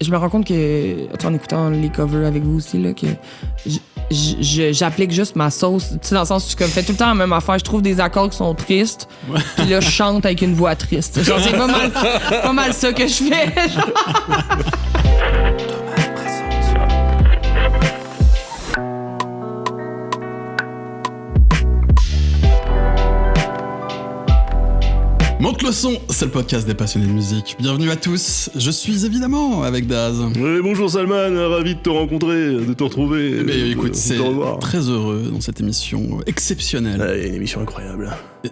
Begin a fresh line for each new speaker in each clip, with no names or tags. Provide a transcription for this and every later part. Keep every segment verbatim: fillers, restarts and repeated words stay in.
je me rends compte que, en écoutant les covers avec vous aussi, là, que je, je, j'applique juste ma sauce. Tu sais, dans le sens où je comme, fais tout le temps la même affaire. Je trouve des accords qui sont tristes, ouais. Puis là, je chante avec une voix triste. Genre, c'est pas mal, pas mal ça que je fais.
Monte le son, c'est le podcast des passionnés de musique. Bienvenue à tous, je suis évidemment avec Daz.
Oui, bonjour Salman, ravi de te rencontrer, de te retrouver.
Mais écoute,
de
c'est très heureux dans cette émission exceptionnelle.
Ouais, une émission incroyable.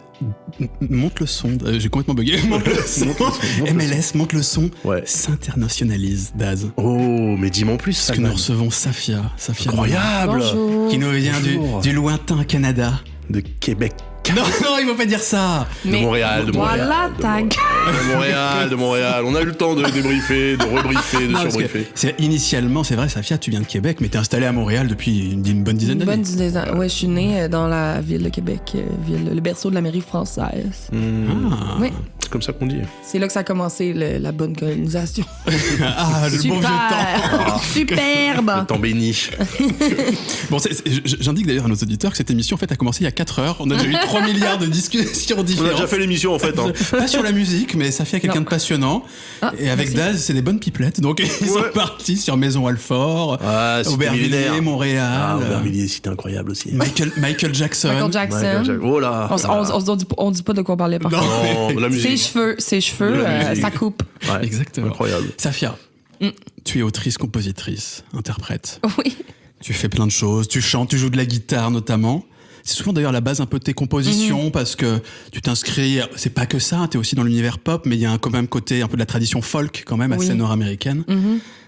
Et, monte le son, j'ai complètement bugué. Monte le son. Monte le son monte M L S, monte le son, ouais. S'internationalise, Daz.
Oh, mais dis-moi en plus.
Parce Salman. Que nous recevons Safia. Safia
incroyable.
Bonjour.
Qui nous vient du, du lointain Canada.
De Québec.
Non, non, il faut pas dire ça.
Mais de Montréal, de Montréal.
Voilà, ta gueule.
De Montréal, de Montréal. On a eu le temps de débriefer, de rebriefer, de surbriefer.
C'est, initialement, c'est vrai, Safia, tu viens de Québec, mais t'es installée à Montréal depuis une, une bonne dizaine
une
d'années.
Une bonne dizaine d'années. Ouais, je suis née dans la ville de Québec, ville, le berceau de l'Amérique française.
Mmh.
Ah.
Oui.
C'est comme ça qu'on dit.
C'est là que ça a commencé, le, la bonne colonisation.
Ah, le
Super.
bon vieux temps.
Ah. Superbe.
Le temps béni.
Bon, c'est, c'est, j'indique d'ailleurs à nos auditeurs que cette émission en fait, a commencé il y a quatre heures. On a déjà eu trois milliards de discussions différentes.
On a déjà fait l'émission en fait. Hein.
Pas sur la musique, mais ça fait quelqu'un non. de passionnant. Ah, et avec merci. Daz, c'est des bonnes pipelettes. Donc ils ouais. sont partis sur Maison Alfort,
ah,
Aubervilliers, Montréal.
Ah, Aubervilliers, c'était incroyable aussi.
Michael, Michael Jackson.
Michael Jackson. Michael Jackson.
Oh là.
On, on, on, on, dit, on dit pas de quoi on parlait par contre.
Non, la musique.
Ses cheveux, ses cheveux, euh, ça coupe.
Ouais,
exactement.
Incroyable.
Safia, mm. tu es autrice, compositrice, interprète.
Oui.
Tu fais plein de choses. Tu chantes, tu joues de la guitare notamment. C'est souvent d'ailleurs la base un peu de tes compositions, mmh. parce que tu t'inscris, c'est pas que ça, t'es aussi dans l'univers pop, mais il y a un, quand même côté un peu de la tradition folk quand même, assez oui. nord-américaine. Mmh.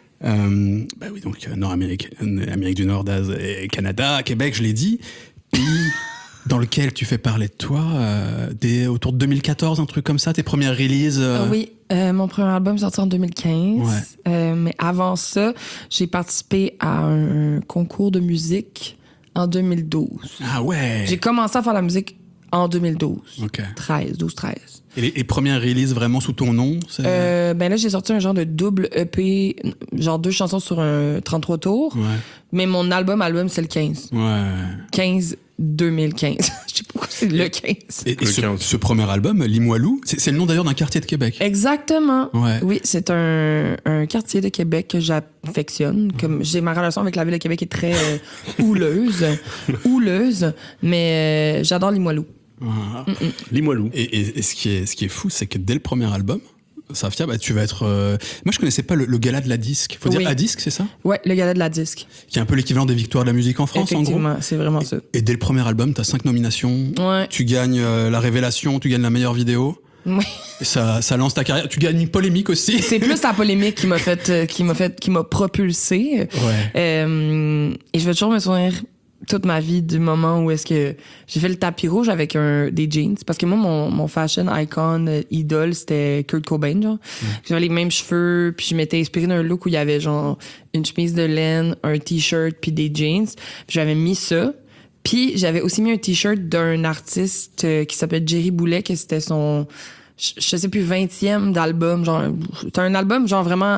Euh, bah oui, donc Nord-Amérique, Amérique du Nord, Daz et Canada, Québec, je l'ai dit. Pays dans lequel tu fais parler de toi, euh, dès, autour de deux mille quatorze, un truc comme ça, tes premières releases. Euh...
Oui, euh, mon premier album est sorti en deux mille quinze, ouais. euh, mais avant ça, j'ai participé à un concours de musique en deux mille douze.
Ah ouais!
J'ai commencé à faire la musique en deux mille douze.
OK.
treize, douze, treize.
Et les, les premières releases vraiment sous ton nom? C'est...
Euh, ben là, j'ai sorti un genre de double E P, genre deux chansons sur un trente-trois tours.
Ouais.
Mais mon album, album, c'est le quinze.
Ouais.
quinze deux mille quinze. Je sais pas pourquoi c'est le quinze.
Et, et ce, ce premier album, Limoilou, c'est, c'est le nom d'ailleurs d'un quartier de Québec.
Exactement.
Ouais.
Oui, c'est un, un quartier de Québec que j'affectionne. Comme j'ai ma relation avec la ville de Québec est très euh, houleuse, houleuse, mais euh, j'adore Limoilou.
Ah.
Limoilou.
Et, et, et ce qui est ce qui est fou, c'est que dès le premier album, Safia, bah, tu vas être. Euh... Moi, je connaissais pas le, le gala de la disque. Faut oui. dire à disque, c'est ça?
Ouais, le gala de la disque.
Qui est un peu l'équivalent des victoires de la musique en France, en gros.
Effectivement, c'est vraiment ça.
Et, et dès le premier album, t'as cinq nominations.
Ouais.
Tu gagnes euh, la révélation, tu gagnes la meilleure vidéo.
Oui.
Et ça, ça lance ta carrière. Tu gagnes une polémique aussi.
C'est plus la polémique qui m'a fait, euh, qui m'a fait, qui m'a propulsée.
Ouais.
Euh, et je vais toujours me souvenir toute ma vie du moment où est-ce que j'ai fait le tapis rouge avec un, des jeans. Parce que moi, mon, mon fashion icon euh, idole, c'était Kurt Cobain, genre. Mm. J'avais les mêmes cheveux, puis je m'étais inspirée d'un look où il y avait, genre, une chemise de laine, un t-shirt, puis des jeans. Puis j'avais mis ça. Puis j'avais aussi mis un t-shirt d'un artiste euh, qui s'appelle Jerry Boulet, que c'était son, je, je sais plus, vingtième d'album. Genre, c'était un album, genre, vraiment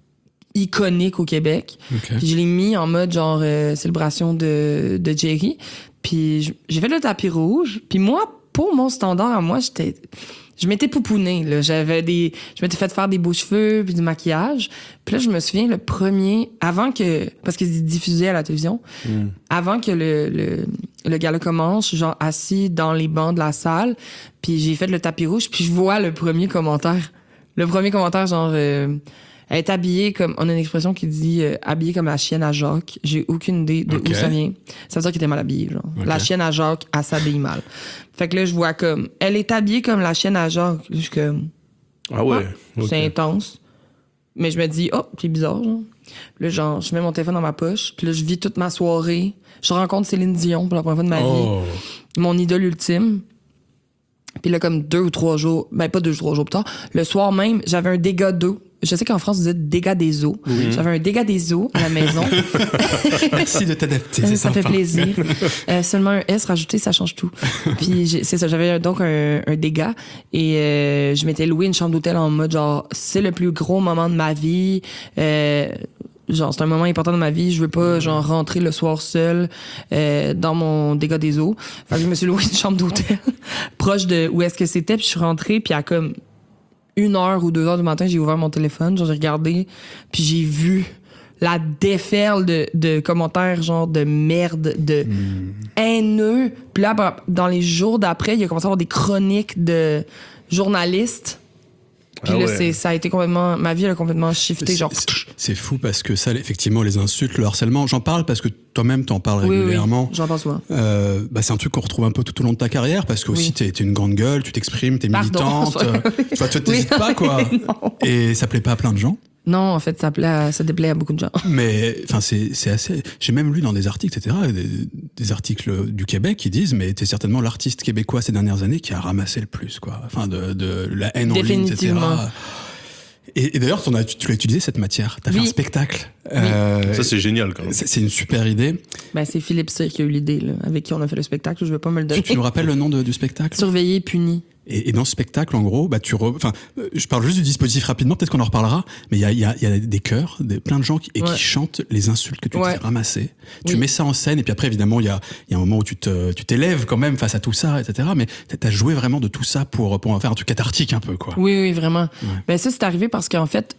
iconique au Québec.
Okay.
Puis je l'ai mis en mode genre euh, célébration de, de Jerry. Puis j'ai fait le tapis rouge. Puis moi, pour mon standard à moi, j'étais... Je m'étais poupounée, là. J'avais des... Je m'étais fait faire des beaux cheveux puis du maquillage. Puis là, je me souviens, le premier... Avant que... Parce que c'est diffusé à la télévision. Mm. Avant que le, le, le gala commence, je suis genre assis dans les bancs de la salle. Puis j'ai fait le tapis rouge. Puis je vois le premier commentaire. Le premier commentaire, genre... Euh, elle est habillée comme... On a une expression qui dit euh, « habillée comme la chienne à Jacques ». J'ai aucune idée de okay. où ça vient. Ça veut dire qu'elle était mal habillée, genre. Okay. La chienne à Jacques, elle s'habille mal. Fait que là, je vois comme... Elle est habillée comme la chienne à Jacques. Je suis comme...
Ah ouais?
Ah, okay. C'est intense. Mais je me dis « Oh, c'est bizarre, genre. » Là, genre, je mets mon téléphone dans ma poche. Puis là, je vis toute ma soirée. Je rencontre Céline Dion pour la première fois de ma
oh.
vie. Mon idole ultime. Puis là, comme deux ou trois jours... Ben, pas deux ou trois jours plus tard. Le soir même, j'avais un dégât d'eau je sais qu'en France, vous dites dégâts des eaux.
Oui.
J'avais un dégât des eaux à la maison.
Merci de t'adapter, c'est
Ça
sympa.
fait plaisir. Euh, seulement un S rajouté, ça change tout. Puis j'ai- c'est ça, j'avais donc un, un dégât et euh, je m'étais loué une chambre d'hôtel en mode genre, c'est le plus gros moment de ma vie. Euh, Genre, c'est un moment important de ma vie. Je veux pas, genre, rentrer le soir seul euh, dans mon dégât des eaux. Fait que je me suis loué une chambre d'hôtel proche de où est-ce que c'était. Puis je suis rentrée, puis à comme une heure ou deux heures du matin, j'ai ouvert mon téléphone. Genre, j'ai regardé, puis j'ai vu la déferle de, de commentaires, genre, de merde, de haineux. Puis là, bah, dans les jours d'après, il y a commencé à avoir des chroniques de journalistes. Puis
Ah
là,
ouais.
c'est, ça a été complètement... Ma vie, elle a complètement shifté, genre...
C'est- C'est fou parce que ça, effectivement, les insultes, le harcèlement, j'en parle parce que toi-même, t'en parles
Oui, oui,
régulièrement.
j'en pense souvent.
Euh, bah, c'est un truc qu'on retrouve un peu tout au long de ta carrière parce que aussi
Oui.
t'es, t'es une grande gueule, tu t'exprimes, t'es
Pardon.
militante. euh, tu vois, toi, t'hésites
Oui.
pas, quoi.
Non.
Et ça plaît pas à plein de gens.
Non, en fait, ça, plaît à- ça déplaît à beaucoup de gens.
Mais enfin, c'est, c'est assez. J'ai même lu dans des articles, et cetera, des, des articles du Québec qui disent, mais t'es certainement l'artiste québécois ces dernières années qui a ramassé le plus, quoi. Enfin, de, de la haine en ligne, et
Définitivement.
cetera. Et, et d'ailleurs, t'en as- tu, tu l'as utilisé cette matière. T'as fait
Oui.
un spectacle. Euh,
Ça, c'est génial, quand même.
c'est, c'est une super idée.
Ben, c'est Philippe Cyr qui a eu l'idée, là, avec qui on a fait le spectacle. Je vais pas me le donner.
Tu, tu nous rappelles le nom de- du spectacle?
Surveillé, puni.
Et, et dans ce spectacle, en gros, bah, tu re... enfin, euh, je parle juste du dispositif rapidement, peut-être qu'on en reparlera, mais il y a, il y, a, il y a des chœurs, des, plein de gens qui, et
Ouais.
qui chantent les insultes que tu
Ouais.
t'es ramassées. Tu
Oui.
mets ça en scène, et puis après, évidemment, il y a, il y a un moment où tu, te, tu t'élèves quand même face à tout ça, et cetera. Mais t'as joué vraiment de tout ça pour, pour en faire un truc cathartique un peu, quoi.
Oui, oui, vraiment. Ben, ça, c'est arrivé parce qu'en fait,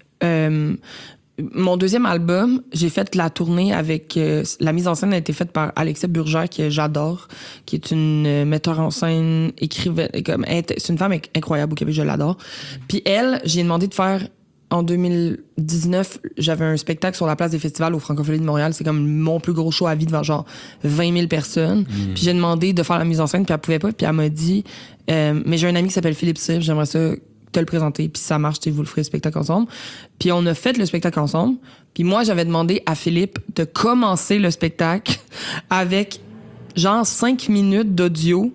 euh, mon deuxième album, j'ai fait la tournée avec... euh, la mise en scène a été faite par Alexia Burgère, que j'adore, qui est une euh, metteur en scène, écrivaine... Comme, elle est- c'est une femme inc- incroyable au Québec, je l'adore. Puis elle, j'ai demandé de faire... En deux mille dix-neuf, j'avais un spectacle sur la place des festivals au Francophonie de Montréal. C'est comme mon plus gros show à vie devant genre vingt mille personnes. Puis j'ai demandé de faire la mise en scène, puis elle pouvait pas. Puis elle m'a dit, euh, mais j'ai un ami qui s'appelle Philippe Cyr, j'aimerais ça te le présenter. Puis si ça marche, tu sais, vous le ferez le spectacle ensemble. Puis on a fait le spectacle ensemble. Puis moi, j'avais demandé à Philippe de commencer le spectacle avec genre cinq minutes d'audio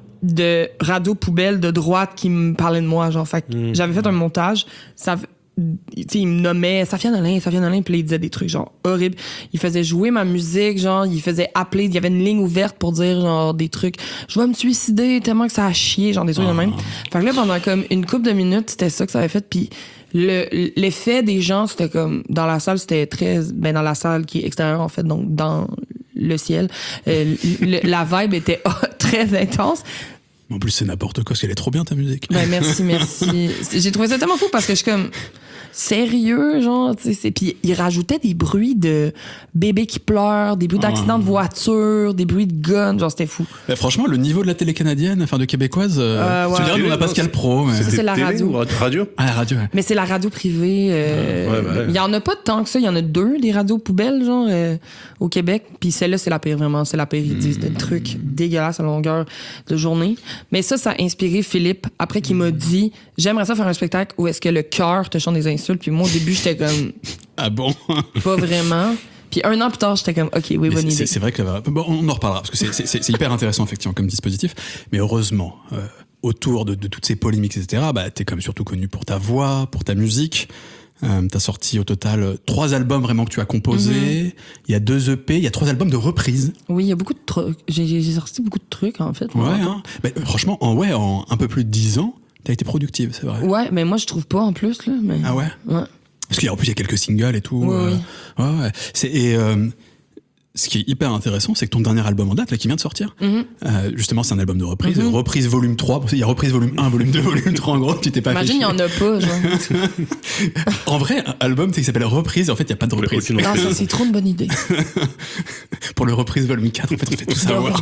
de radio poubelle de droite qui me parlait de moi, genre. Fait que j'avais fait un montage. Ça, tu sais, il me nommait Safia Nolin, Safia Nolin, puis là, il disait des trucs genre horribles. Il faisait jouer ma musique, genre, il faisait appeler, il y avait une ligne ouverte pour dire genre des trucs. Je vais me suicider tellement que ça a chié, genre des trucs de même. Fait que là, pendant comme une couple de minutes, c'était ça que ça avait fait, puis le l'effet des gens, c'était comme dans la salle, c'était très ben dans la salle qui est extérieure en fait, donc dans le ciel, euh, le- la vibe était très intense.
En plus, c'est n'importe quoi, parce qu'elle est trop bien, ta musique.
Ben merci, merci. J'ai trouvé ça tellement fou parce que je suis comme sérieux, genre, tu sais, c'est- puis il rajoutait des bruits de bébés qui pleurent, des bruits d'accidents de voiture, des bruits de guns, genre c'était fou.
Mais franchement, le niveau de la télé canadienne, enfin de québécoise, euh,
Euh, ouais.
tu dirais, nous, on a Pascal Pro, mais...
c'est la
télé
radio.
ou ra- radio
Ah, la radio, ouais.
Mais c'est la radio privée. euh,
Ouais, bah ouais.
Il y en a pas tant que ça. Il y en a deux, des radios poubelles, genre, euh, au Québec. Puis celle-là, c'est la pire, vraiment. C'est la pire. Ils disent des trucs dégueulasses à longueur de journée. Mais ça, ça a inspiré Philippe, après qu'il m'a dit, j'aimerais ça faire un spectacle où est-ce que le cœur te chante des insultes. Puis moi, au début, j'étais comme,
Ah bon?
pas vraiment. Puis un an plus tard, j'étais comme, OK, oui,
Mais
bonne
c'est-
idée.
c'est, c'est vrai que bon, on en reparlera parce que c'est, c'est, c'est, c'est hyper intéressant effectivement comme dispositif. Mais heureusement, euh, autour de, de toutes ces polémiques, et cetera, bah, t'es comme surtout connu pour ta voix, pour ta musique. Euh, t'as sorti au total euh, trois albums vraiment que tu as composés. Il y a deux E P, il y a trois albums de reprises.
Oui, il y a beaucoup de trucs. J'ai, j'ai j'ai sorti beaucoup de trucs, en fait.
Ouais, hein. Mais, euh, franchement, en ouais, en un peu plus de dix ans, t'as été productive, c'est vrai.
Ouais, mais moi, je trouve pas en plus, là. Mais...
Ah ouais.
Ouais.
Parce qu'en plus, il y a quelques singles et tout.
Oui,
euh,
oui.
Ouais, ouais. C'est, et euh, ce qui est hyper intéressant, c'est que ton dernier album en date, là, qui vient de sortir,
Mhm.
euh, justement, c'est un album de reprise.
Mhm.
Reprise volume trois. Il y a reprise volume un, volume deux, volume trois. En gros, tu t'es pas
Imagine, il
fait
y en a pas, genre.
chier. En vrai, un album, tu sais, qui s'appelle Reprise. En fait, il n'y a pas de
Ouais,
reprise.
aucune
Non, ça, c'est trop une bonne idée.
Pour le reprise volume quatre, en fait, on fait tout savoir.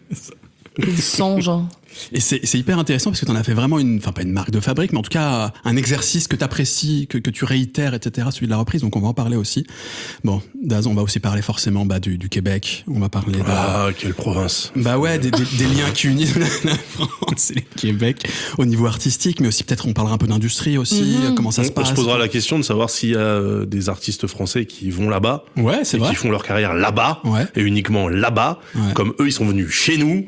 Ils sont, genre.
Et c'est, c'est hyper intéressant parce que t'en as fait vraiment une, enfin pas une marque de fabrique, mais en tout cas un exercice que t'apprécies, que, que tu réitères, et cetera. Celui de la reprise, donc on va en parler aussi. Bon, Daz, on va aussi parler forcément bah, du, du Québec. On va parler de...
Ah, quelle province.
Bah ouais, des, des, des liens qui unissent la France et le Québec au niveau artistique, mais aussi peut-être on parlera un peu d'industrie aussi,
Mm-hmm.
comment ça
On,
se
on
passe.
se posera la question de savoir s'il y a euh, des artistes français qui vont là-bas,
Ouais, c'est
et
vrai.
qui font leur carrière là-bas,
Ouais.
et uniquement là-bas,
Ouais.
comme eux, ils sont venus chez nous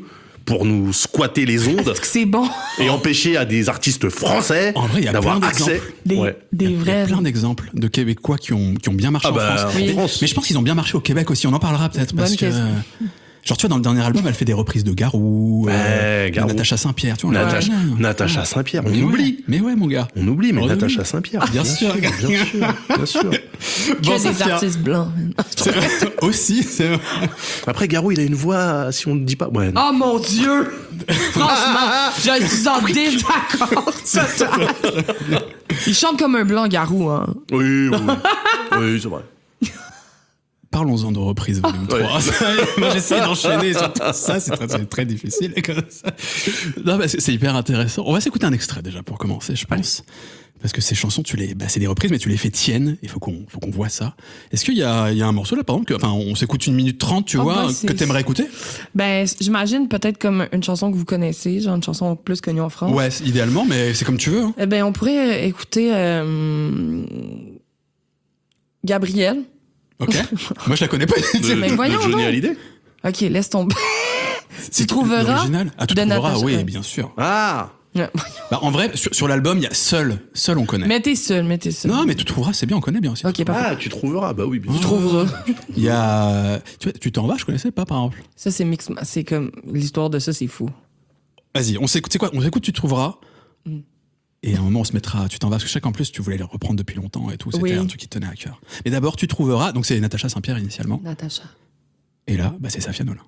pour nous squatter les ondes
Est-ce que c'est bon?
et empêcher à des artistes français
En vrai, il y a
d'avoir
plein
accès.
d'exemples.
Des,
Ouais.
des
Il y a
vrais...
plein d'exemples de Québécois qui ont, qui ont bien marché
Ah
en
bah,
France.
en
Oui.
France.
Mais je pense qu'ils ont bien marché au Québec aussi. On en parlera peut-être parce
Bonne
que.
question.
Genre, tu vois, dans le dernier album, elle fait des reprises de Garou, euh,
Ouais, Garou.
Natacha Saint-Pierre. Tu vois, on
Natacha,
l'a-
Natacha Saint-Pierre, on
Mais ouais.
oublie.
Mais ouais, mon gars.
On oublie, mais
On
Natacha
oublie.
Saint-Pierre.
Bien sûr.
bien sûr, bien sûr.
Que
Bon,
des
Sophia.
artistes blancs.
C'est vrai. Aussi, c'est vrai.
Après, Garou, il a une voix, si on ne dit pas. Ouais, non.
Oh mon Dieu! Franchement, je suis en désaccord total. Il chante comme un blanc, Garou. Hein.
Oui, oui, oui. Oui, c'est vrai.
Parlons-en de reprise volume
Ouais.
trois. Moi, j'essaie d'enchaîner sur tout ça, c'est très, c'est très difficile. Comme ça. Non, bah, c'est, c'est hyper intéressant. On va s'écouter un extrait déjà pour commencer, je pense. Parce que ces chansons, tu les, bah, c'est des reprises, mais tu les fais tiennes. Il faut qu'on, faut qu'on voit ça. Est-ce qu'il y a, il y a un morceau là, par exemple, que, enfin, on s'écoute une minute trente, tu
Oh,
vois,
bah, c'est-
que t'aimerais écouter?
Ben, j'imagine peut-être comme une chanson que vous connaissez, genre une chanson plus connue en France.
Ouais, idéalement, mais c'est comme tu veux. Hein.
Eh ben, on pourrait euh, écouter euh, Gabrielle.
Ok. Moi, je la connais pas.
De,
Mais
de-
voyons
de Johnny
donc.
Hallyday.
Ok, laisse tomber.
C'est
trouveras
l'original. Ah, tu
de
trouveras,
Natacha-
oui,
ouais.
bien sûr.
Ah
Ouais.
Bah, en vrai, sur, sur l'album, il y a Seul. Seul, on connaît.
Mettez seul, mettez seul.
Non, mais tu trouveras, c'est bien, on connaît bien aussi.
Ok, parfait.
Ah, tu trouveras, bah oui, bien
Tu
sûr.
trouveras.
Il y a. Tu, vois, tu t'en vas, je connaissais pas, par exemple.
Ça, c'est mix. C'est comme. L'histoire de ça, c'est fou.
Vas-y, on s'écoute, c'est quoi? On s'écoute, tu trouveras.
Mm.
Et à un moment, on se mettra, tu t'en vas, parce que je sais qu'en plus, tu voulais le reprendre depuis longtemps et tout. C'était
Oui.
un truc qui te tenait à cœur. Mais d'abord, tu trouveras. Donc, c'est Natacha Saint-Pierre initialement.
Natacha.
Et là, bah, c'est Safia Nolin.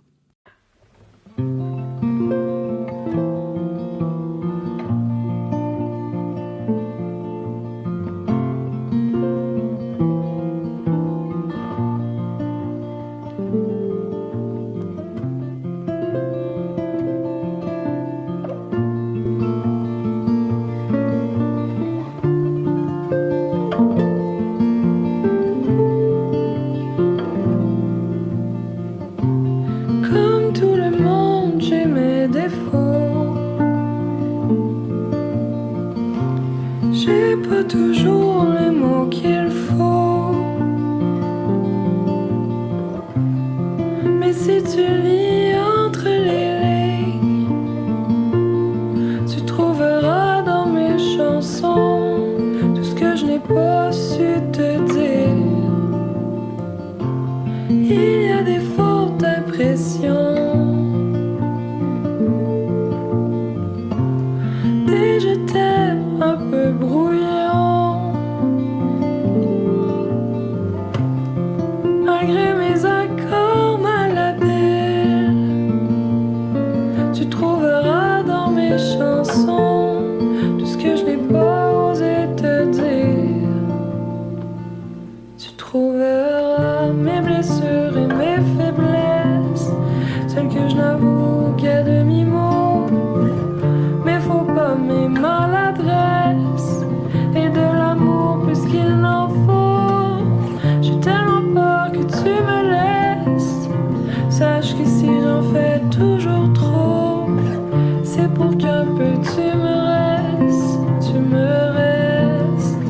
Comme tout le monde, j'ai mes défauts. J'ai pas toujours les mots qu'il faut. Mais si tu lis entre les lignes, tu trouveras dans mes chansons tout ce que je n'ai pas su te dire. Il y a des fautes impressions, des je t'aime un peu brouillons. Malgré mes accords malhabiles, tu trouveras dans mes chansons tout ce que je n'ai pas osé te dire. Tu trouveras mes blessures et mes faiblesses, celles que je n'avoue qu'à demi-mot. Mais faut pas mes maladresses et de l'amour plus qu'il n'en faut. J'ai tellement peur que tu me laisses. Sache que si j'en fais toujours trop, c'est pour qu'un peu tu me restes, tu me restes.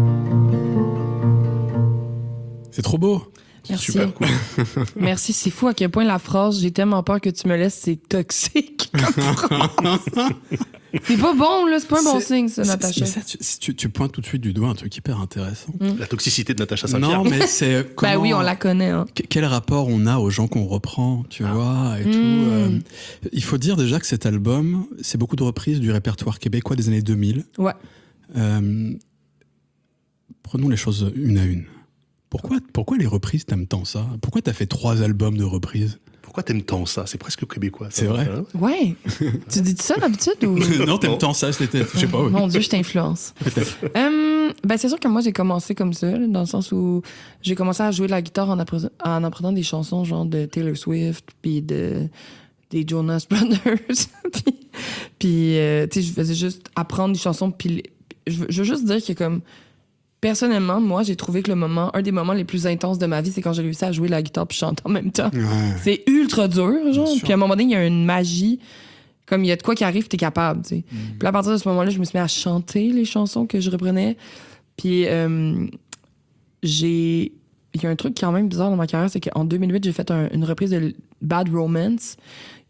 C'est trop beau.
Merci.
Super cool.
Merci, c'est fou à quel point la phrase « J'ai tellement peur que tu me laisses », c'est toxique comme phrase. C'est pas bon, là. C'est pas un bon
C'est-
signe, ça,
c'est-
Natacha.
mais ça, tu, tu, tu pointes tout de suite du doigt un truc hyper intéressant.
La toxicité de Natacha Saint-Pierre.
Non, mais c'est. Comment,
Ben oui, on la connaît. Hein.
que- Quel rapport on a aux gens qu'on reprend, tu vois, et tout.
Mm.
euh, il faut dire déjà que cet album, c'est beaucoup de reprises du répertoire québécois des années deux mille.
Ouais.
Euh, prenons les choses une à une. Pourquoi, pourquoi les reprises, t'aimes tant ça? Pourquoi t'as fait trois albums de reprises?
Pourquoi t'aimes tant ça? C'est presque québécois. ça.
C'est vrai.
Hein?
Ouais. Tu dis ça d'habitude ou.
Non, t'aimes tant ça, c'était. Je sais pas, oui.
Mon Dieu, je t'influence. Euh, ben, c'est sûr que moi, j'ai commencé comme ça, là, dans le sens où j'ai commencé à jouer de la guitare en, appre- en apprenant des chansons genre de Taylor Swift, puis de des Jonas Brothers. puis, puis euh, tu sais, je faisais juste apprendre des chansons. Puis je veux je veux juste dire que, comme, personnellement, moi, j'ai trouvé que le moment, un des moments les plus intenses de ma vie, c'est quand j'ai réussi à jouer de la guitare puis chanter en même temps.
Ouais.
C'est ultra dur, genre.
sûr.
Puis à un moment donné, il y a une magie. Comme il y a de quoi qui arrive, t'es capable, tu sais.
Mm.
Puis à partir de ce moment-là, je me suis mis à chanter les chansons que je reprenais. Puis euh, j'ai... Il y a un truc quand même bizarre dans ma carrière, c'est qu'en deux mille huit, j'ai fait un- une reprise de Bad Romance,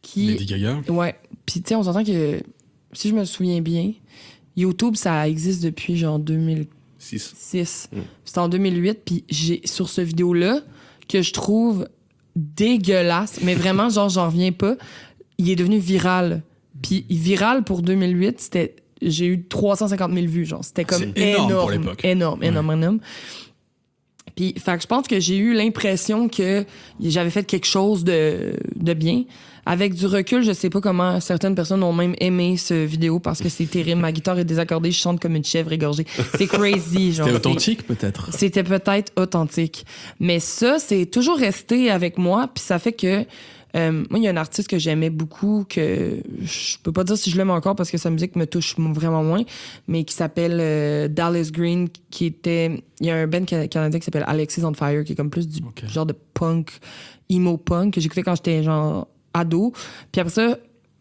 qui...
Lady Gaga.
Ouais. Puis, tu sais, on s'entend que, si je me souviens bien, YouTube, ça existe depuis genre deux mille six.
Six. Mm.
C'était en deux mille huit, puis j'ai sur ce vidéo-là, que je trouve dégueulasse, mais vraiment, genre, j'en reviens pas, il est devenu viral. Puis viral pour deux mille huit, c'était... J'ai eu trois cent cinquante mille vues, genre. C'était comme
C'est énorme,
énorme
pour l'époque.
Énorme, énorme,
Ouais.
énorme. Puis, fait que je pense que j'ai eu l'impression que j'avais fait quelque chose de, de bien. Avec du recul, je sais pas comment certaines personnes ont même aimé ce vidéo parce que c'est terrible. Ma guitare est désaccordée, je chante comme une chèvre égorgée. C'est crazy, genre.
C'était authentique, peut-être.
C'était peut-être authentique. Mais ça, c'est toujours resté avec moi. Puis ça fait que... Euh, moi, il y a un artiste que j'aimais beaucoup, que je peux pas dire si je l'aime encore parce que sa musique me touche vraiment moins, mais qui s'appelle euh, Dallas Green, qui était... Il y a un band canadien qui s'appelle Alexis on Fire, qui est comme plus du
Okay.
genre de punk, emo punk, que j'écoutais quand j'étais genre ado. Puis après ça,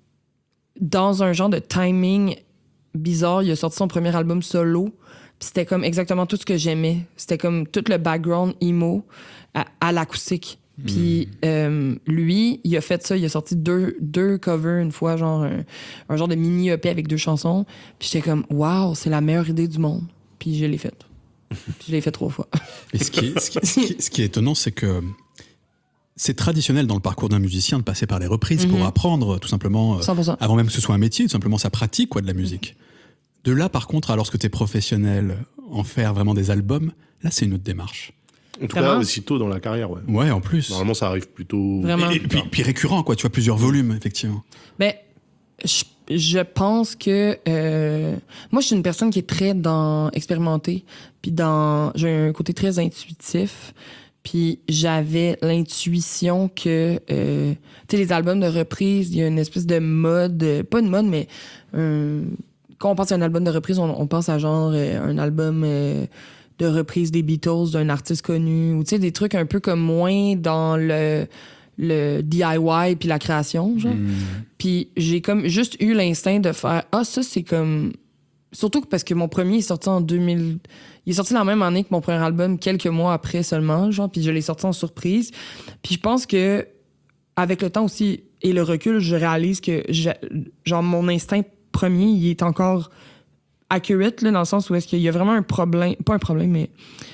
dans un genre de timing bizarre, il a sorti son premier album solo. Puis c'était comme exactement tout ce que j'aimais. C'était comme tout le background emo à, à l'acoustique. Puis euh, lui, il a fait ça, il a sorti deux, deux covers une fois, genre un, un genre de mini E P avec deux chansons. Puis j'étais comme, waouh, c'est la meilleure idée du monde. Puis je l'ai faite. Puis je l'ai fait trois fois.
Et ce qui est, ce qui, ce qui- ce qui est étonnant, c'est que c'est traditionnel dans le parcours d'un musicien de passer par les reprises
Mhm.
pour apprendre, tout simplement, euh,
cent pour cent.
avant même que ce soit un métier, tout simplement sa pratique quoi, de la musique. De là, par contre, alors que tu es professionnel, en faire vraiment des albums, là, c'est une autre démarche.
En tout
Vraiment?
cas, aussitôt dans la carrière, ouais.
Ouais, en plus.
Normalement, ça arrive plutôt.
Vraiment.
Et, et puis, puis récurrent, quoi. Tu vois, plusieurs volumes, effectivement.
Ben, je, je pense que euh, moi, je suis une personne qui est très dans expérimenter, puis dans j'ai un côté très intuitif, puis j'avais l'intuition que euh, tu sais les albums de reprise, il y a une espèce de mode, euh, pas une mode, mais euh, quand on pense à un album de reprise, on, on pense à genre euh, un album euh, de reprise des Beatles d'un artiste connu, ou tu sais des trucs un peu comme moins dans le le D I Y puis la création, genre.
Mm.
Puis j'ai comme juste eu l'instinct de faire ah ça c'est comme surtout que parce que mon premier est sorti en deux mille il est sorti la même année que mon premier album quelques mois après seulement genre puis je l'ai sorti en surprise. Puis je pense que avec le temps aussi et le recul, je réalise que je- genre mon instinct premier, il est encore accurate là, dans le sens où est-ce qu'il y a vraiment un problème, pas un problème mais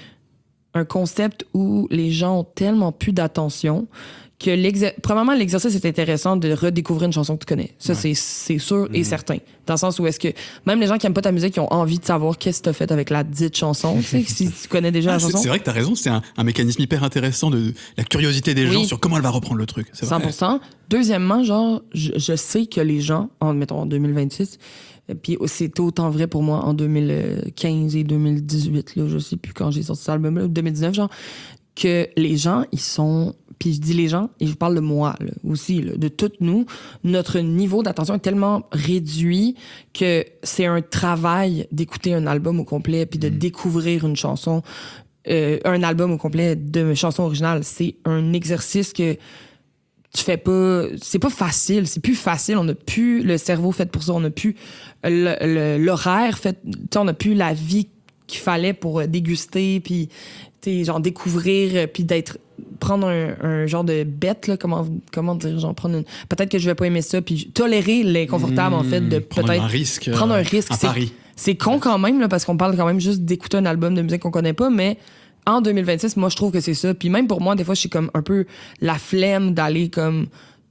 un concept où les gens ont tellement plus d'attention que l'exer- probablement l'exercice est intéressant de redécouvrir une chanson que tu connais. Ça,
Ouais.
c'est, c'est sûr et certain. Dans le sens où est-ce que même les gens qui aiment pas ta musique, ils ont envie de savoir qu'est-ce que tu as fait avec la dite chanson. Tu sais, si tu connais déjà
Ah,
la
c'est,
chanson.
c'est vrai que tu as raison, c'est un, un mécanisme hyper intéressant de la curiosité des
Oui.
gens sur comment elle va reprendre le truc. C'est
cent
vrai.
pour cent. Deuxièmement, genre, je, je sais que les gens, en, mettons en deux mille vingt-six, euh, puis c'est autant vrai pour moi en deux mille quinze et deux mille dix-huit, là, je sais plus quand j'ai sorti cet album-là, deux mille dix-neuf, genre, que les gens, ils sont... Puis je dis les gens, et je parle de moi là, aussi, là, de toutes nous, notre niveau d'attention est tellement réduit que c'est un travail d'écouter un album au complet puis de découvrir une chanson, euh, un album au complet de chanson originale. C'est un exercice que tu fais pas... C'est pas facile, c'est plus facile. On n'a plus le cerveau fait pour ça, on n'a plus le- le- l'horaire fait... Tu sais, on n'a plus la vie qu'il fallait pour déguster puis tu sais, genre découvrir euh, puis d'être prendre un, un genre de bête là, comment comment dire, genre prendre une peut-être que je vais pas aimer ça puis tolérer l'inconfortable en fait de
Mmh, prendre
peut-être
un risque. euh,
prendre un risque,
Un
c'est-
pari.
c'est con quand même là parce qu'on parle quand même juste d'écouter un album de musique qu'on connaît pas, mais en deux mille vingt-six, moi je trouve que c'est ça. Puis même pour moi, des fois, je suis comme un peu la flemme d'aller comme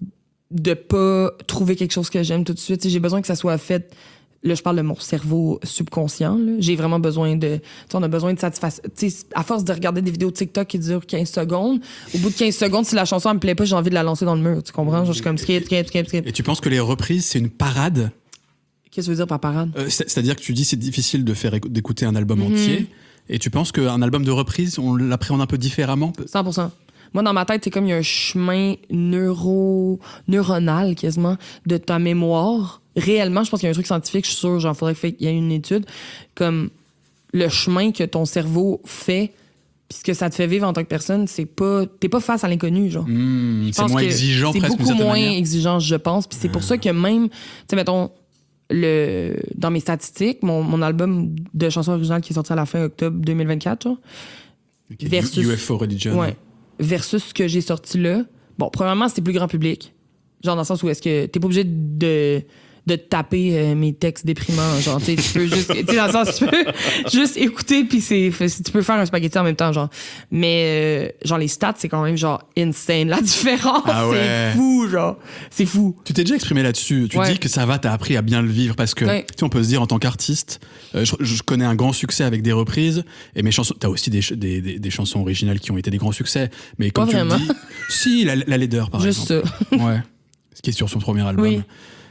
de pas trouver quelque chose que j'aime tout de suite. Tu sais, j'ai besoin que ça soit fait. Là, je parle de mon cerveau subconscient. là. J'ai vraiment besoin de... Tu sais, on a besoin de satisfaction. Tu sais, à force de regarder des vidéos TikTok qui durent quinze secondes, au bout de quinze secondes, si la chanson elle me plaît pas, j'ai envie de la lancer dans le mur. Tu comprends? Genre, je suis comme skip, skip, skip, skip.
Et tu penses que les reprises, c'est une parade?
Qu'est-ce que tu veux dire par parade?
Euh, c'est- C'est-à-dire que tu dis c'est difficile de faire écou- d'écouter un album
Mhm.
entier. Et tu penses qu'un album de reprise, on l'appréhende un peu différemment?
cent pour cent. Moi, dans ma tête, c'est comme il y a un chemin neuro... neuronal, quasiment, de ta mémoire. Réellement, je pense qu'il y a un truc scientifique, je suis sûre, genre, faudrait qu'il y ait une étude, comme le chemin que ton cerveau fait, puis ce que ça te fait vivre en tant que personne, c'est pas... T'es pas face à l'inconnu, genre.
Mmh,
Je
c'est
pense
moins
que
exigeant
c'est
presque d'une
beaucoup
certaine
moins
manière.
exigeant, je pense. Puis c'est pour ça que même, tu sais, mettons, le, dans mes statistiques, mon, mon album de chansons originales qui est sorti à la fin octobre deux mille vingt-quatre, genre,
Ok,
versus-
U F O Religion.
ouais, versus ce que j'ai sorti là. Bon, premièrement, c'était plus grand public. Genre, dans le sens où est-ce que t'es pas obligé de, de te taper euh, mes textes déprimants. Genre, tu sais, tu peux juste. Tu sais, dans le sens, tu peux juste écouter, puis c'est, tu peux faire un spaghetti en même temps, genre. Mais, euh, genre, les stats, c'est quand même, genre, insane. La différence,
Ah ouais.
c'est fou, genre. C'est fou.
Tu t'es déjà exprimé là-dessus. Tu
Ouais.
dis que ça va, t'as appris à bien le vivre parce que,
Ouais.
tu sais, on peut se dire en tant qu'artiste, euh, je, je connais un grand succès avec des reprises et mes chansons. T'as aussi des, ch- des, des, des chansons originales qui ont été des grands succès, mais comme
Pas
tu
vraiment.
le dis, si la, la laideur par
Juste
exemple.
ça.
Ouais. Ce qui est sur son premier album.
Oui.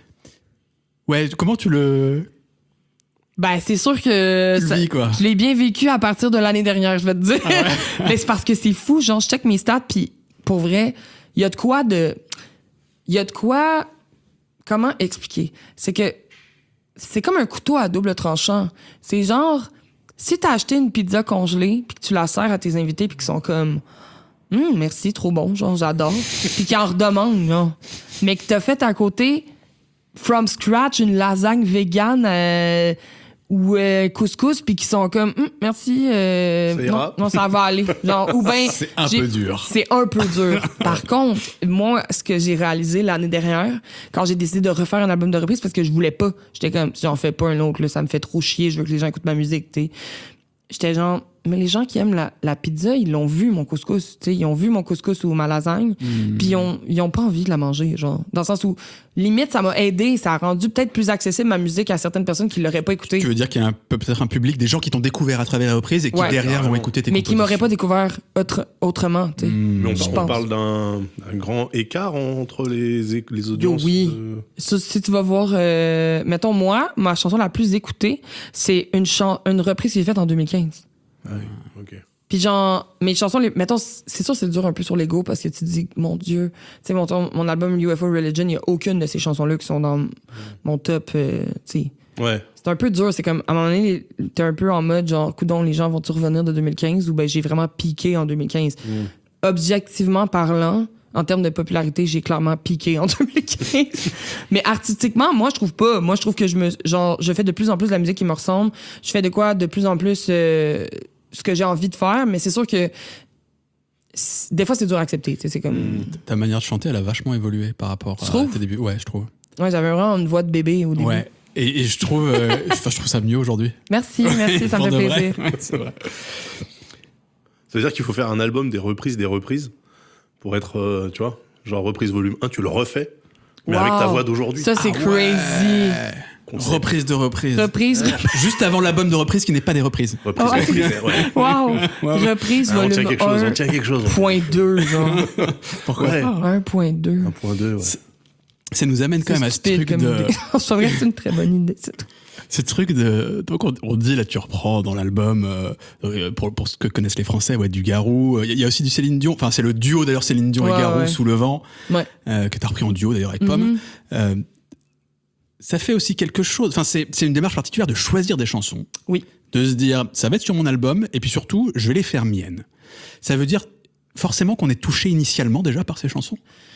Ouais. Comment tu le,
Ben, c'est sûr que.
tu le
ça-
vis quoi?
Je l'ai bien vécu à partir de l'année dernière, je vais te dire. Mais c'est parce que c'est fou, genre, je check mes stats, puis pour vrai, il y a de quoi de. Il y a de quoi. Comment expliquer? C'est que c'est comme un couteau à double tranchant. C'est genre, si t'as acheté une pizza congelée, puis que tu la sers à tes invités, puis qu'ils sont comme. Hum, merci, trop bon, genre, j'adore. Puis qu'ils en redemandent, genre. Mais que t'as fait à côté, from scratch, une lasagne végane euh, ou euh, couscous, puis qui sont comme, Hum, merci, euh,
Ça
non,
ira.
non, ça va aller. Genre, ou ben,
C'est un
j'ai-
peu dur.
C'est un peu dur. Par contre, moi, ce que j'ai réalisé l'année dernière, quand j'ai décidé de refaire un album de reprise, parce que je voulais pas, j'étais comme, si j'en fais pas un autre, là, ça me fait trop chier, je veux que les gens écoutent ma musique, tu sais. J'étais genre, mais les gens qui aiment la, la pizza, ils l'ont vu, mon couscous. Tu sais, ils ont vu mon couscous ou ma lasagne, puis ils ont, ils ont pas envie de la manger, genre. Dans le sens où, limite, ça m'a aidé, ça a rendu peut-être plus accessible ma musique à certaines personnes qui l'auraient pas écouté,
Tu veux dire qu'il y a un- peut-être un public, des gens qui t'ont découvert à travers la reprise et qui
Ouais.
derrière vont
Carrément.
écouter tes
mais qui m'auraient
compositions.
pas découvert autre, autrement, tu sais.
Mais on,
Je
on
pense.
parle d'un, d'un grand écart entre les, é- les
Yo,
audiences.
oui.
de-
Ça, si tu vas voir, euh, mettons, moi, ma chanson la plus écoutée, c'est une, chan- une reprise qui est faite en deux mille quinze.
Ah oui, ok.
Puis genre, mes chansons, les, mettons, c'est sûr, c'est dur un peu sur l'ego parce que tu te dis, mon Dieu, tu sais, mon, mon album U F O Religion, il n'y a aucune de ces chansons-là qui sont dans mon top, euh, tu sais.
Ouais.
C'est un peu dur, c'est comme, à un moment donné, t'es un peu en mode, genre, coudon, les gens vont-tu revenir de deux mille quinze ou ben j'ai vraiment piqué en deux mille quinze. Objectivement parlant, en termes de popularité, j'ai clairement piqué en deux mille quinze. Mais artistiquement, moi, je trouve pas. Moi, je trouve que je me, genre, je fais de plus en plus de la musique qui me ressemble. Je fais de quoi de plus en plus euh, ce que j'ai envie de faire, mais c'est sûr que c'est- des fois, c'est dur à accepter. Tu sais, c'est comme.
Ta manière de chanter, elle a vachement évolué par rapport
Tu
à
trouves?
tes débuts. Ouais, je trouve.
Ouais, j'avais vraiment une voix de bébé au début.
Ouais. Et, et je trouve, euh, enfin, je trouve ça mieux aujourd'hui.
Merci, merci, ça me
Pour
fait
de vrai.
plaisir.
Ouais, c'est vrai.
Ça veut dire qu'il faut faire un album des reprises, des reprises, pour être, euh, tu vois, genre reprise volume un, tu le refais, mais avec ta
Wow.
voix d'aujourd'hui.
Ça, c'est
Ah
crazy.
Concept.
Reprise de reprise.
Reprise.
Juste avant l'album de reprise qui n'est pas des reprises.
Reprise,
Oh, ah,
reprise,
c'est-
ouais.
Wow. Reprise,
Ah, on tient
volume
quelque chose, on
un
tient quelque chose.
point deux, genre.
Pourquoi
Ouais.
un point deux.
un point deux, ouais.
Ça nous amène quand même à ce
stupide
truc
comme
de,
idée. Je trouve que c'est une très bonne idée. c'est tout.
ce truc de, donc on, on dit là, tu reprends dans l'album euh, pour pour ce que connaissent les Français, ouais, du Garou. Il y, a- il y a aussi du Céline Dion. Enfin, c'est le duo d'ailleurs Céline Dion
Ouais,
et Garou
ouais.
sous le vent
Ouais.
euh, que t'as repris en duo d'ailleurs avec Pomme.
Mhm.
Euh, ça fait aussi quelque chose. Enfin, c'est c'est une démarche particulière de choisir des chansons.
Oui.
De se dire, ça va être sur mon album, et puis surtout, je vais les faire miennes. Ça veut dire forcément qu'on est touché initialement déjà par ces chansons.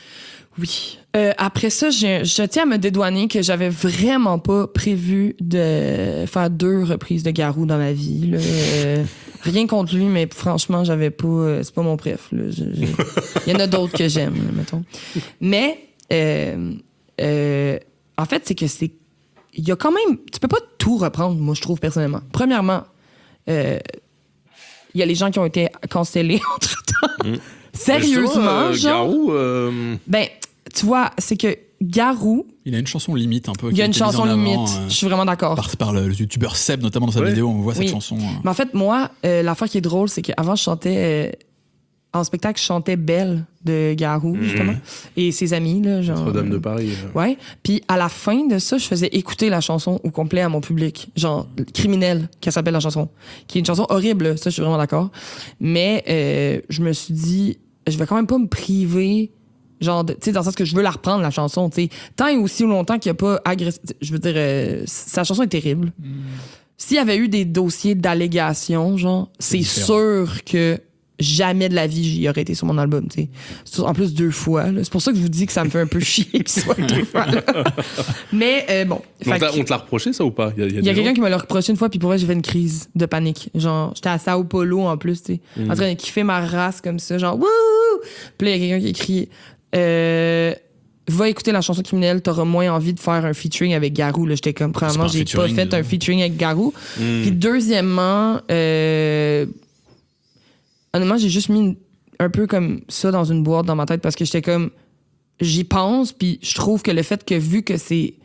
Oui. Euh, après ça, je, je tiens à me dédouaner que j'avais vraiment pas prévu de faire deux reprises de Garou dans ma vie. là. Euh, rien contre lui, mais franchement, j'avais pas. euh, c'est pas mon préf. là. Je- je- Il y en a d'autres que j'aime, là, mettons. Mais euh, euh, en fait, c'est que c'est. Il y a quand même. Tu peux pas tout reprendre, moi, je trouve, personnellement. Premièrement, euh, il y a les gens qui ont été cancellés entre-temps.
Mm.
Sérieusement,
Justement, euh,
genre.
Garou, euh,
Ben, tu vois, c'est que Garou,
Il a une chanson limite un peu.
il y
qui
a une
été mise
chanson
en avant,
limite.
euh,
Je suis vraiment d'accord.
par, par le, le youtubeur Seb, notamment dans sa
Ouais.
vidéo, on voit cette
Oui.
chanson. euh.
Mais en fait, moi, euh, l'affaire qui est drôle, c'est qu'avant, je chantais. euh, en spectacle, je chantais Belle de Garou, justement. Et ses amis, là. Genre,
Notre-Dame de Paris. euh.
Ouais. Puis à la fin de ça, je faisais écouter la chanson au complet à mon public. Genre, Criminel, qui s'appelle la chanson. Qui est une chanson horrible, là. Ça, je suis vraiment d'accord. Mais euh, je me suis dit, je vais quand même pas me priver. Genre, de- tu sais, dans le sens que je veux la reprendre, la chanson, tu sais. Tant et aussi longtemps qu'il n'y a pas agressif. Je veux dire, euh, sa chanson est terrible. S'il y avait eu des dossiers d'allégations, genre, c'est
différent.
sûr que jamais de la vie j'y aurais été sur mon album, tu sais. Sur- En plus, deux fois. là. C'est pour ça que je vous dis que ça me fait un peu chier qu'il soit deux fois. là. Mais euh, bon.
On
Fait
t'a-
que-
on te l'a reproché, ça, ou pas? Il y a, il y a
il y a
des
quelqu'un
gens-
qui me l'a reproché une fois, puis pour vrai, j'ai fait une crise de panique. Genre, j'étais à Sao Paulo en plus, tu sais,
Mm.
en train de kiffer ma race comme ça, genre, wouh! Puis là, il y a quelqu'un qui écrit, euh, va écouter la chanson criminelle, t'auras moins envie de faire un featuring avec Garou. Là, j'étais comme, premièrement,
C'est pas un
j'ai pas
featuring,
fait
de-
un featuring avec Garou.
Mm.
Puis deuxièmement, euh, honnêtement, j'ai juste mis une- un peu comme ça dans une boîte dans ma tête parce que j'étais comme, j'y pense, puis je trouve que le fait que vu que c'est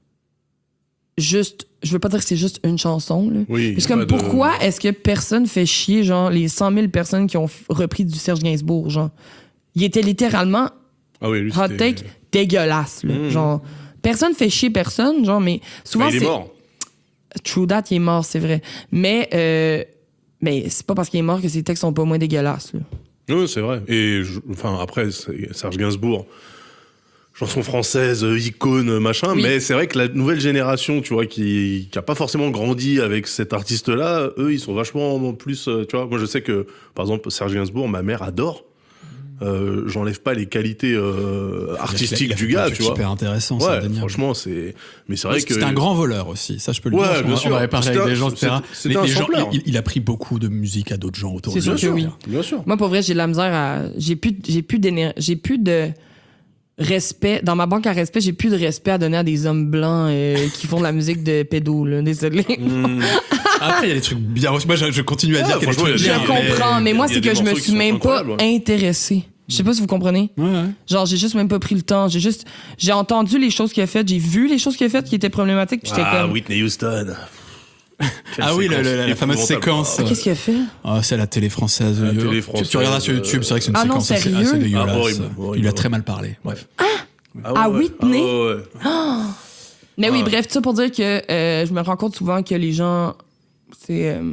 juste, je veux pas dire que c'est juste une chanson, là.
Oui,
C'est comme,
pas de-
pourquoi est-ce que personne fait chier, genre, les cent mille personnes qui ont f- repris du Serge Gainsbourg, genre? Il était littéralement
Ah oui, lui,
hot
c'était-
take dégueulasse, là.
Mmh.
Genre, personne fait chier personne, genre, mais souvent
Mais il est
c'est.
mort.
True that, il est mort, c'est vrai. Mais, euh, mais c'est pas parce qu'il est mort que ses textes sont pas moins dégueulasses, là.
Oui, c'est vrai. Et je- enfin, après, c'est Serge Gainsbourg, chanson française, euh, icône, euh, machin.
Oui.
Mais c'est vrai que la nouvelle génération, tu vois, qui, qui a pas forcément grandi avec cet artiste-là, eux, ils sont vachement plus, euh, tu vois. Moi, je sais que, par exemple, Serge Gainsbourg, ma mère adore. Euh, j'enlève pas les qualités euh, artistiques
Il a fait
du
plein de
gars,
trucs
tu vois.
hyper intéressant, c'est
Ouais,
indéniable.
franchement, c'est. Mais c'est vrai que.
C'était un grand voleur aussi, ça je peux le
Ouais,
dire.
bien
On-
sûr.
On avait parlé avec
C'était
des
un-
gens, et cetera.
c'était-
Les-
c'était un
les gens-
sampler.
il, il a pris beaucoup de musique à d'autres gens autour
C'est
de
sûr
lui.
que oui.
Bien sûr.
Moi, pour vrai, j'ai de la misère à. J'ai plus, j'ai plus d'énergie. J'ai plus de respect. Dans ma banque à respect, j'ai plus de respect à donner à des hommes blancs euh, qui font de la musique de pédo, là. Désolé.
Mmh.
Après, il y a des trucs bien reçus. Moi, je, je continue à
Ouais,
dire qu'il y a des
franchement,
trucs
il y a
Je
des-
bien.
mais-
comprends, mais moi,
il y a
c'est
des
que je me
morceaux qui
suis
sont
même pas
incroyables, ouais.
intéressée. Je sais pas si vous comprenez.
Ouais, ouais.
Genre, j'ai juste même pas pris le temps. J'ai juste. J'ai entendu les choses qu'il a faites. J'ai vu les choses qu'il a faites qui étaient problématiques. Puis j'étais
Ah,
comme.
Whitney Houston. Quelle
Ah oui,
séquence
le- le- la fameuse
épouvantable.
séquence.
Ah,
Qu'est-ce qu'il a fait?
Ah, c'est la télé française.
La
Euh,
télé
tu-
française,
Tu, regarderas sur YouTube, c'est vrai que c'est une
Ah non,
séquence assez,
sérieux?
assez dégueulasse.
Ah, horrible,
Il
horrible,
lui a
ouais.
très mal parlé. Bref.
Ah,
À
ouais.
Whitney?
Ah, ouais, ouais.
Mais oui,
Ouais.
bref, tout ça pour dire que euh, je me rends compte souvent que les gens, c'est, euh,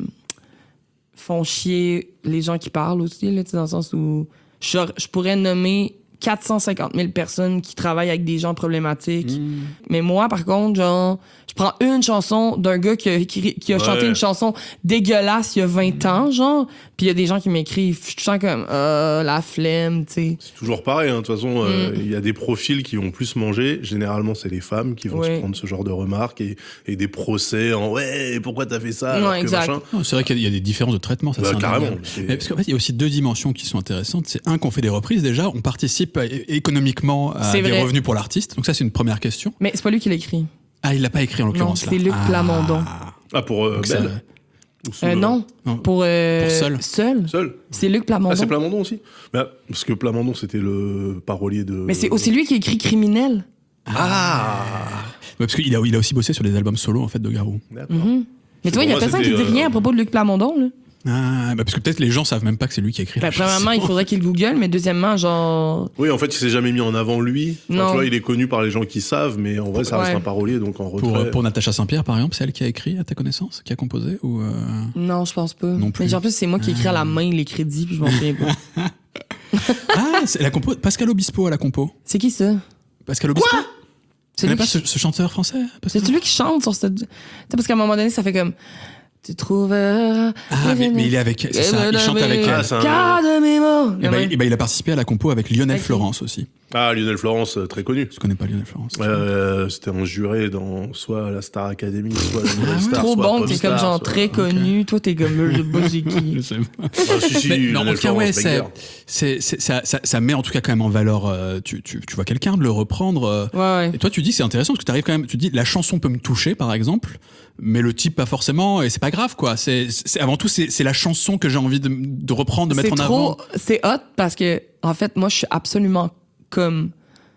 font chier les gens qui parlent aussi, là, tu sais, dans le sens où je, je pourrais nommer quatre cent cinquante mille personnes qui travaillent avec des gens problématiques.
Mm.
Mais moi, par contre, genre, je prends une chanson d'un gars qui a, qui, qui a
Ouais.
chanté une chanson dégueulasse il y a vingt ans, genre, puis il y a des gens qui m'écrivent, je sens comme, euh, la flemme, tu sais.
C'est toujours pareil, hein. De toute façon, euh,
Mm.
il y a des profils qui vont plus manger. Généralement, c'est les femmes qui vont
Ouais.
se prendre ce genre de remarques et, et des procès en ouais, pourquoi t'as fait ça alors
Ouais,
que
exact.
machin.
Non, c'est vrai qu'il y a des différences de traitement, ça
Bah,
c'est
carrément.
indéniable.
C'est-
Mais parce qu'en fait, il y a aussi deux dimensions qui sont intéressantes. C'est un, qu'on fait des reprises déjà, on participe é- économiquement à
C'est
des
vrai.
revenus pour l'artiste. Donc ça, c'est une première question.
Mais c'est pas lui qui l'a écrit.
Ah, il l'a pas écrit en l'occurrence
Non,
là.
c'est Luc
Ah.
Plamondon.
Ah, pour euh,
Donc ça-
Belle Ou sous
Euh,
le-
non,
Non.
pour, euh,
Pour Seul.
Seul.
Seul
C'est Luc Plamondon.
Ah, c'est Plamondon aussi. Bah, parce que Plamondon, c'était le parolier de.
Mais c'est aussi lui qui écrit Criminel.
Ah
Ouais, parce qu'il a, il a aussi bossé sur des albums solo en fait de Garou.
D'accord.
Mhm. Mais tu vois, il y a
Pour moi,
personne qui dit
c'était,
rien
euh,
à propos de Luc Plamondon. Là.
Ah, bah parce que peut-être les gens savent même pas que c'est lui qui a écrit.
Ben,
la
premièrement, il
chanson.
faudrait qu'il Google, mais deuxièmement, genre.
Oui, en fait, il s'est jamais mis en avant lui. Enfin,
Non.
tu vois, il est connu par les gens qui savent, mais en vrai, ça reste
Ouais.
un parolier, donc en retrait.
Pour, pour Natacha Saint-Pierre, par exemple, c'est elle qui a écrit, à ta connaissance, qui a composé ou euh,
Non, je pense pas.
Non plus.
Mais genre, en plus, c'est moi qui écris à la main les crédits, puis je m'en souviens pas.
Ah, c'est la compo. Pascal Obispo à la compo.
C'est qui ça?
Pascal Obispo. Tu
C'est
connais
lui
pas
qui...
ce, ce chanteur français Pascal
C'est lui qui chante sur cette. Tu sais, parce qu'à un moment donné, ça fait comme. Tu trouveras.
Ah, mais, mais il est avec. C'est ça, il chante avec
Ah,
elle.
c'est un-
Car de mes mots.
Et bah, il, et bah, il a participé à la compo avec Lionel
Ok.
Florence aussi.
Ah, Lionel Florence, euh, très connu.
Je connais pas Lionel Florence.
Euh, c'était un juré dans soit la Star Academy, soit la Nouvelle Star.
Trop
soit
bon, t'es
Popstar,
comme genre
soit-
très connu. Toi, t'es comme le boss qui.
Je sais pas.
Ah, si, si,
Mais, mais en
Lionel
tout cas, ouais,
Florence,
c'est,
banger.
c'est, c'est- ça, ça, ça met en tout cas quand même en valeur. euh, tu, tu, tu vois quelqu'un de le reprendre. euh,
Ouais, ouais.
Et toi, tu dis c'est intéressant parce que tu arrives quand même. Tu dis la chanson peut me toucher, par exemple, mais le type pas forcément. Et c'est pas grave, quoi. C'est, c'est avant tout c'est, c'est la chanson que j'ai envie de, de reprendre, de mettre
C'est
en
trop.
avant.
C'est hot parce que, en fait, moi, je suis absolument comme.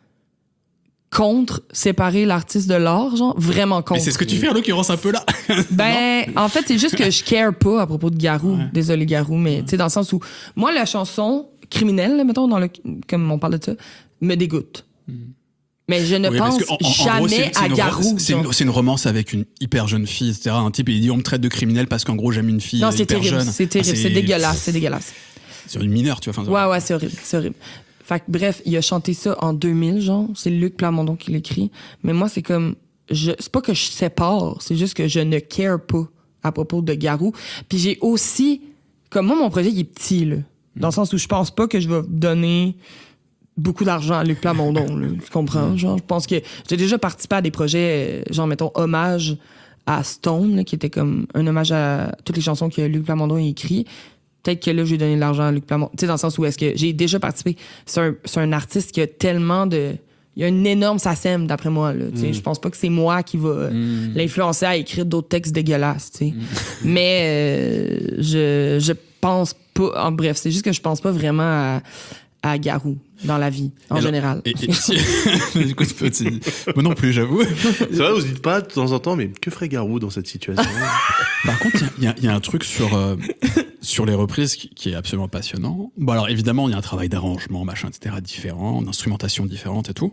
Contre séparer l'artiste de l'art, genre, vraiment contre.
Mais c'est ce que tu fais en l'occurrence un peu là.
Ben, en fait, c'est juste que je care pas à propos de Garou. Désolé, Garou, mais tu sais, dans le sens où, moi, la chanson criminelle, là, mettons, dans le, comme on parle de ça, me dégoûte. Mais je ne
Oui, parce
pense
que en- en- en
jamais
gros, c'est- c'est
à
une ro-
Garou.
C'est une,
genre.
c'est une romance avec une hyper jeune fille, et cetera. Un type, il dit on me traite de criminel parce qu'en gros j'aime une fille
Non,
euh,
c'est
hyper
terrible,
jeune.
c'est terrible,
Ah,
c'est dégueulasse, c'est dégueulasse.
C'est une mineure, tu vois. Enfin,
Ouais, ouais, c'est horrible, c'est horrible. Fait que, bref, il a chanté ça en deux mille, genre. C'est Luc Plamondon qui l'écrit. Mais moi, c'est comme... je C'est pas que je sépare, c'est juste que je ne care pas à propos de Garou. Puis j'ai aussi... Comme moi, mon projet, il est petit, là. Dans le sens où je pense pas que je vais donner beaucoup d'argent à Luc Plamondon, là. Tu comprends? Genre, je pense que j'ai déjà participé à des projets, euh, genre, mettons, hommage à Stone, là, qui était comme un hommage à toutes les chansons que Luc Plamondon a écrit. Peut-être que là, j'ai donné de l'argent à Luc Plamondon. Tu sais, dans le sens où est-ce que j'ai déjà participé. C'est un, c'est un artiste qui a tellement de... il y a une énorme sasème, d'après moi. Là,
Mm.
Je pense pas que c'est moi qui va
Mm.
l'influencer à écrire d'autres textes dégueulasses. Mm. Mais euh, je, je pense pas... En bref, c'est juste que je pense pas vraiment à, à Garou dans la vie, en
Alors,
général.
Et, et si... Écoute, petit... Moi non plus, j'avoue.
C'est vrai, vous dites pas de temps en temps, mais que ferait Garou dans cette situation?
Par contre, il y, y, y a un truc sur, euh, sur les reprises qui, qui est absolument passionnant. Bon, alors évidemment, il y a un travail d'arrangement, machin, et cetera, différent, d'instrumentation différente et tout.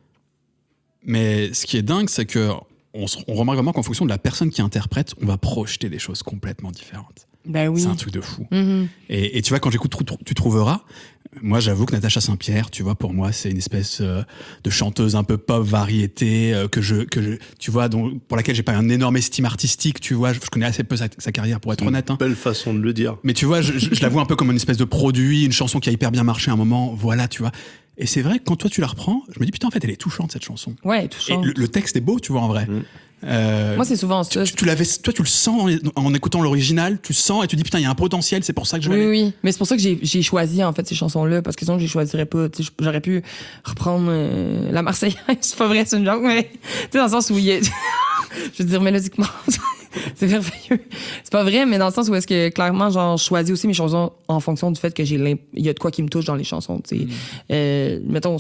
Mais ce qui est dingue, c'est que on, se, on remarque vraiment qu'en fonction de la personne qui interprète, on va projeter des choses complètement différentes.
Ben oui.
C'est un truc de fou.
Mm-hmm.
Et, et tu vois, quand j'écoute Tu trouveras, moi j'avoue que Natacha Saint-Pierre, tu vois, pour moi c'est une espèce euh, de chanteuse un peu pop variété euh, que je que je tu vois dont, pour laquelle j'ai pas un énorme estime artistique, tu vois, je, je connais assez peu sa, sa carrière pour être
Une
honnête. Hein.
Belle façon de le dire.
Mais tu vois, je, je, je la vois un peu comme une espèce de produit, une chanson qui a hyper bien marché à un moment, voilà, tu vois. Et c'est vrai que quand toi tu la reprends, je me dis putain en fait elle est touchante cette chanson.
Ouais,
Et
touchant.
le, le texte est beau, tu vois en vrai.
Mm.
Euh,
Moi, c'est souvent
tu,
ça.
tu, tu l'avais, toi tu le sens en, en écoutant l'original, tu sens et tu dis putain il y a un potentiel, c'est pour ça que je vais
Oui,
aller.
oui. Mais c'est pour ça que j'ai, j'ai choisi, en fait, ces chansons-là, parce que sinon, je les choisirais pas. Tu sais, j'aurais pu reprendre euh, la Marseillaise. C'est pas vrai, c'est une joke, mais tu sais, dans le sens où il y a... je veux dire, mélodiquement, c'est merveilleux. C'est pas vrai, mais dans le sens où est-ce que, clairement, genre, je choisis aussi mes chansons en fonction du fait que j'ai l'imp... il y a de quoi qui me touche dans les chansons, tu sais. Mm. Euh, mettons...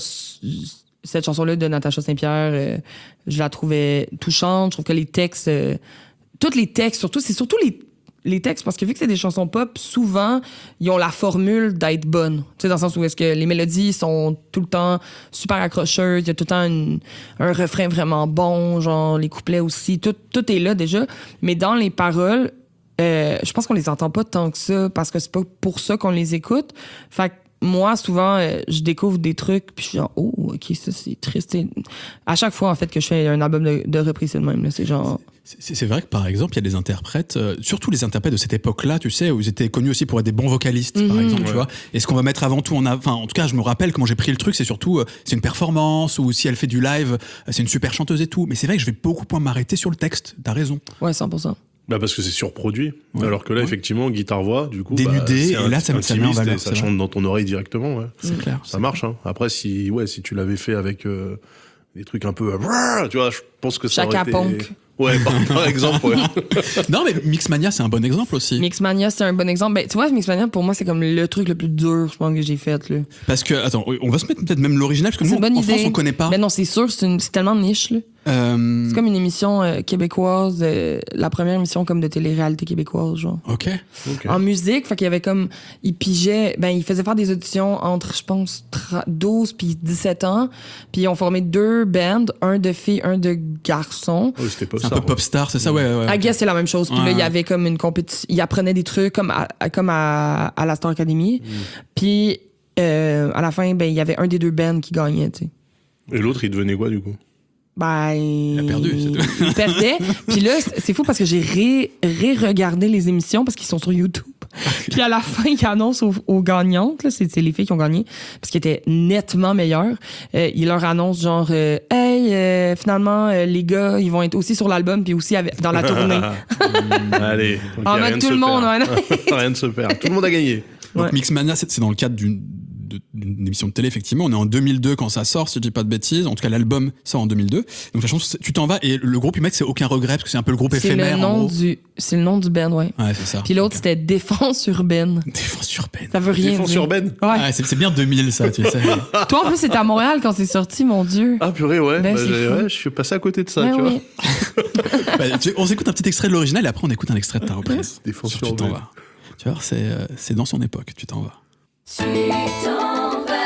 Cette chanson-là de Natacha Saint-Pierre, euh, je la trouvais touchante. Je trouve que les textes, euh, tous les textes, surtout, c'est surtout les, les textes, parce que vu que c'est des chansons pop, souvent, ils ont la formule d'être bonnes. Tu sais, dans le sens où est-ce que les mélodies sont tout le temps super accrocheuses, il y a tout le temps une, un refrain vraiment bon, genre les couplets aussi, tout, tout est là déjà. Mais dans les paroles, euh, je pense qu'on les entend pas tant que ça, parce que c'est pas pour ça qu'on les écoute. Fait que moi, souvent, euh, je découvre des trucs, puis je suis genre, oh, OK, ça, c'est triste. Et à chaque fois, en fait, que je fais un album de, de reprise, c'est le même. Là, c'est genre...
C'est, c'est vrai que, par exemple, il y a des interprètes, euh, surtout les interprètes de cette époque-là, tu sais, où ils étaient connus aussi pour être des bons vocalistes, mm-hmm. par exemple, ouais. tu vois. Et ce qu'on va mettre avant tout en... A... Enfin, en tout cas, je me rappelle comment j'ai pris le truc, c'est surtout, euh, c'est une performance, ou si elle fait du live, euh, c'est une super chanteuse et tout. Mais c'est vrai que je vais beaucoup moins m'arrêter sur le texte, t'as raison.
Ouais, cent pour cent.
Bah parce que c'est surproduit.
Ouais.
Alors que là,
ouais.
effectivement, guitare-voix, du coup.
Dénudé,
bah,
et là, ça me met en valeur.
Ça chante dans ton oreille directement, ouais.
C'est mmh. clair.
Ça marche, hein. Après, si, ouais, si tu l'avais fait avec euh, des trucs un peu. Euh, tu vois, je pense que ça
Chaka
aurait été.
Ponk.
Ouais, par, par exemple, ouais.
Non, mais Mixmania, c'est un bon exemple aussi.
Mixmania, c'est un bon exemple. Ben, tu vois, Mixmania, pour moi, c'est comme le truc le plus dur, je pense, que j'ai fait, là.
Parce que, attends, on va se mettre peut-être même l'original, parce que nous, en France, on connaît pas.
Mais non, c'est sûr, c'est, une, c'est tellement niche, là.
Euh...
C'est comme une émission euh, québécoise, euh, la première émission comme de télé-réalité québécoise, genre.
OK.
okay.
En musique, fait qu'il y avait comme, il pigeait, ben, il faisait faire des auditions entre, je pense, douze puis dix-sept ans, puis ils ont formé deux bands, un de filles, un de garçons.
Oh, c'était pop
c'est
star,
un peu pop star, c'est ça, ouais, ouais.
I guess c'est la même chose. Puis
ouais.
là, il y avait comme une compétition, il apprenait des trucs comme à, comme à, à la Star Academy. Mm. Puis, euh, à la fin, ben, il y avait un des deux bands qui gagnait, tu sais.
Et l'autre, il devenait quoi, du coup?
Ben,
il a perdu.
Il perdait. Puis là, c'est fou parce que j'ai ré, ré-regardé les émissions parce qu'ils sont sur YouTube. Puis à la fin, ils annoncent aux, aux gagnantes, là, c'est, c'est les filles qui ont gagné, parce qu'ils étaient nettement meilleures. Euh, ils leur annoncent genre, euh, hey, euh, finalement, euh, les gars, ils vont être aussi sur l'album puis aussi avec, dans la tournée.
Allez. Okay,
en mode tout le monde,
ouais. Rien ne se perd. Tout le monde a gagné.
Donc
ouais.
Mixmania, c'est, c'est dans le cadre d'une De, d'une émission de télé, effectivement. On est en deux mille deux quand ça sort, si je dis pas de bêtises. En tout cas, l'album sort en deux mille deux. Donc la chanson, tu t'en vas, et le groupe, ils mettent c'est aucun regret, parce que c'est un peu le groupe
c'est
éphémère.
Le nom
en gros.
du, c'est le nom du band, ouais.
Ouais, c'est ça.
Puis l'autre,
okay.
c'était Défense urbaine.
Défense urbaine.
Ça veut rien
Défense
dire.
urbaine?
Ouais.
ouais c'est, c'est bien deux mille, ça, tu sais.
Toi, en plus, c'était à Montréal quand c'est sorti, mon Dieu.
Ah, purée, ouais.
Ben,
bah, ouais je suis passé à côté de ça,
ouais,
tu
oui.
vois.
bah, tu, on s'écoute un petit extrait de l'original, et après, on écoute un extrait de ta reprise.
Défense
Sur, tu t'en vas. Tu vois, c'est, euh, c'est dans son époque, tu t'en vas.
Tu t'en vas.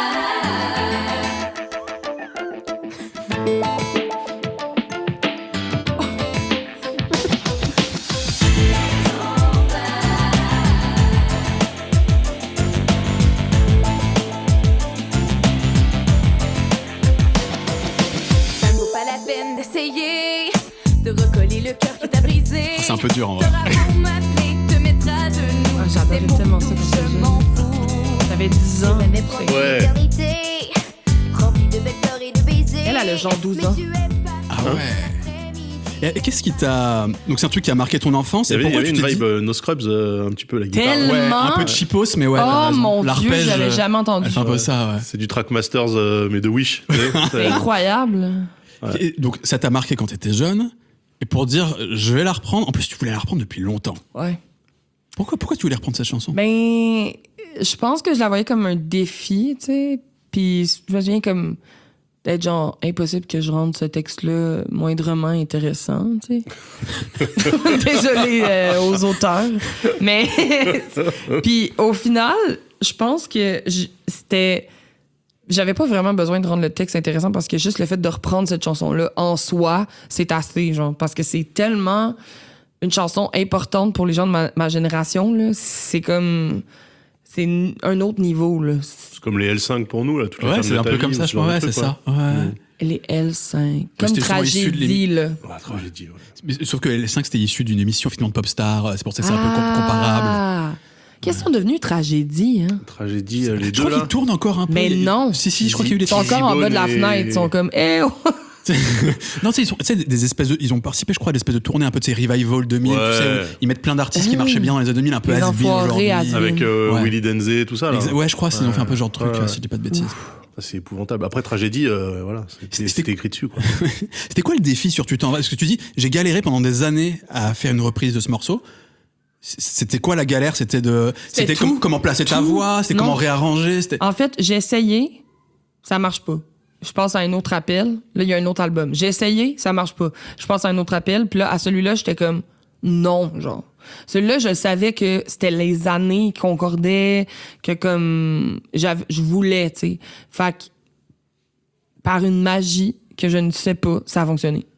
Ça ne vaut pas la peine d'essayer de recoller le cœur qui t'a brisé.
C'est un peu dur, en vrai.
Ah, j'adorais tellement ça quand j'étais jeune. J'avais dix ans.
Ouais.
Elle
Elle a le genre douze ans.
Ah ouais. Et, et qu'est-ce qui t'a... Donc c'est un truc qui a marqué ton enfance.
Il y avait,
et
il y
pourquoi
avait
tu
une
t'es
vibe
dit...
euh, No Scrubs, euh, un petit peu la guitare.
Tellement.
Ouais, un peu de cheapos, mais ouais. t'as
Oh
raison.
mon Dieu,
L'arpège,
j'avais
euh,
jamais entendu.
elle fait un peu ça, ouais.
C'est du Trackmasters, euh, mais de Wish. tu sais. C'est-
Incroyable.
Ouais.
Et donc ça t'a marqué quand t'étais jeune. Et pour dire, je vais la reprendre. En plus, tu voulais la reprendre depuis longtemps.
Ouais.
Pourquoi, pourquoi tu voulais reprendre cette chanson?
Ben, je pense que je la voyais comme un défi, tu sais. Puis je me souviens comme d'être genre impossible que je rende ce texte-là moindrement intéressant, tu sais. Désolée euh, aux auteurs. Mais, puis au final, je pense que j- c'était... J'avais pas vraiment besoin de rendre le texte intéressant parce que juste le fait de reprendre cette chanson-là en soi, c'est assez, genre. Parce que c'est tellement une chanson importante pour les gens de ma, ma génération, là. C'est comme... C'est n- un autre niveau, là.
C'est comme les L cinq pour nous, là. Toutes les
Ouais,
femmes
c'est
de
un
ta
peu
vie,
comme ça,
ce
je
genre
pense.
de
Ouais, c'est
truc,
ça. Ouais.
Les L cinq. Comme
c'était souvent issu de
tragédie, là.
Ouais, la tragédie, ouais.
Mais, sauf que L cinq, c'était issu d'une émission finalement de Popstar. C'est pour ça que c'est un peu com- comparable.
Ah! Qu'est-ce qu'ils sont devenus tragédie, hein?
Tragédie, euh, les
Je
deux,
crois
là.
qu'ils tournent encore un peu.
Mais
Il y a-
non.
Si, si, je crois qu'il y a eu des
Ils sont encore en bas de la
Zibone et-
fenêtre. Ils sont comme, eh oh!
Non, tu sais, ils sont, tu sais, des espèces de, ils ont participé, je crois, à des espèces de tournées un peu de ces revival deux mille.
Ouais.
Tu sais, où ils mettent plein d'artistes qui
Ah.
marchaient bien dans les années deux mille, un peu
Les
has-been
enfoirés
aujourd'hui.
has-been.
Avec euh,
Ouais.
Willy Denzé, tout ça, là.
Exa- Ouais, je crois, sinon on fait un peu ce genre de truc,
Ouais,
euh,
ouais.
si je dis pas de bêtises.
Ça, c'est épouvantable. Après, tragédie, euh, voilà, c'était
C'était-
c'était écrit dessus, quoi.
C'était quoi le défi sur Tu t'en vas? Parce que tu dis, j'ai galéré pendant des années à faire une reprise de ce morceau. C- C'était quoi la galère? C'était de, c'était
tout.
com- comment placer ta
Tout.
voix? C'était
Non.
comment réarranger? C'était...
En fait, j'ai essayé, ça marche pas. Je passe à un autre appel. Là, il y a un autre album. J'ai essayé, ça marche pas. Je passe à un autre appel. Puis là, à celui-là, j'étais comme non, genre. Celui-là, je savais que c'était les années qui concordaient, que comme j'avais, je voulais, tu sais. Fait que par une magie que je ne sais pas, ça a fonctionné.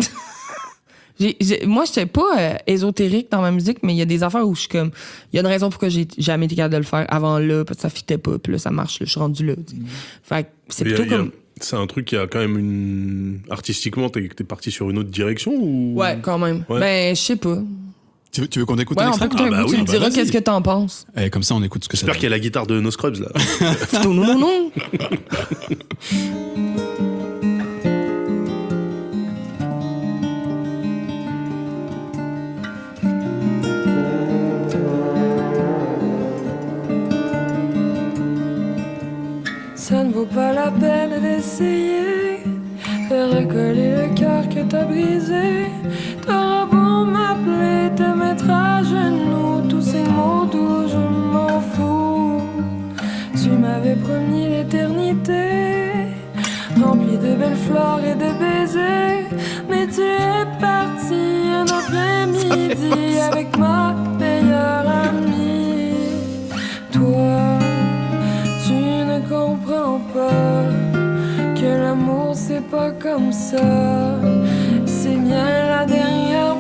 J'ai, j'ai, moi, j'étais pas euh, ésotérique dans ma musique, mais il y a des affaires où je suis comme... Il y a une raison pourquoi j'ai jamais été capable de le faire avant là, parce que ça fitait pas, puis là, ça marche, là, je suis rendu là. tu sais. Fait que c'est
Il y a-
plutôt
il y a-
comme...
C'est un truc qui a quand même une. Artistiquement, t'es t'es parti sur une autre direction ou.
Ouais, quand même.
Ouais.
Ben, je sais pas.
Tu veux, tu veux qu'on écoute
Ouais,
un
on peut
extrait?
écouter
Ah
un
bah
bout,
oui,
tu me
bah
diras
vas-y.
qu'est-ce que t'en penses.
Eh, comme ça, on écoute ce que ça
J'espère
fait.
qu'il y a la guitare de No Scrubs, là.
non, non, non.
Ça ne vaut pas la peine d'essayer de recoller le cœur que t'as brisé. T'auras beau m'appeler, te mettre à genoux, tous ces mots doux, je m'en fous. Tu m'avais promis l'éternité, remplie de belles fleurs et de baisers, mais tu es parti un après-midi avec ma meilleure amie. Toi, tu ne comprends pas que l'amour c'est pas comme ça. C'est bien la dernière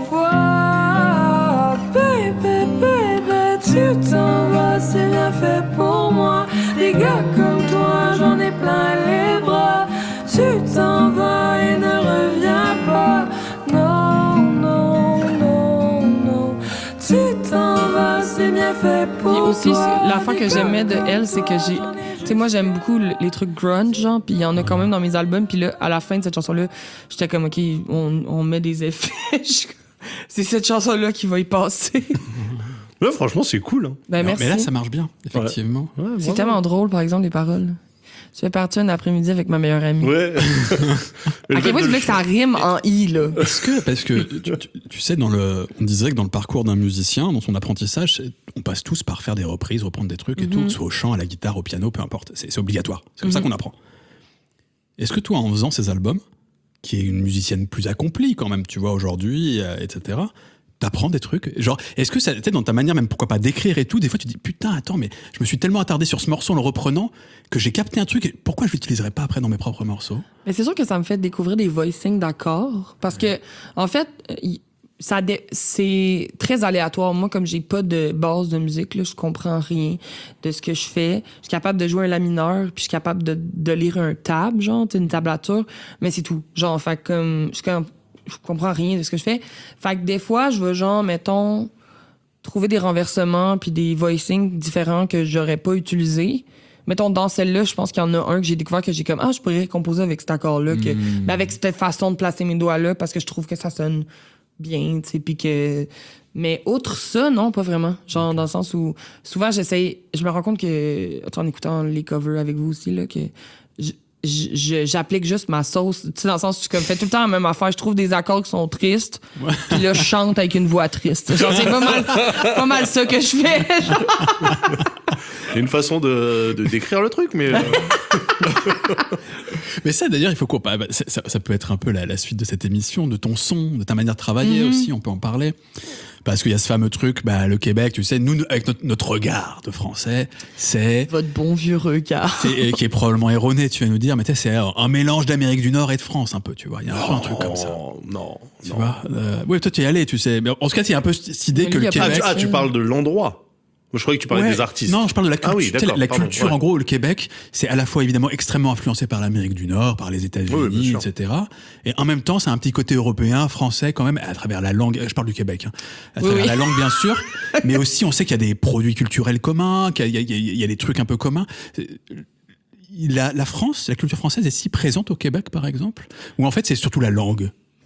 fois. Baby, baby, tu t'en vas, c'est bien fait pour moi. Des gars comme toi, j'en ai plein les bras. Tu t'en vas et ne reviens pas. Non, non, non, non. Tu t'en vas, c'est bien fait pour
Puis
toi.
aussi, c'est- l'affaire que j'aimais de elle, c'est que j'ai... Tu sais, moi, j'aime beaucoup le- les trucs grunge, genre, puis il y en a quand même dans mes albums. Puis là, à la fin de cette chanson-là, j'étais comme, OK, on, on met des effets. Je suis comme, c'est cette chanson-là qui va y passer.
Ouais, franchement, c'est cool. Hein.
Ben,
Non,
merci.
mais là, ça marche bien, effectivement.
Ouais,
C'est
bravo.
tellement drôle, par exemple, les paroles. Je fais partir un après-midi avec ma meilleure amie.
Ouais.
À quel point tu veux que ça rime en i, là?
Est-ce que, parce que tu, tu- tu sais, dans le, on disait que dans le parcours d'un musicien, dans son apprentissage, c'est- on passe tous par faire des reprises, reprendre des trucs et tout, que ce soit au chant, à la guitare, au piano, peu importe. C'est c'est obligatoire. C'est comme ça qu'on apprend. Est-ce que toi, en faisant ces albums, qui est une musicienne plus accomplie quand même, tu vois, aujourd'hui, euh, et cetera, t'apprends des trucs. Genre, est-ce que ça, tu sais, dans ta manière même, pourquoi pas d'écrire et tout, des fois tu dis, putain, attends, mais je me suis tellement attardé sur ce morceau en le reprenant que j'ai capté un truc et pourquoi je l'utiliserais pas après dans mes propres morceaux?
Mais c'est sûr que ça me fait découvrir des voicings d'accords. Parce que, en fait, y- ça dé- c'est très aléatoire. Moi, comme j'ai pas de base de musique, là, je comprends rien de ce que je fais. Je suis capable de jouer un la mineur, puis je suis capable de, de lire un tab, genre, t'sais, une tablature, mais c'est tout. Genre, fait que comme, je, suis comme- je comprends rien de ce que je fais. Fait que des fois, je veux, genre, mettons, trouver des renversements puis des voicings différents que j'aurais pas utilisés. mettons, dans celle-là, je pense qu'il y en a un que j'ai découvert que j'ai comme, ah, je pourrais composer avec cet accord-là, que,
Mm.
mais avec cette façon de placer mes doigts là, parce que je trouve que ça sonne bien, tu sais, puis que. Mais autre ça, non, pas vraiment. Genre, dans le sens où, souvent, j'essaye, je me rends compte que, tu sais, en écoutant les covers avec vous aussi, là, que. je- je- j'applique juste ma sauce, tu sais, dans le sens où je comme, fais tout le temps la même affaire. Je trouve des accords qui sont tristes, puis là, je chante avec une voix triste. Genre, c'est pas mal, pas mal ça que je fais.
Il y a une façon de, de décrire le truc, mais... euh,
Mais ça, d'ailleurs, il faut quoi bah, bah, ça, ça- ça peut être un peu la, la suite de cette émission, de ton son, de ta manière de travailler
Mhm.
aussi, on peut en parler. Parce qu'il y a ce fameux truc, bah, le Québec, tu sais, nous, nous, avec notre, notre regard de français, c'est...
Votre bon vieux regard.
c'est- qui est probablement erroné, tu vas nous dire, mais tu sais, c'est un mélange d'Amérique du Nord et de France, un peu, tu vois. Il y a un, peu un truc comme ça.
Oh, non,
Tu
non.
vois euh, Oui, toi, tu y es allé, tu sais. Mais en tout cas, il y a un peu cette idée
Mais
que
lui,
le
il y a
Ah,
pas
Québec...
tu, ah, tu parles de l'endroit. Moi, je croyais que tu parlais
Ouais,
des artistes.
Non, je parle de la culture.
Ah oui,
Tu sais,
d'accord,
la
pardon,
culture,
ouais.
en gros, le Québec, c'est à la fois évidemment extrêmement influencé par l'Amérique du Nord, par les États-Unis,
Oui, bien sûr.
et cetera. Et en même temps, c'est un petit côté européen, français quand même, à travers la langue. Je parle du Québec, hein, à
Oui,
travers
oui.
la langue bien sûr, mais aussi on sait qu'il y a des produits culturels communs, qu'il y a, il y a- il y a des trucs un peu communs. La, la France, la culture française est si présente au Québec, par exemple, ou en fait c'est surtout la langue.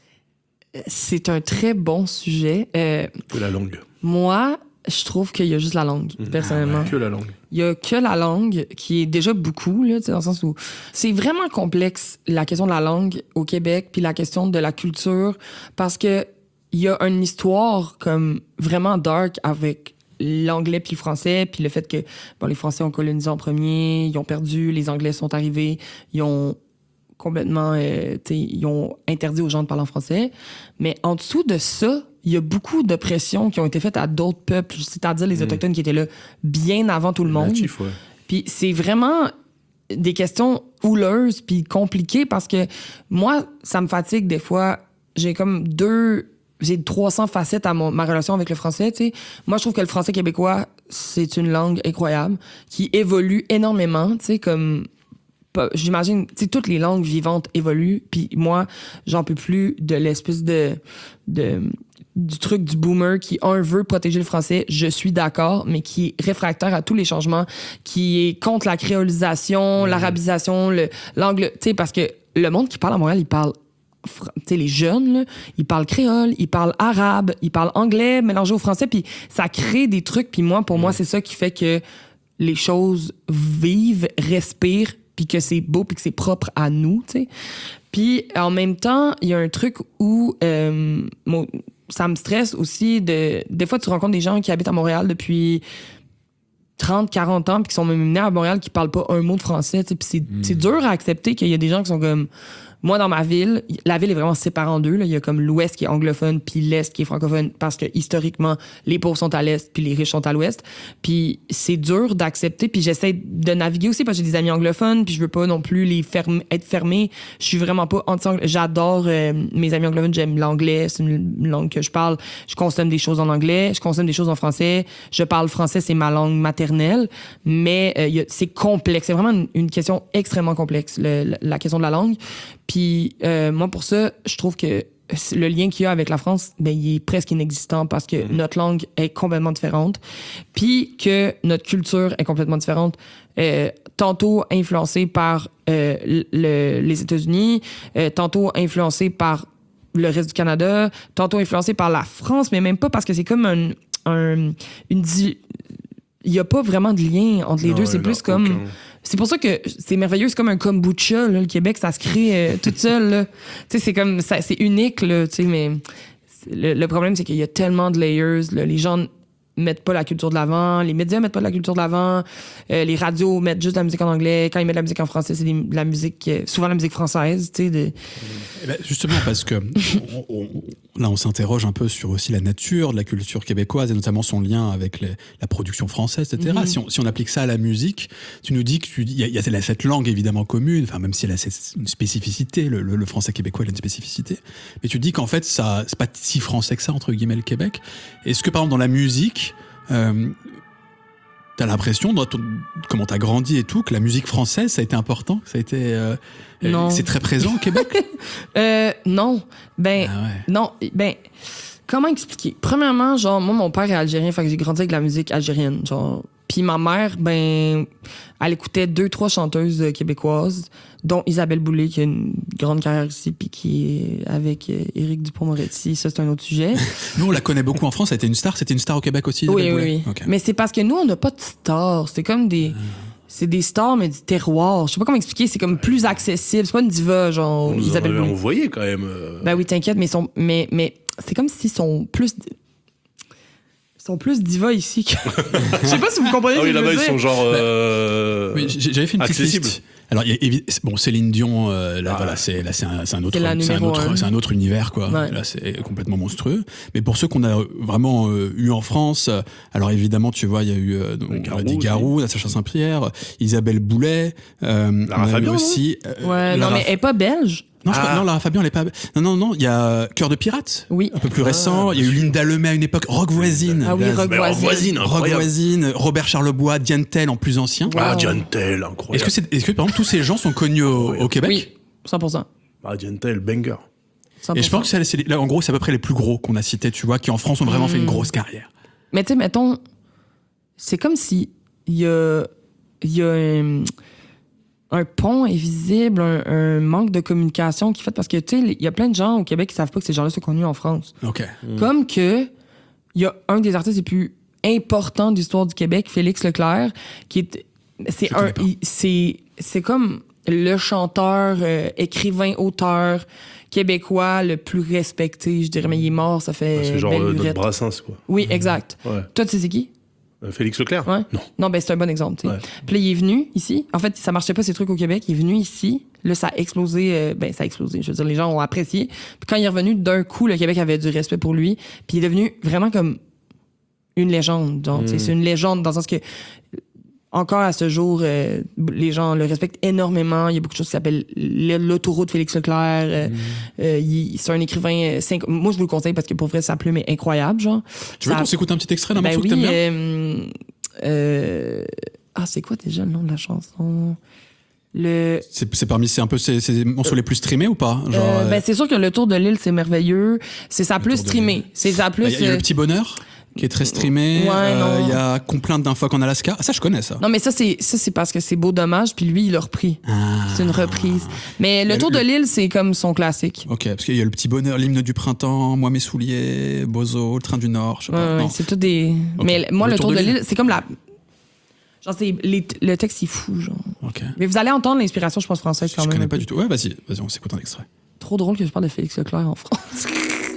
C'est un très bon sujet. Euh,
Que la langue.
moi, je trouve qu'il y a juste la langue, personnellement.
Que la langue.
Il y a que la langue, qui est déjà beaucoup, là, tu sais, dans le sens où c'est vraiment complexe, la question de la langue au Québec, puis la question de la culture, parce que il y a une histoire comme vraiment dark avec l'anglais puis le français, puis le fait que bon, les Français ont colonisé en premier, ils ont perdu, les Anglais sont arrivés, ils ont complètement, euh, tu sais, ils ont interdit aux gens de parler en français. Mais en dessous de ça, il y a beaucoup de pressions qui ont été faites à d'autres peuples, c'est-à-dire les Autochtones qui étaient là bien avant tout le monde.
Natif, ouais.
Puis c'est vraiment des questions houleuses puis compliquées parce que moi, ça me fatigue des fois. J'ai comme deux... J'ai trois cents facettes à mon- ma relation avec le français, tu sais. Moi, je trouve que le français québécois, c'est une langue incroyable qui évolue énormément, tu sais, comme... pas- J'imagine, tu sais, toutes les langues vivantes évoluent, puis moi, j'en peux plus de l'espèce de... de du truc du boomer qui, un, veut protéger le français, je suis d'accord, mais qui est réfractaire à tous les changements, qui est contre la créolisation, l'arabisation, le, l'angle... Tu sais, parce que le monde qui parle à Montréal, il parle... fr- Tu sais, les jeunes, là, ils parlent créole, ils parlent arabe, ils parlent anglais mélangé au français, puis ça crée des trucs, puis moi, pour moi, c'est ça qui fait que les choses vivent, respirent, puis que c'est beau, puis que c'est propre à nous, tu sais. Puis en même temps, il y a un truc où... euh, mon- ça me stresse aussi de... Des fois, tu rencontres des gens qui habitent à Montréal depuis trente, quarante ans puis qui sont même venus à Montréal qui parlent pas un mot de français, tu sais. Puis c'est, c'est dur à accepter qu'il y a des gens qui sont comme... Moi, dans ma ville, la ville est vraiment séparée en deux, là. Il y a comme l'Ouest qui est anglophone puis l'Est qui est francophone parce que historiquement, les pauvres sont à l'Est puis les riches sont à l'Ouest. Puis c'est dur d'accepter. Puis j'essaie de naviguer aussi parce que j'ai des amis anglophones puis je veux pas non plus les fermer, être fermée. Je suis vraiment pas anti-anglophone. J'adore euh, mes amis anglophones. J'aime l'anglais. C'est une langue que je parle. Je consomme des choses en anglais. Je consomme des choses en français. Je parle français. C'est ma langue maternelle. Mais euh, y a- c'est complexe. C'est vraiment une, une question extrêmement complexe, le- la question de la langue. Puis euh, moi, pour ça, je trouve que le lien qu'il y a avec la France, ben, il est presque inexistant parce que notre langue est complètement différente. Puis que notre culture est complètement différente. Euh, tantôt influencée par euh, le- les États-Unis, euh, tantôt influencée par le reste du Canada, tantôt influencée par la France, mais même pas parce que c'est comme un, un- une... di- il n'y a pas vraiment de lien entre les
Non,
deux. C'est
il y en a
plus comme...
aucun.
C'est pour ça que c'est merveilleux. C'est comme un kombucha, là, le Québec, ça se crée euh, tout seul. Là. Tu sais, c'est comme... ça- c'est unique, là, tu sais, mais... c'est- Le, le problème, c'est qu'il y a tellement de layers. Là. Les gens mettent pas la culture de l'avant. Les médias mettent pas de la culture de l'avant. Euh, les radios mettent juste de la musique en anglais. Quand ils mettent de la musique en français, c'est des- de la musique... euh, souvent la musique française, tu sais. De...
Eh ben, justement, parce que on- on- là, on s'interroge un peu sur aussi la nature de la culture québécoise et notamment son lien avec les- la production française, et cetera.
Mhm.
Si, on, si on applique ça à la musique, tu nous dis qu'il y, a- il y a cette langue évidemment commune, enfin même si elle a cette- une spécificité, le, le- le français québécois il a une spécificité, mais tu dis qu'en fait, ça, c'est pas si français que ça, entre guillemets, le Québec. Est-ce que par exemple dans la musique, euh, t'as l'impression, dans ton- comment t'as grandi et tout, que la musique française, ça a été important, ça a été, euh, euh,
Non.
c'est très présent au Québec.
Euh, non. Ben...
Ah ouais.
Non, ben, comment expliquer? Premièrement, genre, moi, mon père est algérien, fait que j'ai grandi avec de la musique algérienne. Genre, Puis ma mère, ben, elle écoutait deux, trois chanteuses euh, québécoises, dont Isabelle Boulay, qui a une grande carrière ici, puis qui est avec euh, Éric Dupond-Moretti. Ça, c'est un autre sujet.
Nous, on la connaît beaucoup en France. C'était une star. C'était une star au Québec aussi.
Oui,
Isabelle
oui,
Boulay?
oui.
Ok.
Mais c'est parce que nous, on n'a pas de stars. C'est comme des... C'est des stars, mais du terroir. Je sais pas comment expliquer. C'est comme plus accessible. C'est pas une diva, genre
On nous en
Isabelle
avait
Boulay.
envoyé quand même. euh.
Ben oui, t'inquiète, mais, ils sont, mais, mais c'est comme s'ils sont plus... Ils sont plus divas ici que... Je sais pas si vous comprenez
Ah
ce
oui,
que je
là-bas,
veux
ils
dire.
sont genre. euh,
Oui, j'ai- j'avais fait une petite
accessible.
liste. Alors, il y a évi- bon, Céline Dion, euh, là,
Ah.
voilà, c'est là, c'est un, c'est un autre,
C'est la
c'est un
numéro
autre,
un.
c'est un autre univers, quoi.
Ouais.
Là, c'est complètement monstrueux. Mais pour ceux qu'on a vraiment euh, eu en France, euh, alors évidemment, tu vois, il y a eu, euh, donc, on
Garou
a dit
aussi.
Garou, Sacha Saint-Pierre, Isabelle Boulet, euh,
Lara
on a eu
Fabian, non
aussi. euh,
Ouais, non,
Lara-
mais elle est pas belge.
Non, je crois-
Ah.
non, Lara Fabian, elle est pas. Non, non, non, il y a Cœur de pirate.
Oui.
Un peu plus
Ah,
récent. Il y a eu
bien sûr.
Linda Lemay à une époque. Rock Voisine.
Ah oui,
Gaz.
Rock
Mais en
Voisine.
voisine,
Rock
incroyable.
Voisine, Robert Charlebois, Diane Tell en plus ancien.
Ah,
Wow.
Diane Tell, incroyable.
Est-ce que, c'est, est-ce que, par exemple, tous ces gens sont connus au, au Québec?
Oui, cent pour cent.
Ah, Diane Tell, banger.
cent pour cent.
Et je pense que c'est, c'est- là, en gros, c'est à peu près les plus gros qu'on a cités, tu vois, qui en France ont vraiment fait une grosse carrière.
Mais tu sais, mettons, c'est comme si il y a, il y a un, un pont invisible, un, un manque de communication qui fait parce que tu sais, il y a plein de gens au Québec qui savent pas que ces gens-là sont connus en France.
Ok.
Comme que il y a un des artistes les plus importants de l'histoire du Québec, Félix Leclerc, qui est c'est
Je
un
connais pas.
il- c'est c'est comme le chanteur, euh, écrivain, auteur québécois le plus respecté, je dirais, mais il est mort, ça fait
C'est genre
belle
euh, notre
lurette.
Brassens, quoi.
Oui, exact.
Ouais.
Toi, tu sais c'est qui?
Euh, Félix Leclerc
Ouais.
Non.
Non, ben c'est un bon exemple. tu sais.
Ouais.
Puis là, il est venu ici. En fait, ça marchait pas ces trucs au Québec. Il est venu ici. Là, ça a explosé. euh, ben, ça a explosé. Je veux dire, les gens ont apprécié. Puis quand il est revenu, d'un coup, le Québec avait du respect pour lui. Puis il est devenu vraiment comme une légende. Genre, tu sais, c'est une légende dans le sens que encore à ce jour, euh, les gens le respectent énormément. Il y a beaucoup de choses qui s'appellent l- l'autoroute Félix Leclerc. Euh, euh, il- c'est un écrivain. euh, cinq- Moi, je vous le conseille parce que pour vrai, sa plume est incroyable. Genre.
Tu veux
Ça-
qu'on s'écoute un petit extrait d'un
ben
morceau
oui,
que t'aimes bien?
euh, euh, ah, c'est quoi déjà le nom de la chanson? Le,
C'est, c'est parmi c'est un peu ces, ces morceaux les plus streamés ou pas? Genre,
euh,
euh,
ben, c'est sûr que le Tour de l'île, c'est merveilleux. C'est sa plus
Tour de
streamée.
l'île.
C'est sa
il
plus.
y a, il y a
euh,
le petit bonheur qui est très streamé.
Ouais,
Euh,
non.
Il y a Complainte d'un phoque en Alaska. Ah, ça, je connais ça.
Non, mais ça, c'est, ça, c'est parce que c'est Beau Dommage, puis lui, il l'a repris.
Ah.
C'est une reprise. Mais le
Mais
Tour
le-
de l'île, c'est comme son classique.
Ok, parce qu'il y a le petit bonheur, l'hymne du printemps, Moi mes souliers, Bozo, le train du Nord, je sais
Ouais,
pas.
ouais,
non.
c'est tout des. Mais moi, le, Tour de l'île, c'est comme la. Genre, c'est les- le texte, il est fou, genre.
Ok.
Mais vous allez entendre l'inspiration, je pense, française quand
Je
même.
connais
un
pas
peu.
du tout. Ouais, vas-y, vas-y, on s'écoute un extrait.
Trop drôle que je parle de Félix Leclerc en France.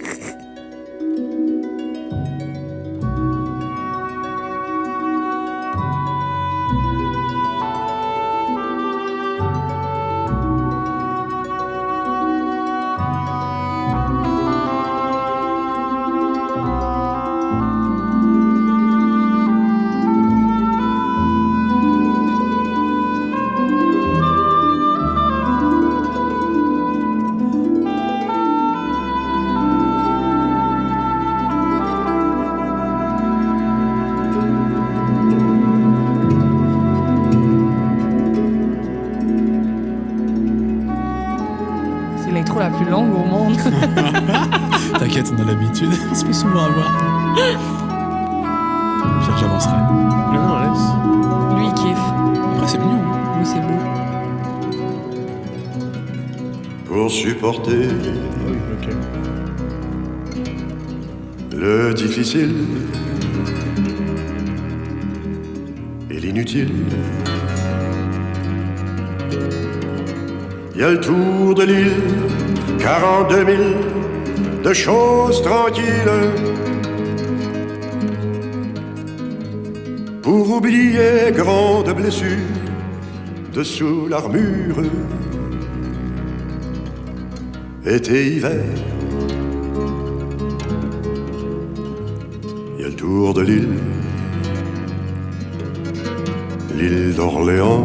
C'est l'intro la plus longue au monde.
T'inquiète, on a l'habitude. On se fait souvent avoir. Pierre, j'avancerai.
Non, non, laisse.
Lui, il kiffe.
Après, c'est mignon. hein.
Lui, c'est beau.
Pour supporter
Ah oui, ok.
le difficile et l'inutile. Il y a le tour de l'île, quarante-deux mille de choses tranquilles. Pour oublier grande blessure dessous l'armure. Été, hiver. Il y a le tour de l'île, l'île d'Orléans.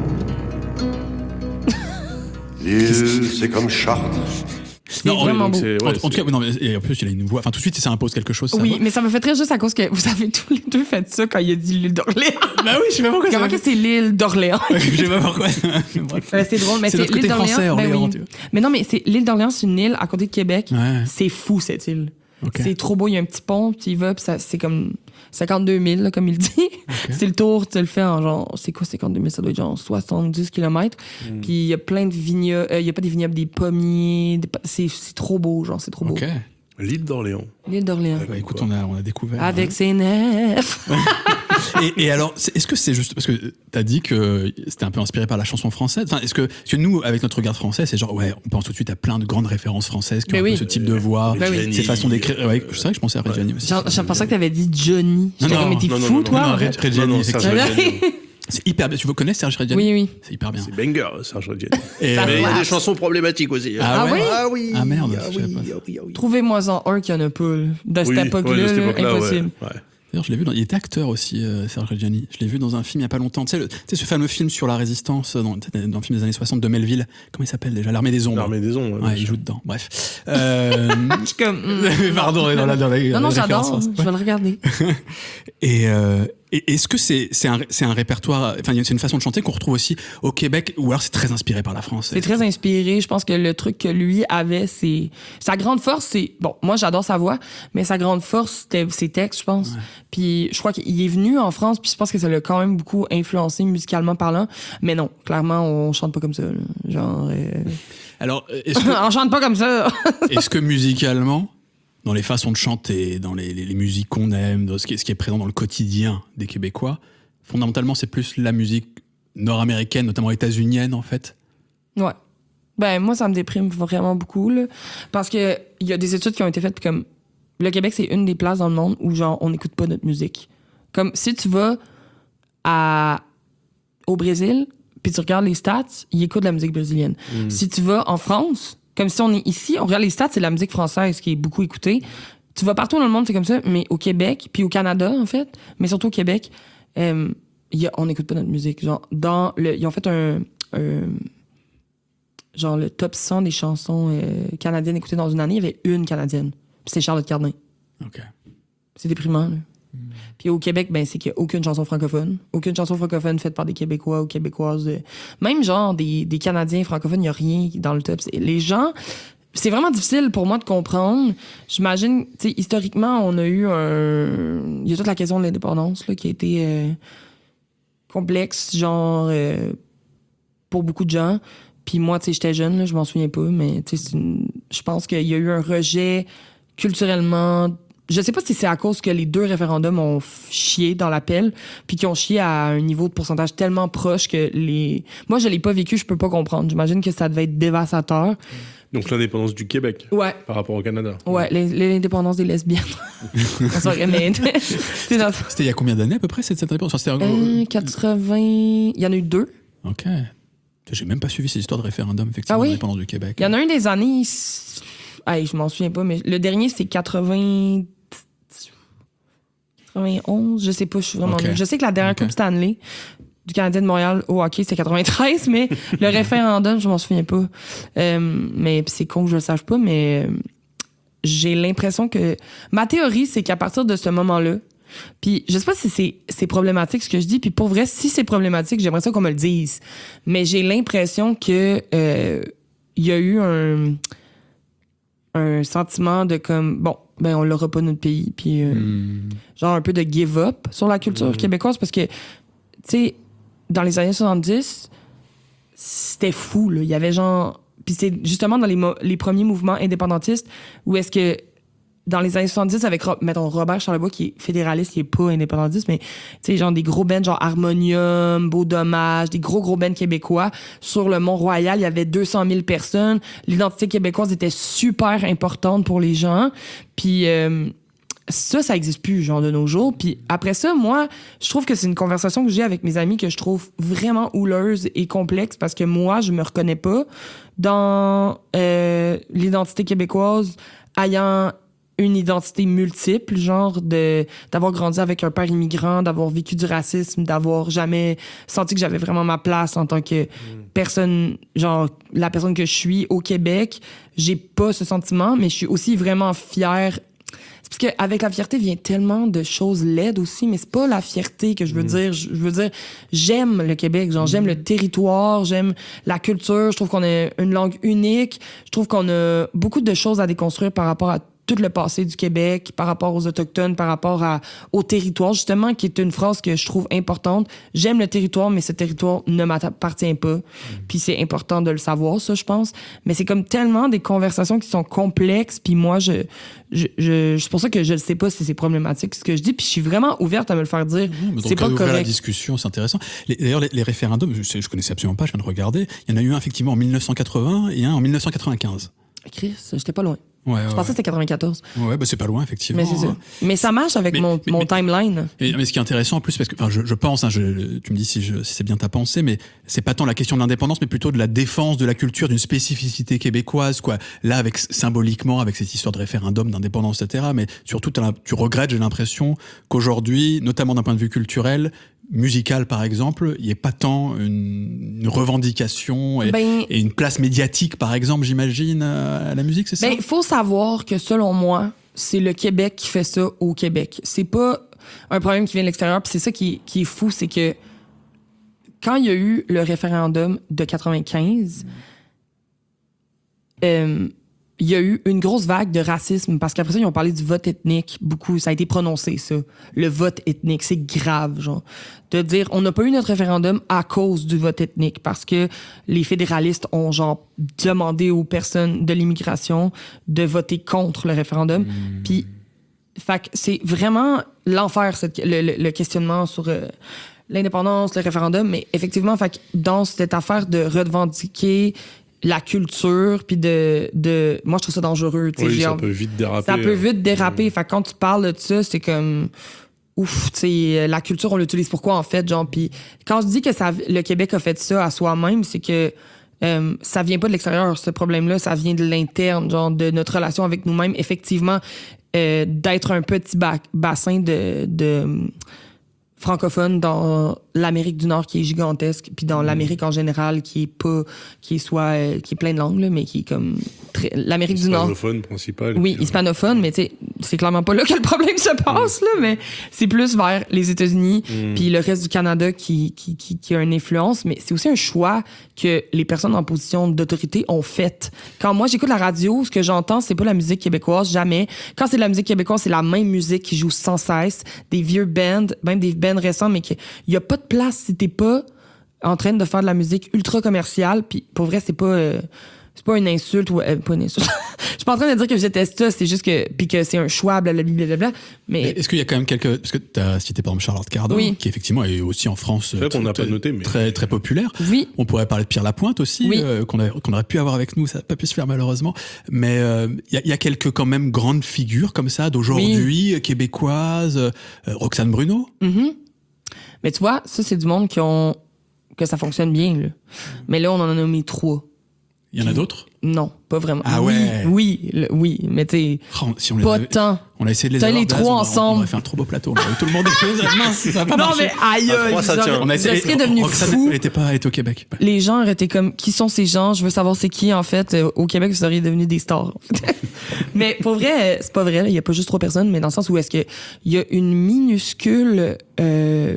L'île, c'est comme Chartres.
C'est
Non,
vraiment
donc
beau.
c'est-
En,
ouais,
en tout cas, non, mais, et en plus, il a une voix. Enfin, tout de suite, ça impose quelque chose. sa
Oui,
voix.
mais ça me fait très juste à cause que vous avez tous les deux fait ça quand il a dit l'île d'Orléans.
Bah oui, je sais pas pourquoi.
Comment que c'est l'île d'Orléans?
Je sais pas pourquoi. Bref.
Euh, c'est drôle, mais
C'est
c'est,
notre
l'île
côté
d'Orléans.
français,
ben
Orléans,
oui.
tu vois.
Mais non, mais c'est l'île d'Orléans, c'est une île à côté de Québec.
Ouais.
C'est fou cette île.
Ok.
C'est trop beau, il y a un petit pont, tu y vas, puis ça, c'est comme cinquante-deux mille, là, comme il dit.
Ok.
C'est le tour, tu le fais en genre, c'est quoi cinquante-deux mille? Ça doit être genre soixante-dix kilomètres.
Mm.
Puis il y a plein de vignobles, euh, il y a pas des vignobles, des pommiers, des pa- c'est, c'est trop beau, genre, c'est trop beau.
Ok.
L'île d'Orléans.
L'île d'Orléans.
Ouais.
Bah, écoute, on a, on a découvert.
Avec ses nefs.
Et, et alors, c'est- est-ce que c'est juste parce que t'as dit que c'était un peu inspiré par la chanson française. Enfin, est-ce que, parce que nous, avec notre regard français, c'est genre ouais, on pense tout de suite à plein de grandes références françaises qui ont
Mais
un
oui.
peu ce type de voix,
Ben oui.
Reggiani.
ces façons d'écrire. Ouais, c'est vrai que je pensais à Reggiani aussi.
Genre, je pensais que t'avais dit Johnny. J'étais
Non,
comme, mais
non,
t'es
non, non,
fou,
non,
toi?
non,
en
non,
fait?
Reggiani,
Non, non, Serge
effectivement.
Reggiani.
C'est hyper bien. Tu vous connais Serge Reggiani?
Oui, oui.
C'est hyper bien.
C'est banger, Serge Reggiani.
Et,
Ça
Mais il y a
classe.
des chansons problématiques aussi.
Ah
Ah
ouais?
oui?
Ah oui.
Ah merde,
Ah
je savais
oui,
pas.
ah oui, ah oui.
Trouvez-moi-en un qu'il y en a pas, là. De cette
Oui,
époque-là,
ouais, de cette
là,
époque-là,
impossible.
ouais, ouais.
D'ailleurs, je l'ai vu, dans, il était acteur aussi, euh, Serge Reggiani. Je l'ai vu dans un film il y a pas longtemps. Tu sais, le- tu sais, ce fameux film sur la résistance, dans, dans le film des années soixante de Melville. Comment il s'appelle déjà? L'Armée des Ombres.
L'armée des ondes.
Ouais, il joue dedans. Bref. Euh,
Je suis comme. hmm.
Pardon, dans la, dans la,
Non, non,
la
j'adore.
référence.
Je vais le regarder.
Et, euh, et est-ce que c'est, c'est, un, c'est un répertoire, enfin, c'est une façon de chanter qu'on retrouve aussi au Québec, ou alors c'est très inspiré par la France?
C'est très inspiré. Je pense que le truc que lui avait, c'est. Sa grande force, c'est. Bon, moi, j'adore sa voix, mais sa grande force, c'était ses textes, je pense.
Ouais.
Puis je crois qu'il est venu en France, puis je pense que ça l'a quand même beaucoup influencé musicalement parlant. Mais non, clairement, on chante pas comme ça. Là. Genre. euh,
Alors, est-ce que,
on chante pas comme ça!
est-ce que musicalement, dans les façons de chanter, dans les, les, les musiques qu'on aime, dans ce qui, est, ce qui est présent dans le quotidien des Québécois, fondamentalement, c'est plus la musique nord-américaine, notamment états-unienne, en fait?
Ouais. Ben, moi, ça me déprime vraiment beaucoup, là. Parce que il y a des études qui ont été faites, puis comme. Le Québec, c'est une des places dans le monde où, genre, on n'écoute pas notre musique. Comme, si tu vas à... au Brésil, puis tu regardes les stats, ils écoutent la musique brésilienne. Si tu vas en France, comme si on est ici, on regarde les stats, c'est la musique française qui est beaucoup écoutée. Tu vas partout dans le monde, c'est comme ça, mais au Québec, puis au Canada, en fait, mais surtout au Québec, euh, y a, on n'écoute pas notre musique. Genre, dans le, ils ont fait un... un genre, le top cent des chansons euh, canadiennes écoutées dans une année, il y avait une canadienne. Puis c'est Charlotte Cardin.
Ok.
C'est déprimant, là. Puis au Québec, ben, c'est qu'il n'y a aucune chanson francophone. Aucune chanson francophone faite par des Québécois ou Québécoises. euh, Même genre des, des Canadiens francophones, il n'y a rien dans le top. C'est- Les gens, c'est vraiment difficile pour moi de comprendre. J'imagine, tu sais, historiquement, on a eu un... Il y a toute la question de l'indépendance là, qui a été euh, complexe, genre, euh, pour beaucoup de gens. Puis moi, tu sais, j'étais jeune, là, je m'en souviens pas, mais tu sais, c'est une- je pense qu'il y a eu un rejet culturellement. Je sais pas si c'est à cause que les deux référendums ont f- chié dans l'appel, puis qu'ils ont chié à un niveau de pourcentage tellement proche que les. Moi, je l'ai pas vécu, je peux pas comprendre. J'imagine que ça devait être dévastateur.
Donc l'indépendance du Québec
Ouais.
par rapport au Canada.
Ouais, l'in- l'indépendance des lesbiennes. On s'aurait mais c'est dans
C'était il y a combien d'années à peu près cette, cette réponse? Enfin, c'était un-
euh, quatre-vingts. Il y en a eu deux.
Ok. J'ai même pas suivi ces histoires de référendum, effectivement,
Ah oui?
d'indépendance du Québec.
Il y en a un des années. c'est- Hey, je m'en souviens pas, mais le dernier, c'est quatre-vingts. quatre-vingt-onze, je sais pas, je suis vraiment
Ok.
nulle. Je sais que la dernière
Ok.
Coupe Stanley du Canadien de Montréal au hockey, c'était quatre-vingt-treize, mais le référendum, je m'en souviens pas. Euh, mais pis c'est con que je le sache pas, mais euh, j'ai l'impression que... Ma théorie, c'est qu'à partir de ce moment-là, puis je sais pas si c'est, c'est problématique ce que je dis, puis pour vrai, si c'est problématique, j'aimerais ça qu'on me le dise. Mais j'ai l'impression que euh, il y a eu un un sentiment de comme bon ben on l'aura pas notre pays, puis euh,
Hmm.
genre un peu de give up sur la culture québécoise, parce que tu sais dans les années soixante-dix c'était fou là, il y avait genre puis c'est justement dans les mo- les premiers mouvements indépendantistes où est-ce que dans les années soixante-dix, avec, Ro- mettons, Robert Charlebois, qui est fédéraliste, qui est pas indépendantiste, mais, tu sais, genre des gros bands, genre Harmonium, Beau Dommage, des gros, gros bands québécois. Sur le Mont-Royal, il y avait deux cent mille personnes. L'identité québécoise était super importante pour les gens. Puis, euh, ça, ça existe plus, genre, de nos jours. Puis après ça, moi, je trouve que c'est une conversation que j'ai avec mes amis que je trouve vraiment houleuse et complexe, parce que moi, je me reconnais pas dans euh, l'identité québécoise ayant une identité multiple, genre de d'avoir grandi avec un père immigrant, d'avoir vécu du racisme, d'avoir jamais senti que j'avais vraiment ma place en tant que personne, genre la personne que je suis au Québec. J'ai pas ce sentiment, mais je suis aussi vraiment fière. C'est parce qu'avec la fierté vient tellement de choses laides aussi, mais c'est pas la fierté que je veux dire. Je je veux dire, j'aime le Québec, genre j'aime le territoire, j'aime la culture, je trouve qu'on a une langue unique, je trouve qu'on a beaucoup de choses à déconstruire par rapport à tout le passé du Québec, par rapport aux Autochtones, par rapport à, au territoire, justement, qui est une phrase que je trouve importante. J'aime le territoire, mais ce territoire ne m'appartient pas. Mmh. Puis c'est important de le savoir, ça, je pense. Mais c'est comme tellement des conversations qui sont complexes, puis moi, je, je, je, c'est pour ça que je ne sais pas si c'est problématique, ce que je dis, puis je suis vraiment ouverte à me le faire dire.
Mmh,
c'est pas
ouvrir
correct.
La discussion, c'est intéressant. Les, d'ailleurs, les, les référendums, je, je connaissais absolument pas, je viens de regarder. Il y en a eu un, effectivement, en dix-neuf cent quatre-vingts et un en dix-neuf cent quatre-vingt-quinze.
Chris, j'étais pas loin.
Ouais,
je
ouais,
pensais que c'était quatre-vingt-quatorze.
Ouais, bah c'est pas loin, effectivement.
Mais c'est ça. Mais ça marche avec
mais,
mon,
mais,
mon
mais,
timeline.
Mais, mais ce qui est intéressant en plus, parce que enfin, je, je pense, hein, je, tu me dis si, je, si c'est bien ta pensée, mais c'est pas tant la question de l'indépendance, mais plutôt de la défense de la culture, d'une spécificité québécoise, quoi. Là, avec symboliquement, avec cette histoire de référendum, d'indépendance, et cetera. Mais surtout, tu regrettes, j'ai l'impression qu'aujourd'hui, notamment d'un point de vue culturel, musical par exemple, il n'y a pas tant une, une revendication et,
ben,
et une place médiatique par exemple, j'imagine, à la musique, c'est ça?
Ben, il faut savoir que selon moi, c'est le Québec qui fait ça au Québec. C'est pas un problème qui vient de l'extérieur. Puis c'est ça qui, qui est fou, c'est que quand il y a eu le référendum de quatre-vingt-quinze, euh, il y a eu une grosse vague de racisme parce qu'après ça, ils ont parlé du vote ethnique beaucoup. Ça a été prononcé, ça. Le vote ethnique, c'est grave, genre. De dire, on n'a pas eu notre référendum à cause du vote ethnique parce que les fédéralistes ont, genre, demandé aux personnes de l'immigration de voter contre le référendum. Mmh. Puis, fait que c'est vraiment l'enfer, cette, le, le, le questionnement sur euh, l'indépendance, le référendum. Mais effectivement, fait que dans cette affaire de revendiquer la culture, puis de, de... Moi, je trouve ça dangereux.
Oui, ça
genre,
peut vite déraper.
Ça peut
hein.
vite déraper. Mmh. Fait que quand tu parles de ça, c'est comme... Ouf, tu sais, la culture, on l'utilise pourquoi, en fait, genre... Puis quand je dis que ça, le Québec a fait ça à soi-même, c'est que euh, ça vient pas de l'extérieur, ce problème-là. Ça vient de l'interne, genre, de notre relation avec nous-mêmes. Effectivement, euh, d'être un petit ba- bassin de... de francophone dans l'Amérique du Nord qui est gigantesque, puis dans mmh. l'Amérique en général qui est pas, qui est soit, euh, qui est plein de langues, là, mais qui est comme très, l'Amérique du Nord.
Hispanophone principal.
Oui,
puis,
hispanophone, mais tu sais, c'est clairement pas là que le problème se passe, mmh. là, mais c'est plus vers les États-Unis, mmh. puis le reste du Canada qui, qui, qui, qui a une influence, mais c'est aussi un choix que les personnes en position d'autorité ont fait. Quand moi j'écoute la radio, ce que j'entends, c'est pas la musique québécoise, jamais. Quand c'est de la musique québécoise, c'est la même musique qui joue sans cesse, des vieux bands, même des bands récents, mais qu'il y a pas de place si t'es pas en train de faire de la musique ultra commerciale. Puis pour vrai, c'est pas euh, c'est pas une insulte ou euh, pas une insulte. Je suis pas en train de dire que je déteste ça, c'est juste que puis que c'est un choix, blablabla. Bla, bla, bla, mais, mais
est-ce qu'il y a quand même quelques, parce que t'as cité par exemple Charlotte Cardin,
oui.
qui effectivement est aussi en France
c'est vrai qu'on n'a pas noté, mais
très très populaire.
Oui.
On pourrait parler de Pierre Lapointe aussi,
oui.
euh, qu'on, a, qu'on aurait pu avoir avec nous, ça n'a pas pu se faire malheureusement. Mais il euh, y, a, y a quelques quand même grandes figures comme ça d'aujourd'hui, oui. québécoises, euh, Roxane Bruno.
Mm-hmm. Mais tu vois, ça c'est du monde qui ont que ça fonctionne bien là. Mais là on en a nommé trois.
Il y en a d'autres?
Non, pas vraiment.
Ah
oui,
ouais.
Oui, le, oui, mais t'es
oh, si on les
pas
avait,
tant.
On a essayé de les
T'as
avoir.
les
Blas,
trois
on a,
ensemble.
On a fait un trop beau plateau. Tout le monde est mince, ça a pas
non
marché.
mais aïe,
à trois, ça tient.
On a essayé.
Je serais devenu
Roxane,
fou.
Elle était pas, elle était au Québec.
Les gens auraient été comme, qui sont ces gens? Je veux savoir c'est qui en fait. Au Québec, vous seriez devenus des stars. Mais pour vrai, c'est pas vrai. Il y a pas juste trois personnes, mais dans le sens où est-ce que il y a une minuscule euh,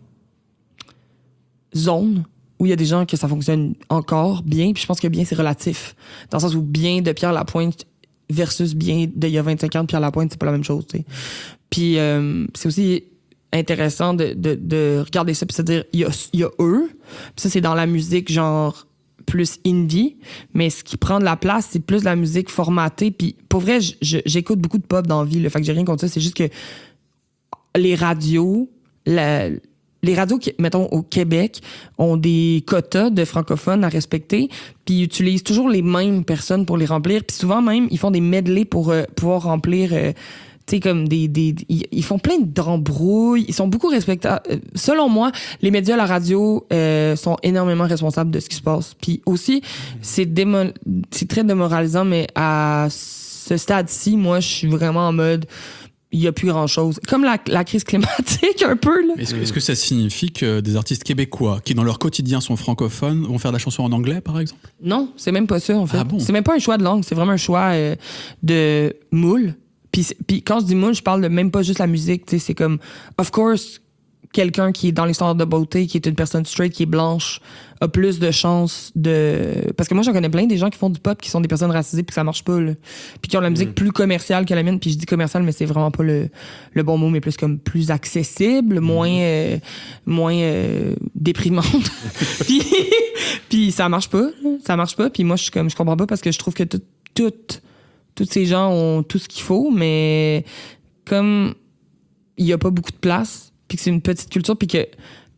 zone où il y a des gens que ça fonctionne encore bien, puis je pense que bien, c'est relatif. Dans le sens où bien de Pierre Lapointe versus bien d'il y a vingt-cinq ans de Pierre Lapointe, c'est pas la même chose, tu sais. Puis euh, c'est aussi intéressant de, de, de regarder ça, puis se dire, il y a, il y a eux, puis ça, c'est dans la musique genre plus indie, mais ce qui prend de la place, c'est plus de la musique formatée, puis pour vrai, je, je, j'écoute beaucoup de pop dans la vie, le fait que j'ai rien contre ça, c'est juste que les radios, la... Les radios, mettons, au Québec, ont des quotas de francophones à respecter, puis ils utilisent toujours les mêmes personnes pour les remplir, puis souvent même, ils font des medley pour euh, pouvoir remplir, euh, tu sais, comme des... des ils font plein d'embrouilles, ils sont beaucoup respectables. Selon moi, les médias, la radio, euh, sont énormément responsables de ce qui se passe. Puis aussi, c'est, démo- c'est très démoralisant, mais à ce stade-ci, moi, je suis vraiment en mode... il y a plus grand-chose. Comme la, la crise climatique, un peu, là.
Est-ce que, est-ce que ça signifie que des artistes québécois, qui dans leur quotidien sont francophones, vont faire de la chanson en anglais, par exemple?
Non, c'est même pas ça, en fait.
Ah bon?
C'est même pas un choix de langue, c'est vraiment un choix euh, de moule. Puis, puis quand je dis moule, je parle de même pas juste la musique, tu sais, c'est comme, of course, quelqu'un qui est dans les standards de beauté, qui est une personne straight, qui est blanche, a plus de chances de... Parce que moi, j'en connais plein des gens qui font du pop, qui sont des personnes racisées, puis que ça marche pas, là. Puis qui ont la musique mmh. plus commerciale que la mienne. Puis je dis commerciale, mais c'est vraiment pas le, le bon mot, mais plus comme plus accessible, mmh. moins, euh, moins euh, déprimante. puis, puis ça marche pas, là. Ça marche pas. Puis moi, je suis comme, je comprends pas parce que je trouve que tout, tout, tous ces gens ont tout ce qu'il faut, mais comme il y a pas beaucoup de place, puis que c'est une petite culture, puis que,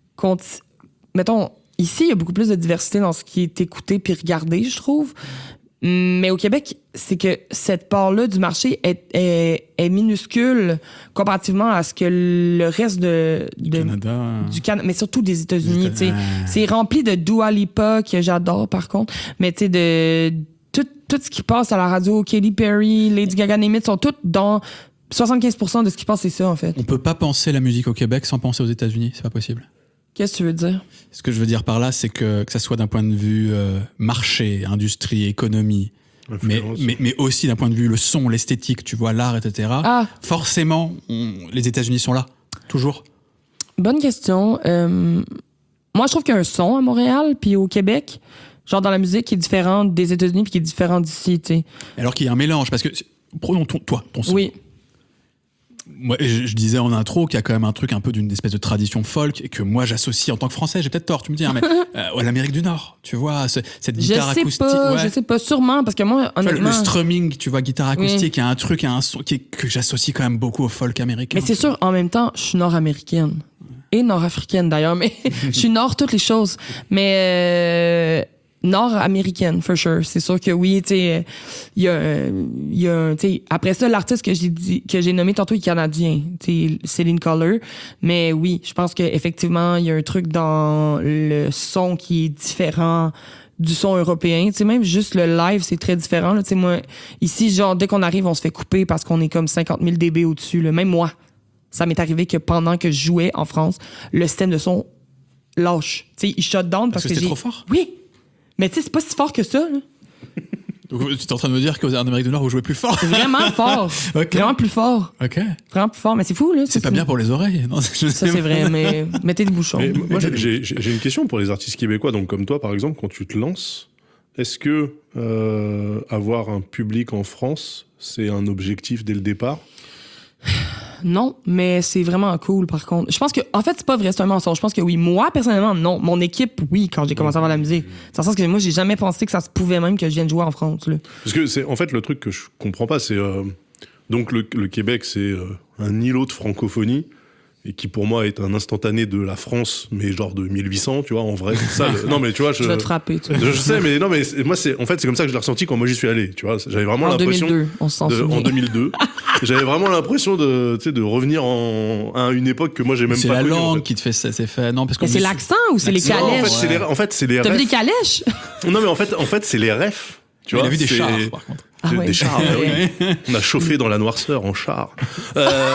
mettons, ici, il y a beaucoup plus de diversité dans ce qui est écouté puis regardé, je trouve. Mais au Québec, c'est que cette part-là du marché est, est, est minuscule comparativement à ce que le reste de, de,
du Canada,
du Canada, mais surtout des États-Unis. États- c'est rempli de Dua Lipa, que j'adore par contre, mais tu sais, de tout, tout ce qui passe à la radio, Katy Perry, Lady Gaga, Name sont toutes dans soixante-quinze pour cent de ce qui passe, c'est ça en fait.
On peut pas penser la musique au Québec sans penser aux États-Unis, c'est pas possible.
Qu'est-ce que tu veux dire?
Ce que je veux dire par là, c'est que, que ça soit d'un point de vue euh, marché, industrie, économie, mais, mais, mais aussi d'un point de vue le son, l'esthétique, tu vois, l'art, et cetera.
Ah.
Forcément, on, les États-Unis sont là, toujours.
Bonne question. Euh, moi, je trouve qu'il y a un son à Montréal, puis au Québec, genre dans la musique, qui est différent des États-Unis, puis qui est différent d'ici, tu sais.
Alors qu'il y a un mélange, parce que, prenons ton, toi, ton son.
Oui.
Moi, je, je disais en intro qu'il y a quand même un truc un peu d'une espèce de tradition folk et que moi j'associe en tant que Français, j'ai peut-être tort, tu me dis, hein, mais euh, à l'Amérique du Nord, tu vois, ce, cette guitare
je sais
acoustique.
Pas,
ouais.
Je sais pas, sûrement, parce que moi, honnêtement...
Tu vois, le strumming, tu vois, guitare acoustique, il
oui.
y a un truc, il y a un son qui est, que j'associe quand même beaucoup au folk américain.
Mais c'est sûr, en même temps, je suis nord-américaine. Et nord-africaine d'ailleurs, mais je suis nord toutes les choses. Mais... Euh, nord-américaine, for sure. C'est sûr que oui, tu sais, il y a, il y a, tu sais, après ça, l'artiste que j'ai dit, que j'ai nommé tantôt est canadien, tu sais, Céline Collar. Mais oui, je pense qu'effectivement, il y a un truc dans le son qui est différent du son européen. Tu sais, même juste le live, c'est très différent, là. Tu sais, moi, ici, genre, dès qu'on arrive, on se fait couper parce qu'on est comme cinquante mille décibels au-dessus, là. Même moi. Ça m'est arrivé que pendant que je jouais en France, le système de son lâche. Tu sais, il shut down parce,
parce que, que
c'était
trop fort?
Oui. Mais tu sais, c'est pas si fort que ça, là.
Donc, tu es en train de me dire qu'en Amérique du Nord, vous jouez plus fort?
Vraiment fort.
Okay.
Vraiment plus fort.
OK.
Vraiment plus fort. Mais c'est fou, là.
C'est pas bien pour les oreilles. Non,
ça, c'est vrai, mais mettez des bouchons.
Mais moi, j'ai, j'ai, j'ai une question pour les artistes québécois. Donc, comme toi, par exemple, quand tu te lances, est-ce que euh, avoir un public en France, c'est un objectif dès le départ?
Non, mais c'est vraiment cool, par contre. Je pense que, en fait, c'est pas vrai, c'est un mensonge. Je pense que oui. Moi, personnellement, non. Mon équipe, oui, quand j'ai commencé à faire la musique. C'est dans le sens que moi, j'ai jamais pensé que ça se pouvait même que je vienne jouer en France, là.
Parce que c'est, en fait, le truc que je comprends pas, c'est, euh, donc, le, le Québec, c'est euh, un îlot de francophonie. Et qui pour moi est un instantané de la France, mais genre de mille huit cents, tu vois, en vrai. Ça, le... Non, mais tu vois, je.
Je vais te frapper, tu vois.
Je sais, mais non, mais c'est... moi, c'est en fait, c'est comme ça que je l'ai ressenti quand moi j'y suis allé, tu vois. J'avais vraiment
en
l'impression.
deux mille deux, on s'en
de...
souvient.
En deux mille deux. J'avais vraiment l'impression de, tu sais, de revenir en... à une époque que moi j'ai même
c'est
pas
la
connue,
langue
en fait.
qui te fait ça, c'est fait. Non, parce que.
Mais c'est l'accent ou c'est les
Non, en
calèches?
fait, c'est les, en fait, c'est les
T'as vu
refs.
les calèches?
Non, mais en fait, en fait, c'est les refs. Tu
Il
vois,
a vu des
c'est-
chars, par contre.
Ah ouais,
des chars,
c'est
bah
vrai.
oui. On a chauffé dans la noirceur en char. Euh,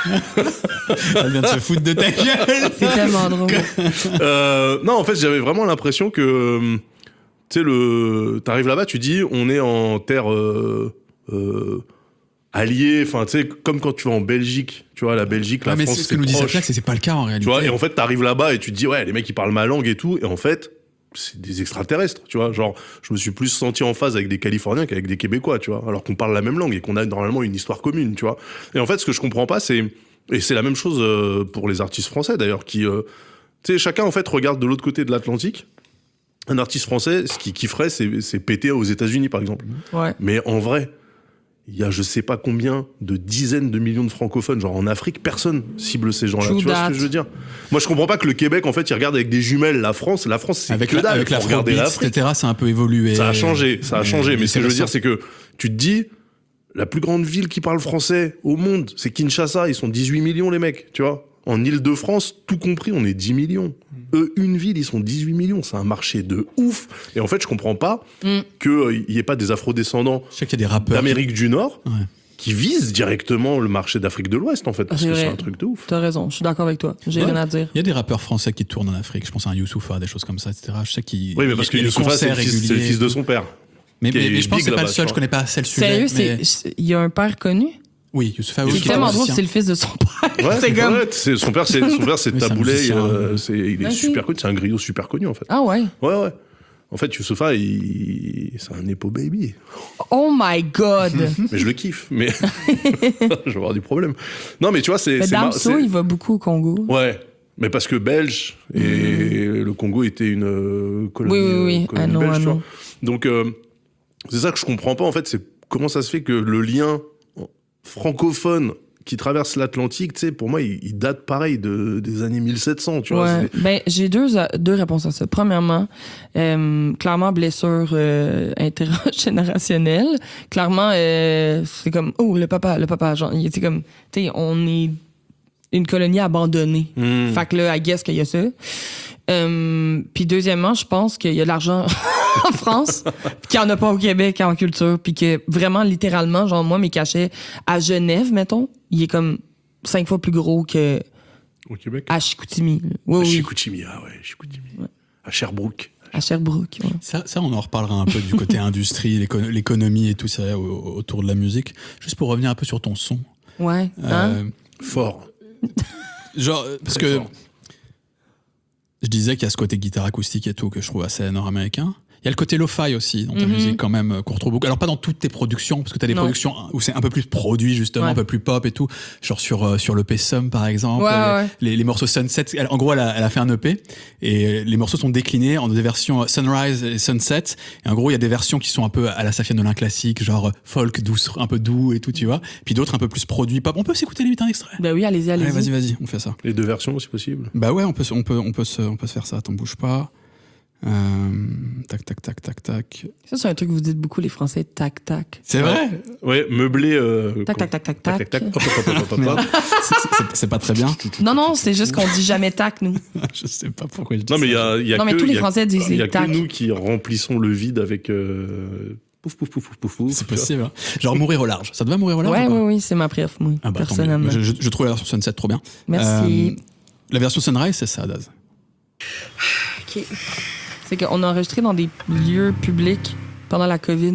Elle vient de se foutre de ta gueule.
C'est tellement drôle.
euh, non, en fait, j'avais vraiment l'impression que, tu sais, le, t'arrives là-bas, tu dis, on est en terre euh, euh, alliée. Enfin, tu sais, comme quand tu vas en Belgique, tu vois, la Belgique, la
Ah, mais
France,
c'est ce
c'est
que nous dit
proche.
Sapia, c'est c'est pas le cas en réalité.
Tu vois, et en fait, t'arrives là-bas et tu te dis, ouais, les mecs, ils parlent ma langue et tout. Et en fait, c'est des extraterrestres, tu vois. Genre, je me suis plus senti en phase avec des Californiens qu'avec des Québécois, tu vois. Alors qu'on parle la même langue et qu'on a normalement une histoire commune, tu vois. Et en fait, ce que je comprends pas, c'est, et c'est la même chose euh, pour les artistes français d'ailleurs, qui, euh, tu sais, chacun en fait regarde de l'autre côté de l'Atlantique. Un artiste français, ce qu'il kifferait, c'est, c'est péter aux États-Unis, par exemple.
Ouais.
Mais en vrai, il y a je sais pas combien de dizaines de millions de francophones. Genre en Afrique, personne cible ces gens-là.
True
tu vois
that.
ce que je veux dire? Moi, je comprends pas que le Québec, en fait, il regarde avec des jumelles la France. La France, c'est
Avec
que
la,
dalle.
avec la
Faut regarder
Afrobeat,
l'Afrique.
et cetera, ça a un peu évolué.
Ça a changé, ça a
Mais-
changé. Mais
mais
ce que je veux
c'est
dire,
récent.
c'est que tu te dis, la plus grande ville qui parle français au monde, c'est Kinshasa. Ils sont dix-huit millions, les mecs, tu vois. En Île-de-France, tout compris, on est dix millions. Eux, une ville, ils sont dix-huit millions. C'est un marché de ouf. Et en fait, je comprends pas
Mm.
qu'il n'y ait pas des afro-descendants
Je sais qu'il y a des rappeurs.
d'Amérique du Nord
Ouais.
qui visent directement le marché d'Afrique de l'Ouest, en fait. Parce
C'est
que
vrai.
c'est un truc de ouf.
T'as raison, je suis d'accord avec toi. J'ai
Ouais.
rien à dire.
Il y a des rappeurs français qui tournent en Afrique. Je pense à un Youssoupha, des choses comme ça, et cetera. Je sais qu'il.
Oui, mais parce
il
que
y a des
Youssoupha, c'est le,
concerts
fils, c'est le
réguliers.
fils de son père.
Mais,
qui
mais,
est
mais je pense que
big
c'est pas
là-bas,
le seul.
tu
Je connais pas assez le sujet.
Sérieux,
mais-
c'est, il y a un père connu?
Oui, Youssoupha
C'est
Haoui, qui est
tellement drôle,
musicien.
c'est le fils de son père.
Ouais,
c'est
c'est
comme...
ouais, c'est- son père, c'est son père, c'est
Oui, c'est un
Taboulay.
musicien.
euh, c'est, il est
Ok.
super connu. C'est un griot super connu en fait.
Ah ouais.
Ouais, ouais. En fait, Youssoupha, il... c'est un Nepo baby.
Oh my God.
Mais je le kiffe. Mais je vais avoir du problème. Non, mais tu vois, c'est.
Mais
c'est mar-
Damso,
c'est-
il va beaucoup au Congo.
Ouais. Mais parce que belge et le Congo était une euh, colonie,
Oui, oui, oui.
euh, colonie
Ah non,
belge,
ah
tu
non.
vois. Donc euh, c'est ça que je comprends pas en fait, c'est comment ça se fait que le lien francophone qui traverse l'Atlantique, tu sais, pour moi, il, il date pareil de, des années mille sept cents, tu vois.
Ouais.
c'est-
Ben, j'ai deux, deux réponses à ça. Premièrement, euh, clairement, blessure euh, intergénérationnelle. Clairement, euh, c'est comme, oh, le papa, le papa, genre, il était comme, tu sais, on est une colonie abandonnée.
Mm.
Fait que là, I guess qu'il y a ça. Euh, puis deuxièmement, je pense qu'il y a de l'argent en France, puis qu'il n'y en a pas au Québec en culture, puis que vraiment, littéralement, genre, moi, mes cachets à Genève, mettons, il est comme cinq fois plus gros que
Au Québec.
à Chicoutimi. là. Oui,
À
oui.
Chicoutimi, ah ouais, Chicoutimi. À Sherbrooke.
À Sherbrooke. Ouais.
Ça, ça, on en reparlera un peu du côté industrie, l'éco- l'économie et tout ça au- autour de la musique. Juste pour revenir un peu sur ton son.
Ouais. Hein?
Euh,
Fort.
genre, parce
Très
que
fort.
je disais qu'il y a ce côté guitare acoustique et tout que je trouve assez nord-américain. Il y a le côté lo-fi aussi dans ta
Mhm.
musique quand même euh, qu'on retrouve beaucoup. Alors pas dans toutes tes productions parce que tu as des
Non.
productions où c'est un peu plus produit justement,
Ouais.
un peu plus pop et tout. Genre sur euh, sur l'E P Sum par exemple,
Ouais,
euh,
ouais.
Les, les morceaux Sunset. Elle- en gros, elle a, elle a fait un E P et les morceaux sont déclinés en des versions Sunrise et Sunset. Et en gros, il y a des versions qui sont un peu à la Safia Nolin classique, genre folk douce, un peu doux et tout, tu vois. Puis d'autres un peu plus produits pop. On peut s'écouter limite un extrait.
Ben oui, allez-y, allez-y.
Allez, vas-y, vas-y, on fait ça.
Les deux versions, si possible.
Bah ouais, on peut, se- on peut, on peut, se, on peut se faire ça. Attends, bouge pas. Euh, tac, tac, tac, tac, tac.
Ça, c'est un truc que vous dites beaucoup, les Français. Tac, tac.
C'est vrai.
Ouais, meublé. euh,
Tac, tac, tac, tac, tac.
tac, tac. Hop, hop, hop, hop, hop,
Merde.
hop.
C'est- c'est- c'est pas très bien.
Non, non, c'est juste qu'on dit jamais tac, nous.
Je sais pas pourquoi je dis
Non, mais il y
ça.
a, il y a
Non, mais
que,
tous les
il y a-
Français disent
il y a
les
que
tac.
nous qui remplissons le vide avec. euh, Pouf, pouf, pouf, pouf, pouf, pouf.
C'est possible. hein. Genre mourir au large. Ça te va mourir au large
Ouais,
ou pas
oui, oui, c'est ma préf, moi,
Ah bah, tant mieux.
personnellement.
je, je, je trouve la version Sunset trop bien.
Merci.
Euh, la version Sunrise, c'est ça, Daz.
OK. C'est qu'on a enregistré dans des lieux publics pendant la COVID.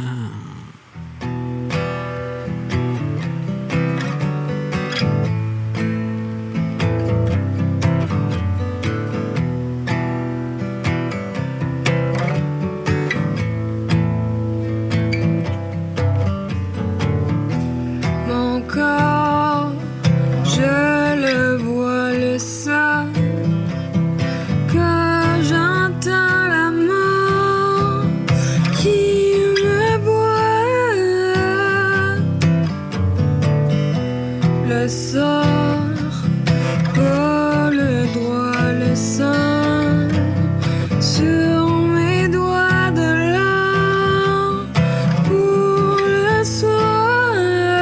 Mon corps, je le vois, le sang, que j'entends la mort qui me boit. Le sort, pas le droit, le sang sur mes doigts de l'or pour le soir.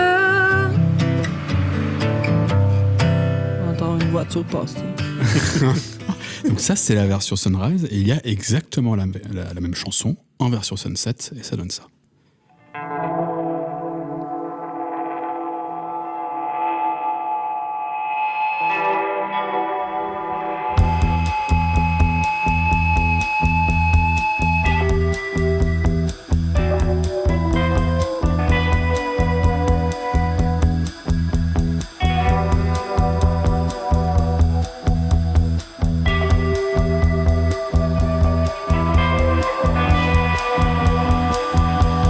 On entend une voiture passer.
Donc ça, c'est la version Sunrise. Et il y a exactement la, la- la même chanson en version Sunset. Et ça donne ça.
Mon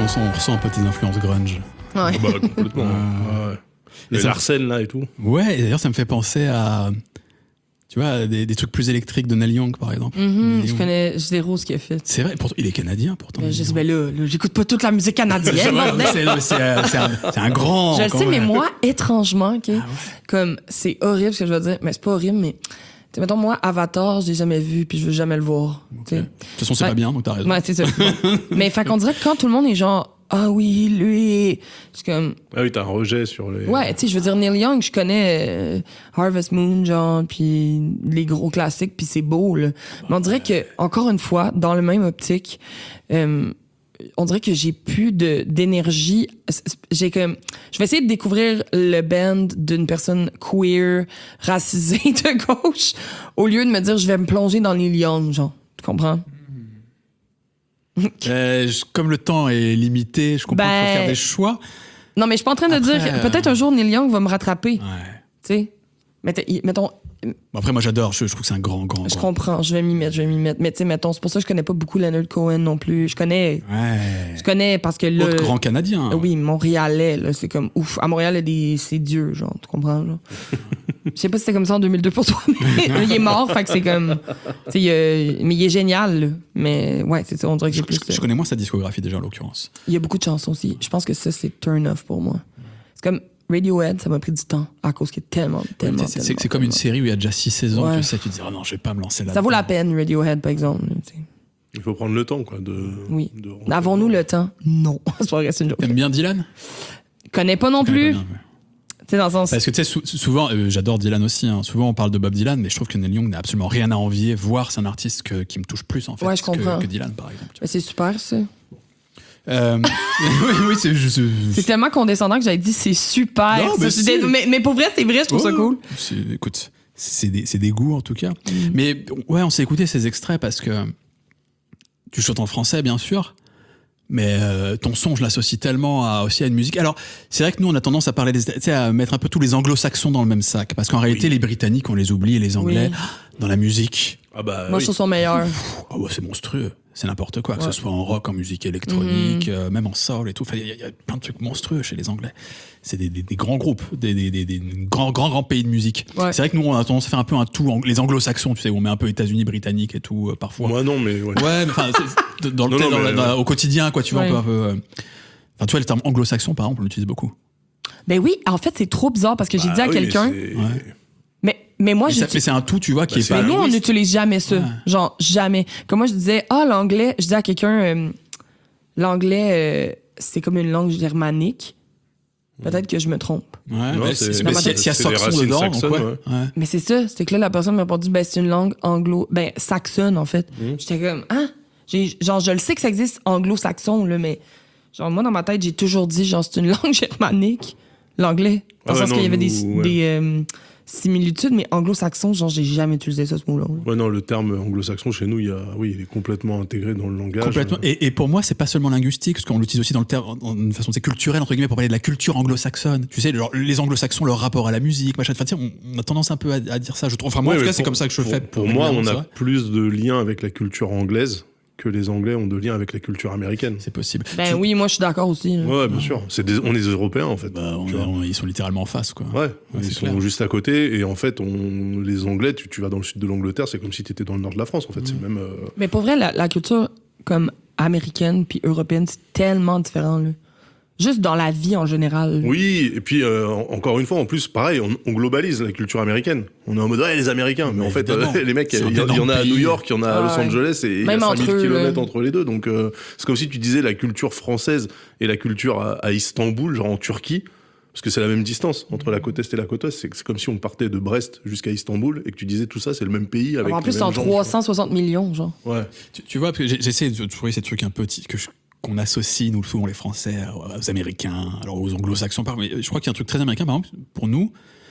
qu'on sent, on ressent un peu tes influences grunge.
Ouais.
Bah, complètement.
Euh,
Ouais, ouais.
et
Les
ça-
Larsen, là, et tout.
Ouais, et d'ailleurs, ça me fait penser à. Tu vois, des, des trucs plus électriques de Neil Young, par exemple.
Mhm,
Neil
je
Young.
connais zéro ce qu'il a fait.
C'est vrai, pourtant, il est canadien, pourtant.
Ben,
Neil
je
Young.
dis, ben là, là, j'écoute pas toute la musique canadienne,
C'est vrai,
bordel.
c'est- c'est euh, c'est un, c'est un grand.
Je le
quand
sais, mais
même.
moi, étrangement, OK,
Ah ouais.
comme, c'est horrible ce que je veux dire, mais c'est pas horrible, mais, tu sais, mettons, moi, Avatar, je l'ai jamais vu, puis je veux jamais le voir, tu sais.
De toute façon, c'est
Ouais.
pas bien, donc t'as raison.
Ouais, c'est ça. Mais, fait qu'on dirait que quand tout le monde est genre, ah oui, lui, c'est comme,
Ah oui, t'as un rejet sur les.
ouais, tu sais, je veux dire, Neil Young, je connais euh, Harvest Moon, genre, puis les gros classiques, puis c'est beau, là. Mais on dirait que, encore une fois, dans le même optique, euh, on dirait que j'ai plus de d'énergie. J'ai comme, je vais essayer de découvrir le band d'une personne queer, racisée de gauche, au lieu de me dire, je vais me plonger dans Neil Young, genre. Tu comprends?
Euh, je- comme le temps est limité, je comprends qu'il
Ben,
faut faire des choix.
Non, mais je suis pas en train de
Après,
dire,
euh,
peut-être un jour Neil Young va me rattraper,
Ouais.
tu sais. Mettons, mettons,
Bon, après, moi, j'adore. Je, je trouve que c'est un grand, grand.
je
grand-
comprends, je vais m'y mettre, je vais m'y mettre. Mais tu sais, mettons, c'est pour ça que je connais pas beaucoup Leonard Cohen non plus. Je connais,
Ouais.
je connais parce que là.
Autre grand Canadien.
Euh, Oui, Montréalais, là, c'est comme ouf. À Montréal, il y a des... c'est Dieu, genre, tu comprends, là? Je sais pas si c'était comme ça en deux mille deux pour toi, mais il est mort, fait que c'est comme. Tu sais, il, euh, mais il est génial, là. Mais ouais, c'est ça, on dirait que
Je,
c'est plus.
je- je connais moins sa discographie déjà, en l'occurrence.
Il y a beaucoup de chansons aussi. Je pense que ça, c'est turn off pour moi. C'est comme Radiohead, ça m'a pris du temps à cause qu'il est tellement, tellement.
C'est- c'est
tellement,
c'est comme une
tellement.
série où il y a déjà six saisons.
Ouais.
Tu sais, tu te dis, oh non, je vais pas me lancer là.
Ça vaut la peine, Radiohead, par exemple. là, tu sais.
Il faut prendre le temps, quoi. De,
Oui.
de rentrer
Avons-nous
dedans.
le temps? Non. C'est pas vrai, c'est une joke.
T'aimes bien Dylan?
Connais pas non
Je connais
plus.
pas bien, ouais.
Tu sais, dans le sens.
Parce que tu sais, sou- souvent, euh, j'adore Dylan aussi. Hein. Souvent, on parle de Bob Dylan, mais je trouve que Neil Young n'a absolument rien à envier. Voire, c'est un artiste que- qui me touche plus en fait
Ouais, je comprends.
que, que Dylan, par exemple. tu
Mais c'est super, ça.
vois. Euh, oui, oui, c'est juste.
C'est tellement condescendant que j'avais dit c'est super.
Non,
ça.
mais
Je suis
si.
dé- mais, mais pour vrai, c'est vrai, je trouve ça
Ouais.
cool.
C'est- Écoute, c'est des, c'est des goûts en tout cas.
Mm.
Mais ouais, on s'est écouté ces extraits parce que tu chantes en français, bien sûr. Mais euh, ton son, je l'associe tellement à, aussi à une musique. Alors, c'est vrai que nous, on a tendance à parler des, tu sais, à mettre un peu tous les anglo-saxons dans le même sac. Parce qu'en réalité, les Britanniques, on les oublie, et les Anglais,
Oui.
dans la musique.
Ah bah.
Moi,
oui.
je trouve son meilleur.
Oh, ouais, c'est monstrueux. C'est n'importe quoi, que
Ouais.
ce soit en rock, en musique électronique, euh, même en soul et tout. Enfin, il y, a- il y a plein de trucs monstrueux chez les Anglais. C'est des, des- des grands groupes, des, des, des- des grands, grands, grands pays de musique.
Ouais.
C'est vrai que nous, on a tendance à faire un peu un tout, ang- les anglo-saxons, tu sais, où on met un peu États-Unis, Britanniques et tout, euh, parfois.
Moi, non, mais. Ouais.
Ouais, mais enfin, c'est- dans le,
Non,
tu sais,
non,
dans
mais,
la- dans la-
ouais.
au quotidien, quoi, tu vois,
Ouais.
un peu. un peu, euh, Enfin, tu vois, le terme anglo-saxon, par exemple, on l'utilise beaucoup.
Ben oui, en fait, c'est trop bizarre parce que j'ai
Bah
dit à
oui, mais
quelqu'un.
c'est-
Ouais.
Mais, mais moi,
Mais,
j'ai
ça- mais c'est un tout, tu vois, qui
Bah,
est
c'est
pas.
Mais nous, on
oui,
n'utilise jamais ça.
Ouais.
Genre, jamais. Comme moi, je disais, ah, l'anglais, je disais à quelqu'un, euh, l'anglais, euh, c'est comme une langue germanique. Peut-être que je me trompe.
Ouais,
Non,
mais
c'est-
c'est-
Non,
mais
mais
s'il y a- s'il y a
c'est les
saxon
racines
dedans, donc
saxonnes,
ouais.
ouais.
Ouais.
Mais c'est ça, c'est que là, la personne m'a répondu, ben, c'est une langue anglo, ben, saxonne, en fait.
Mhm.
J'étais comme, ah, j'ai, genre, je le sais que ça existe anglo-saxon, là, mais, genre, moi, dans ma tête, j'ai toujours dit, genre, c'est une langue germanique, l'anglais. Dans
Ah
le
ouais,
sens
non,
qu'il y avait des,
nous, ouais.
des euh, similitudes, mais anglo-saxon, genre, j'ai jamais utilisé ça, ce mot-là. là.
Ouais, non, le terme anglo-saxon chez nous, il y a, oui, il est complètement intégré dans le langage.
Complètement. Et, et pour moi, c'est pas seulement linguistique, parce qu'on l'utilise aussi dans le terme, en- d'une façon c'est culturelle entre guillemets pour parler de la culture anglo-saxonne. Tu sais, genre, les anglo-saxons, leur rapport à la musique, machin. Enfin, tu sais, on, on a tendance un peu à, à dire ça. Je trouve. Enfin, moi,
Ouais,
en tout
mais
cas, c'est
pour-
comme ça que je
pour-
fais.
Pour moi, on
régulièrement,
a
c'est vrai.
plus de liens avec la culture anglaise que les Anglais ont de liens avec la culture américaine.
C'est possible.
Ben
Je-
oui, moi, je suis d'accord aussi. là.
Ouais, bien sûr. C'est des- on est des Européens, en fait.
Bah, on-
Tu vois.
on- ils sont littéralement en face, quoi.
Ouais, ils
c'est
sont
clair.
juste à côté. Et en fait, on, les Anglais, tu, tu vas dans le sud de l'Angleterre, c'est comme si tu étais dans le nord de la France, en fait. C'est le même. euh,
Mais pour vrai, la, la culture comme américaine puis européenne, c'est tellement différent, là. Juste dans la vie en général. là.
Oui, et puis euh, en- encore une fois, en plus, pareil, on, on globalise la culture américaine. On est en mode, ouais, les Américains. Mais,
Mais
en fait,
évidemment.
euh, les mecs,
C'est
il
un
y, il y en a à
énorme
New
pays.
York, il y en a à
Ah
Los
ouais.
Angeles, et il y
Même
a
entre
5000
eux,
kilomètres
là.
entre les deux. Donc, euh, c'est comme si tu disais la culture française et la culture à, à Istanbul, genre en Turquie. Parce que c'est la même distance entre la côte est et la côte ouest. C'est c'est comme si on partait de Brest jusqu'à Istanbul et que tu disais tout ça, c'est le même pays avec
en
les
plus, c'est
mêmes
en
gens,
trois cent soixante millions, genre.
tu vois. Ouais.
Tu, tu vois, parce que j'ai- j'essaie de trouver ces trucs un peu ti- que je- qu'on associe, nous, souvent les Français, aux Américains, alors aux Anglo-Saxons. par- Mais je crois qu'il y a un truc très américain, par exemple, pour nous,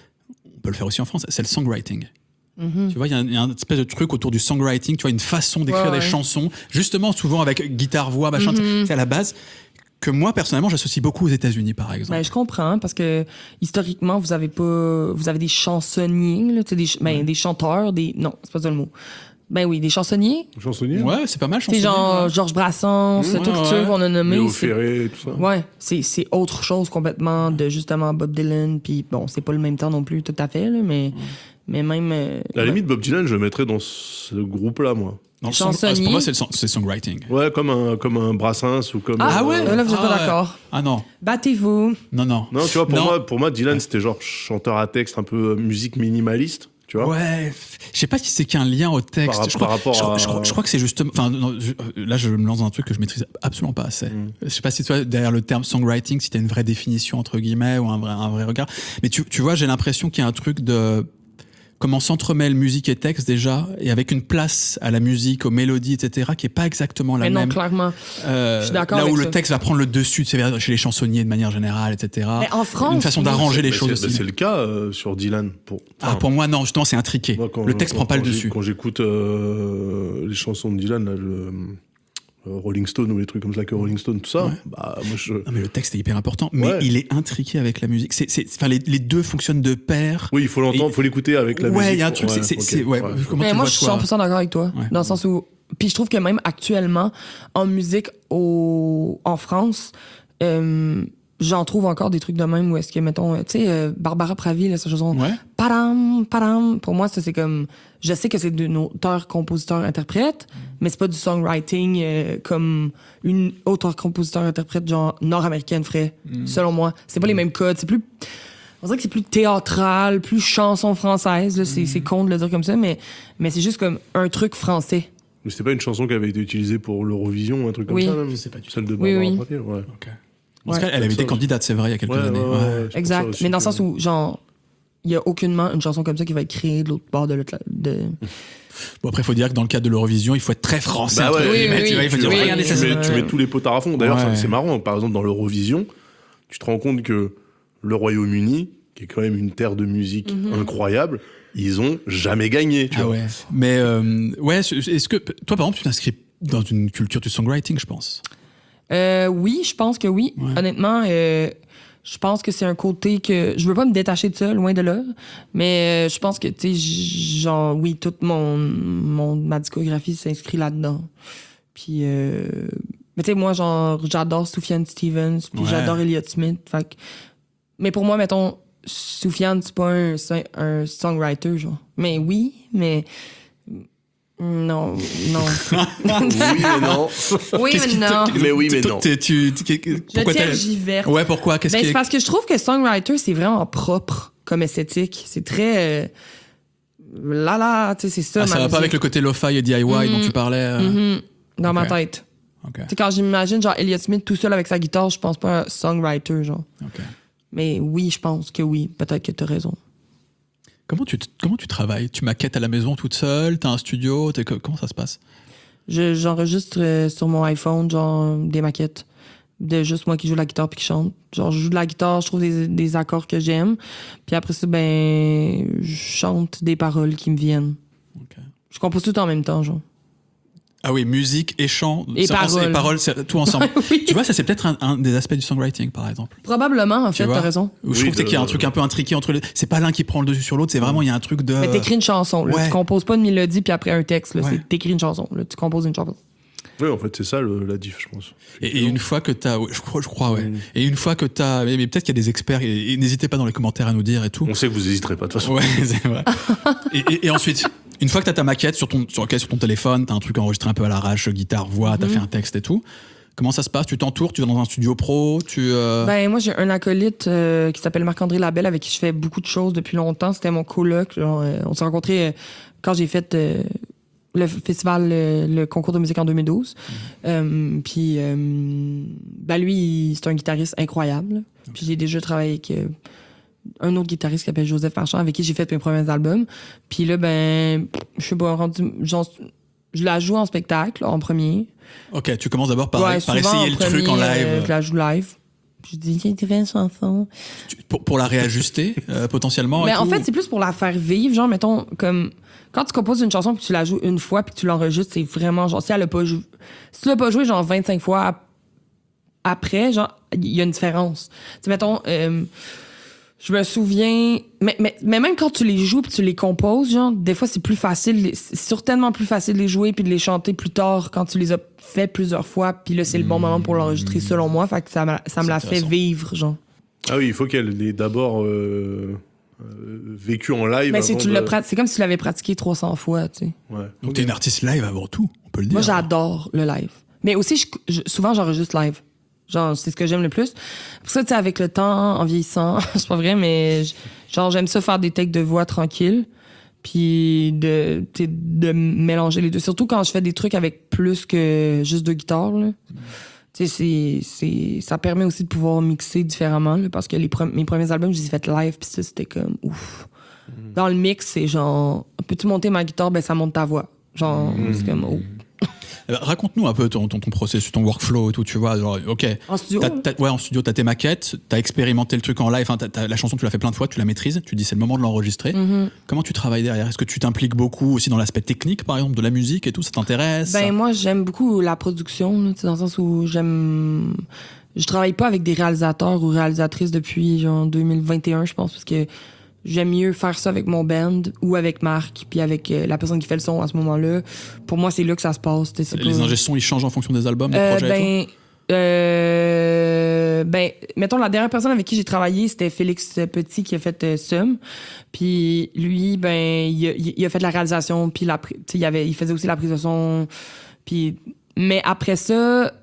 on peut le faire aussi en France, c'est le songwriting. Tu vois, il y, a un- il y a un espèce de truc autour du songwriting, tu vois, une façon d'écrire
Ouais,
des
ouais.
chansons, justement, souvent avec guitare-voix, machin,
Mhm.
c'est à la base, que moi, personnellement, j'associe beaucoup aux États-Unis, par exemple.
Ben, je comprends, parce que historiquement, vous avez pas. Vous avez des chansonniers, là, tu sais, des, ch- ben, des chanteurs, des. Non, c'est pas ça le mot. Ben oui, des chansonniers.
Chansonnier.
Ouais, c'est pas mal,
C'est
chansonnier.
genre
ouais.
Georges Brassens,
Mmh,
toutes
ouais,
ceux
ouais.
qu'on a nommés.
Léo
c'est-
Ferré, tout ça.
Ouais, c'est, c'est autre chose complètement de justement Bob Dylan. Puis bon, c'est pas le même temps non plus tout à fait, là, mais, mais même. euh,
À la
ouais.
limite, Bob Dylan, je le mettrais dans ce groupe-là, moi.
Dans le song-
Chansonnier.
pour moi, c'est le son- c'est songwriting.
Ouais, comme un, comme un Brassens ou comme.
Ah,
Ah ouais
euh, là, vous êtes
Ah
pas
ouais.
d'accord.
Ah non,
Battez-vous.
non, non.
Non, tu vois, pour
Non.
moi, pour moi, Dylan, c'était genre chanteur à texte, un peu euh, musique minimaliste, tu vois.
Ouais, je sais pas si c'est qu'un lien au texte.
Par-
je,
par
crois,
rapport
je, crois-
à-
je crois, je crois que c'est justement. Enfin, non, je- là, je me lance dans un truc que je maîtrise absolument pas assez.
Mm.
Je sais pas si toi, derrière le terme songwriting, si t'as une vraie définition entre guillemets ou un vrai, un vrai regard. Mais tu, tu vois, j'ai l'impression qu'il y a un truc de comment s'entremêlent musique et texte déjà, et avec une place à la musique, aux mélodies, et cetera, qui est pas exactement la
Mais non,
même.
clairement.
Euh,
je suis d'accord
là
avec
où le
ça.
texte va prendre le dessus, c'est chez les chansonniers de manière générale, et cetera.
Mais en France,
une façon
oui.
d'arranger les
Mais
choses
c'est,
aussi.
mais c'est le cas euh, sur Dylan. Pour,
Ah,
enfin,
pour moi, non, justement, c'est intriqué.
moi, quand-
le texte
quand-
prend pas le
quand j'ai-
dessus.
Quand j'écoute euh, les chansons de Dylan, là, le, euh, Rolling Stone ou les trucs comme ça, que Rolling Stone, tout ça,
Ouais.
bah, moi, je.
Non, mais le texte est hyper important, mais
Ouais.
il est intriqué avec la musique. C'est, c'est, enfin, les, les deux fonctionnent de pair.
Oui, il faut l'entendre, il faut l'écouter avec la musique.
Ouais, il y a un truc, c'est, c'est,
ok,
c'est- ouais, comment
Mais
tu
moi,
vois,
je suis
toi
cent pour cent d'accord avec toi.
Ouais.
Dans le sens où. Puis je trouve que même actuellement, en musique au... en France, euh, j'en trouve encore des trucs de même où est-ce que, mettons, euh, tu sais, euh, Barbara Pravi, là, sa chanson.
Ouais.
Padam, padam. Pour moi, ça, c'est comme. Je sais que c'est d'un auteur, compositeur, interprète, mais c'est pas du songwriting euh, comme une auteur, compositeur, interprète, genre nord-américaine ferait, selon moi. C'est pas les mêmes codes. C'est plus. On dirait que c'est plus théâtral, plus chanson française. Là. C'est, c'est con de le dire comme ça, mais, mais c'est juste comme un truc français.
Mais c'était pas une chanson qui avait été utilisée pour l'Eurovision ou un truc comme
Oui.
ça, même
Je sais pas du tout.
Celle de
Oui,
Barbara
oui.
Pravi, ouais.
Ok. Dans ce
Ouais.
cas, elle avait été
Ça,
candidate, c'est vrai, il y a quelques
Ouais,
années.
ouais,
Ouais.
ouais, c'est pour
Exact.
ça aussi
Mais dans le
que-
sens où, genre, il y a aucunement une chanson comme ça qui va être créée de l'autre bord de l'autre. De...
Bon, après, il faut dire que dans le cadre de l'Eurovision, il faut être très français.
Bah ouais,
entre
oui,
guillemets,
oui,
tu vois, il faut
oui,
dire,
oui,
regardez,
tu,
ça,
oui,
c'est-
mets, tu
ouais.
mets tous les pots à fond. D'ailleurs,
Ouais.
ça, c'est marrant. Par exemple, dans l'Eurovision, tu te rends compte que le Royaume-Uni, qui est quand même une terre de musique incroyable, ils ont jamais gagné. Tu
Ah
vois.
ouais. Mais, euh, ouais, est-ce que, toi, par exemple, tu t'inscris dans une culture du songwriting, je pense.
Euh, oui, je pense que oui.
Ouais.
Honnêtement, euh, je pense que c'est un côté que. Je veux pas me détacher de ça, loin de là. Mais euh, je pense que, tu sais, j- genre, oui, toute mon, mon, ma discographie s'inscrit là-dedans. Puis, euh, mais tu sais, moi, genre, j'adore Sufjan Stevens, puis
Ouais.
j'adore Elliott Smith. Fait que- mais pour moi, mettons, Sufjan, c'est pas un, c'est un songwriter, genre. Mais oui, mais. Non, non.
Oui, mais non.
oui,
Qu'est-ce
mais
qui te-
non.
Mais oui, mais
Toi,
non.
t'es- tu, tu-
Je
pourquoi t'as-
tergiverse.
Ouais, pourquoi? Qu'est-ce
Ben,
qui
c'est
est-
parce que je trouve que songwriter, c'est vraiment propre comme esthétique. C'est très. euh, Là, là, tu sais, c'est ça.
Ah, ça
ma
va pas
musique.
avec le côté lo-fi et D I Y dont
Mhm.
tu parlais. euh,
Mhm. Dans ma
Ok.
tête.
Ok,
Tu sais, quand j'imagine, genre, Elliott Smith tout seul avec sa guitare, je pense pas à un songwriter, genre.
ok.
Mais oui, je pense que oui. Peut-être que t'as raison.
Comment tu, t- comment tu travailles? Tu maquettes à la maison toute seule? T'as un studio? T'es co- comment ça se passe?
Je- j'enregistre euh, sur mon iPhone, genre, des maquettes. De juste moi qui joue la guitare puis qui chante. Genre, je joue de la guitare, je trouve des, des accords que j'aime. Puis après ça, ben, je chante des paroles qui me viennent.
Ok.
Je compose tout en même temps, genre.
Ah oui, musique et chant.
Et
ça-
paroles.
Et paroles, c'est tout ensemble.
Oui.
Tu vois, ça c'est peut-être un, un des aspects du songwriting, par exemple.
Probablement, en
Tu
fait,
vois
t'as raison.
Où je
Oui,
trouve
de-
qu'il y a un truc un peu intriqué entre les. C'est pas l'un qui prend le dessus sur l'autre, c'est vraiment, il y a un truc de.
Mais t'écris une chanson, là.
ouais.
Tu composes pas une mélodie puis après un texte, là.
Ouais.
C'est t'écris une chanson, là. Tu composes une chanson.
Oui, en fait, c'est ça le- la diff, je pense.
Et, et une fois que t'as. Ouais, je crois, je crois, ouais.
Mm.
Et une fois que t'as. Mais, mais peut-être qu'il y a des experts, et, et n'hésitez pas dans les commentaires à nous dire et tout.
On sait que vous hésiterez pas, de toute façon.
Ouais, c'est vrai. et, et- et ensuite, une fois que t'as ta maquette sur ton, sur, ok, sur ton téléphone, t'as un truc enregistré un peu à l'arrache, guitare, voix, t'as fait un texte et tout. Comment ça se passe? Tu t'entoures? Tu vas dans un studio pro? Tu. euh,
Ben, moi, j'ai un acolyte euh, qui s'appelle Marc-André Labelle avec qui je fais beaucoup de choses depuis longtemps. C'était mon coloc. Genre, euh, on s'est rencontrés euh, quand j'ai fait euh, le festival, euh, le concours de musique en deux mille douze. Euh, puis, euh, ben, lui, il- c'est un guitariste incroyable. Puis, j'ai déjà travaillé avec euh, un autre guitariste qui s'appelle Joseph Marchand, avec qui j'ai fait mes premiers albums. Puis là, ben, je sais pas, rendu, genre, je la joue en spectacle, en premier.
Ok, tu commences d'abord par,
Ouais,
par
souvent,
essayer
en
le truc en
premier,
live.
euh, je la joue live. Puis je dis, tiens, tu fais une chanson.
Tu- pour, pour la réajuster, euh, potentiellement. et
Mais en
tout.
fait, c'est plus pour la faire vivre. Genre, mettons, comme quand tu composes une chanson puis tu la joues une fois puis tu l'enregistres, c'est vraiment genre, si elle a pas joué, si tu l'as pas joué genre vingt-cinq fois ap- après, genre, il y a une différence. Tu sais, mettons, euh, Je me souviens, mais, mais, mais même quand tu les joues puis tu les composes, genre, des fois, c'est plus facile, c'est certainement plus facile de les jouer puis de les chanter plus tard quand tu les as fait plusieurs fois, puis là, c'est le bon moment pour l'enregistrer, selon moi, fait que ça, m'a- ça me l'a fait vivre, genre.
Ah oui, il faut qu'elle ait d'abord euh, euh, vécu en live.
Mais c'est,
avant
tu
de-
l'as prat- c'est comme si tu l'avais pratiqué trois cents fois, tu sais.
Ouais.
Donc t'es une artiste live avant tout, on peut le dire.
Moi, j'adore le live. Mais aussi, je, je- souvent, j'enregistre live. Genre, c'est ce que j'aime le plus. Pour ça, tu sais, avec le temps, en vieillissant, c'est pas vrai, mais j- genre, j'aime ça faire des takes de voix tranquilles. Puis de, tu sais, de mélanger les deux. Surtout quand je fais des trucs avec plus que juste deux guitares, là. Tu sais, c'est, c'est, ça permet aussi de pouvoir mixer différemment, là, parce que les pre- mes premiers albums, je les ai faits live, puis ça, c'était comme ouf. Dans le mix, c'est genre, peux-tu monter ma guitare? Ben, ça monte ta voix. Genre, c'est comme, oh.
Eh ben, raconte-nous un peu ton, ton, ton processus, ton workflow et tout, tu vois. Genre, ok.
En studio?
T'as- t'as- ouais, en studio, t'as tes maquettes, t'as expérimenté le truc en live, enfin, t'as- t'as- la chanson, tu l'as fait plein de fois, tu la maîtrises, tu dis c'est le moment de l'enregistrer.
Mm-hmm.
Comment tu travailles derrière? Est-ce que tu t'impliques beaucoup aussi dans l'aspect technique, par exemple, de la musique et tout? Ça t'intéresse?
Ben, moi, j'aime beaucoup la production, là, tu sais, dans le sens où j'aime. Je travaille pas avec des réalisateurs ou réalisatrices depuis genre deux mille vingt et un, je pense, parce que j'aime mieux faire ça avec mon band ou avec Marc, puis avec euh, la personne qui fait le son à ce moment-là. Pour moi, c'est là que ça se passe. tu sais, c'est
Les
pas-
ingé sons, ils changent en fonction des albums, des
Euh,
projets et tout?
ben, euh, ben, mettons, la dernière personne avec qui j'ai travaillé, c'était Félix Petit qui a fait euh, Sum. Puis lui, ben, il a, il a fait de la réalisation, puis la, pri- tu sais, il, avait, il faisait aussi la prise de son. Puis, mais après ça,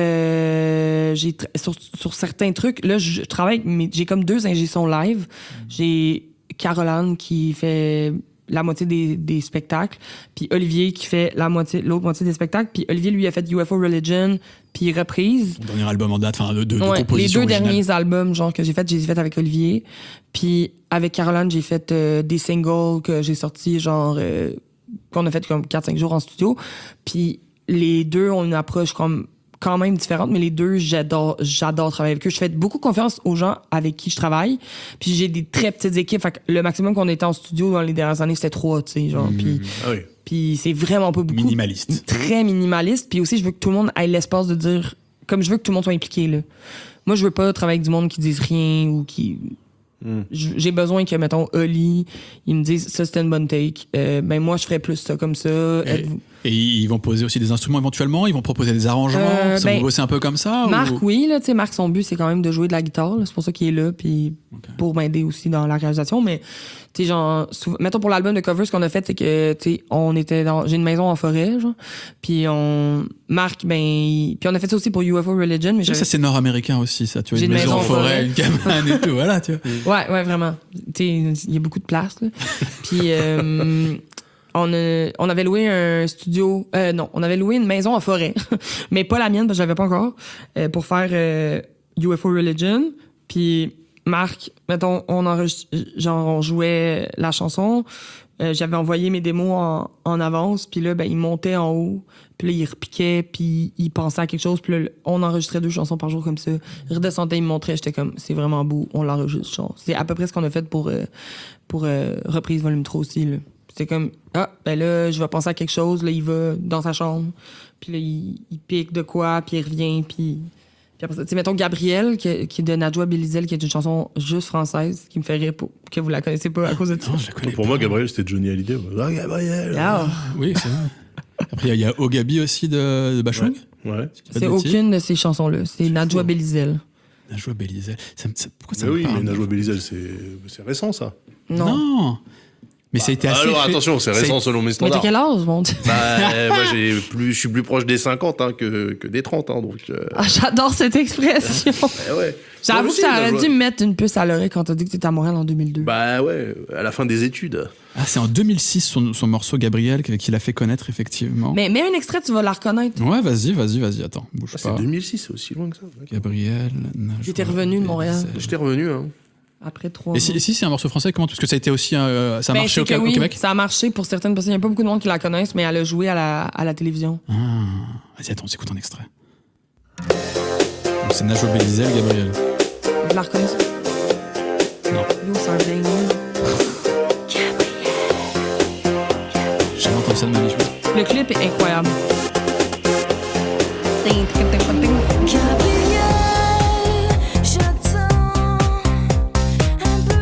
euh, j'ai tra- sur, sur certains trucs, là, je travaille, mais j'ai comme deux ingé sons live. J'ai Caroline qui fait la moitié des, des spectacles, puis Olivier qui fait la moitié, l'autre moitié des spectacles, puis Olivier, lui, a fait U F O Religion, puis Reprise.
Ton dernier album en date, enfin, de, de, de
Ouais, les
composition
deux
originale.
derniers albums genre que j'ai fait, j'ai fait avec Olivier. Puis avec Caroline, j'ai fait euh, des singles que j'ai sortis genre euh, qu'on a fait comme quatre cinq jours en studio. Puis les deux ont une approche comme quand même différente, mais les deux, j'adore j'adore travailler avec eux. Je fais beaucoup confiance aux gens avec qui je travaille. Puis j'ai des très petites équipes. Fait que le maximum qu'on était en studio dans les dernières années, c'était trois, tu sais, genre. Puis
Ah oui.
puis c'est vraiment pas beaucoup.
Minimaliste.
Très minimaliste. Puis aussi, je veux que tout le monde ait l'espace de dire... Comme je veux que tout le monde soit impliqué, là. Moi, je veux pas travailler avec du monde qui dise rien ou qui...
Mm.
J- J'ai besoin que, mettons, Oli, ils me disent ça, c'était une bonne take. Euh, ben, moi, je ferais plus ça comme ça.
Et,
Êtes-vous-
et ils vont poser aussi des instruments éventuellement, ils vont proposer des arrangements,
Euh,
ça
ben,
vous bossez un peu comme ça?
Marc,
ou...
oui, là, tu sais, Marc, son but, c'est quand même de jouer de la guitare, là. C'est pour ça qu'il est là, puis pour m'aider aussi dans la réalisation. Mais, tu sais, genre, souvent- mettons pour l'album de covers, ce qu'on a fait, c'est que, tu sais, on était dans. J'ai une maison en forêt, genre. Puis on. Marc, ben. il- Puis on a fait ça aussi pour U F O Religion, mais
Ça,
j'avais-
ça, c'est nord-américain aussi, ça. Tu vois,
J'ai
une
une
maison en
maison en
forêt,
forêt.
une cabane et tout, voilà, tu vois.
Ouais, ouais, vraiment. Tu sais, il y a beaucoup de place, là. Puis, euh, on, a- on avait loué un studio. Euh, non, on avait loué une maison en forêt. Mais pas la mienne, parce que je l'avais pas encore. euh, pour faire euh, U F O Religion. Puis, Marc, mettons, on enregistre, genre, on jouait la chanson. Euh, j'avais envoyé mes démos en, en avance. Puis là, ben, il montait en haut. Puis là, il repiquait. Puis il pensait à quelque chose. Puis là, on enregistrait deux chansons par jour comme ça. Il redescendait, il me montrait. J'étais comme, c'est vraiment beau. On l'enregistre. genre. C'est à peu près ce qu'on a fait pour, euh, pour euh, Reprise Volume trois aussi. Là. C'est comme, ah, ben là, je vais penser à quelque chose. Là, il va dans sa chambre. Puis là, il, il pique de quoi. Puis il revient. Puis... Puis après ça, tu sais, mettons Gabrielle, qui, qui est de Najwa Belizel, qui est une chanson juste française, qui me fait rire pour que vous la connaissez pas à cause de ça.
Non, je la connais
Pour
pas.
moi, Gabriel, c'était Johnny Hallyday. Ah, Gabriel.
Ah,
Oui, c'est vrai. Après, il y a- il y, a Ogabi aussi de, de Bachung.
Ouais.
Pas de
c'est
bêtises.
aucune de ces chansons-là. C'est Najwa
fou.
Belizel.
Najwa Belizel. Ça me- ça- pourquoi ça
Mais
me
oui,
parle
mais Najwa Belizel, c'est c'est récent, ça.
Non.
Non. Mais ça a été assez.
Alors,
fait-
attention, c'est
ça a-
récent selon mes
Mais t'as
standards.
quel âge, mon Dieu?
Bah, euh, moi, j'ai plus, je suis plus proche des cinquante hein, que, que des trente. Hein, donc, euh,
Ah, j'adore cette expression.
eh ouais.
J'avoue
Moi
que
aussi,
ça aurait
Najwa.
dû me mettre une puce à l'oreille quand t'as dit que t'étais à Montréal en deux mille deux.
Bah ouais, à la fin des études.
Ah, c'est en deux mille six son, son morceau Gabriel qui qui l'a fait connaître effectivement.
Mais mets un extrait, tu vas la reconnaître.
Ouais, vas-y, vas-y, vas-y. Attends, bouge
Ah, c'est
pas.
deux mille six, c'est aussi loin que ça. d'accord.
Gabriel. Najwa
J'étais revenu de Montréal.
Belizel.
J'étais revenu. Hein.
Après trois
Et
mois.
si, et si c'est un morceau français, comment? Parce que ça a été aussi, euh, ça a
Ben,
marché
c'est
au,
que
Ca- au
oui,
Québec.
ça a marché pour certaines personnes. Il n'y a pas beaucoup de monde qui la connaissent, mais elle a joué à la, à la télévision.
Ah, vas-y, attends, on s'écoute un extrait. Donc, c'est Najwa Belizel, Gabriel.
Vous la reconnaissez?
Non.
Yo, c'est un dingue.
J'ai jamais entendu ça de ma vie, je pense.
Le clip est incroyable.
Gabriel, j'attends un peu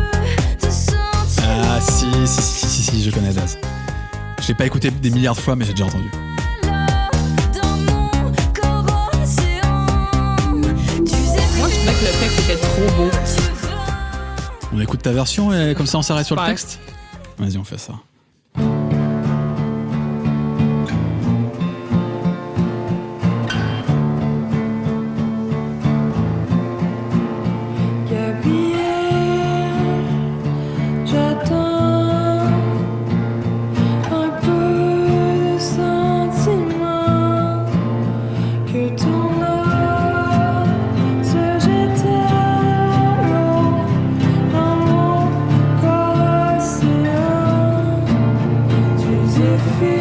Je l'ai pas écouté des milliards de fois, mais j'ai déjà entendu.
Dans mon corps océan, tu sais
Moi, je trouvais que le texte était trop beau.
On écoute ta version et comme ça on s'arrête sur le
Super.
texte. Vas-y, on fait ça.
Gabriel, j'attends un peu de sentiment, que ton âme se jette à l'eau dans mon corps océan. Tu zéphyr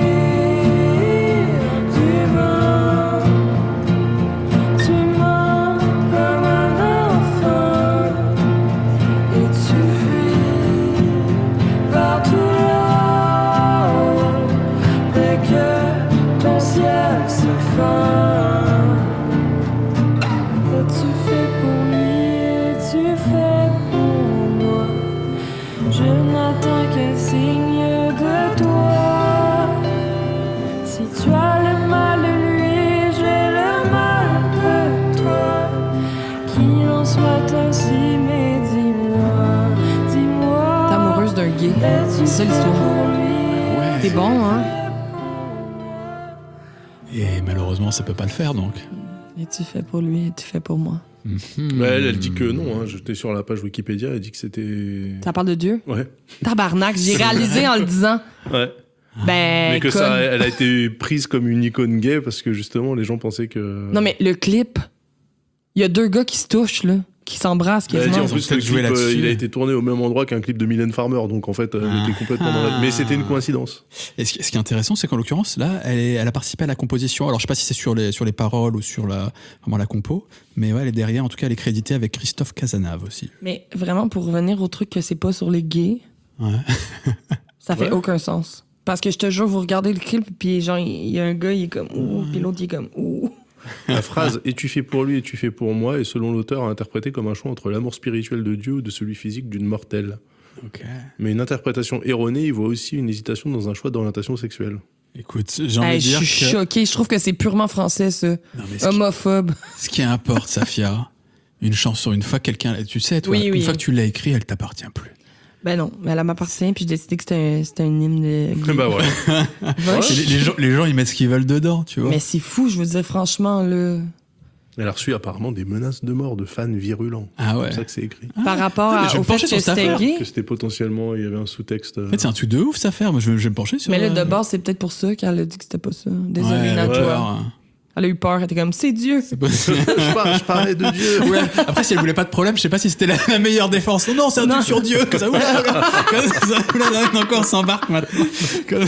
du vent, tu mens comme un enfant. Et tu fuis partout là-haut dès que ton ciel se fend. Es-tu fait pour lui? Es-tu fait pour moi? Je n'attends qu'un signe de toi. Si tu as le mal de lui, j'ai le mal de toi. Qu'il en soit ainsi, mais dis-moi, dis-moi.
T'es amoureuse d'un gay.
Es-tu
C'est ça l'histoire.
fait pour lui?
Ouais.
T'es bon, hein?
Et malheureusement, ça peut pas le faire donc.
Es-tu fait pour lui? Es-tu fait pour moi?
Mhm.
Ouais, elle, elle dit que non. Hein. J'étais sur la page Wikipédia, elle dit que c'était.
Ça parle de Dieu?
Ouais.
Tabarnak, j'ai réalisé en le disant.
Ouais.
Ben,
Mais que
comme...
ça, elle a été prise comme une icône gay parce que justement, les gens pensaient que.
Non, mais le clip, il y a deux gars qui se touchent, là, qui s'embrassent
Elle a dit,
quasiment.
en
Ils ont
plus, le
peut-être joué
clip, euh,
là-dessus.
il a été tourné au même endroit qu'un clip de Mylène Farmer, donc en fait, elle
Ah.
était complètement dans la. Mais c'était une coïncidence.
Et ce qui, ce qui est intéressant, c'est qu'en l'occurrence, là, elle, est- elle a participé à la composition. Alors, je sais pas si c'est sur les, sur les paroles ou sur la, vraiment la compo, mais ouais, elle est derrière. En tout cas, elle est créditée avec Christophe Cazenave aussi.
Mais vraiment, pour revenir au truc que c'est pas sur les gays,
Ouais.
ça fait
Ouais.
aucun sens. Parce que je te jure, vous regardez le clip, puis genre, il y a un gars, il est comme ouh, puis l'autre, il est comme ouh.
La phrase « es-tu fait pour lui, es-tu fait pour moi » est selon l'auteur interprétée comme un choix entre l'amour spirituel de Dieu ou de celui physique d'une mortelle.
Ok.
Mais une interprétation erronée y voit aussi une hésitation dans un choix d'orientation sexuelle.
Écoute, j'ai envie
Hey,
de
je
dire
suis
que...
choquée. Je trouve que c'est purement français, ça.
Non, mais ce, qui,
Homophobe.
ce qui importe, Safia, une chanson, une fois que quelqu'un... Tu sais, toi,
Oui,
une
oui.
fois que tu l'as écrit, elle t'appartient plus.
Ben non, mais elle m'appartient, puis j'ai décidé que c'était un, c'était un hymne de gay.
Bah ouais.
Va
Les, les gens, les gens, ils mettent ce qu'ils veulent dedans, tu vois.
Mais c'est fou, je veux dire, franchement, là.
Elle a reçu apparemment des menaces de mort de fans virulents.
Ah
C'est
ouais.
comme ça que c'est écrit.
Par rapport
Ah, mais
à,
je vais
au
me
fait
pencher
que
sur cette
c'était
affaire.
gay.
Que c'était potentiellement, il y avait un sous-texte.
En fait, c'est un truc de ouf, cette affaire. Moi, je, vais- je vais me pencher sur...
Mais là, de
euh,
base, c'est peut-être pour ça qu'elle a dit que c'était pas ça. Désolée,
ouais,
Najwa.
peur.
Elle a eu peur, elle était comme, c'est Dieu.
C'est possible.
je, par- je parlais de Dieu.
Ouais. Après, si elle voulait pas de problème, je sais pas si c'était la, la meilleure défense. Non, non, c'est un
Non.
truc sur Dieu. Que ça, oula, oula, que ça, oula, là, encore s'embarque maintenant. Que-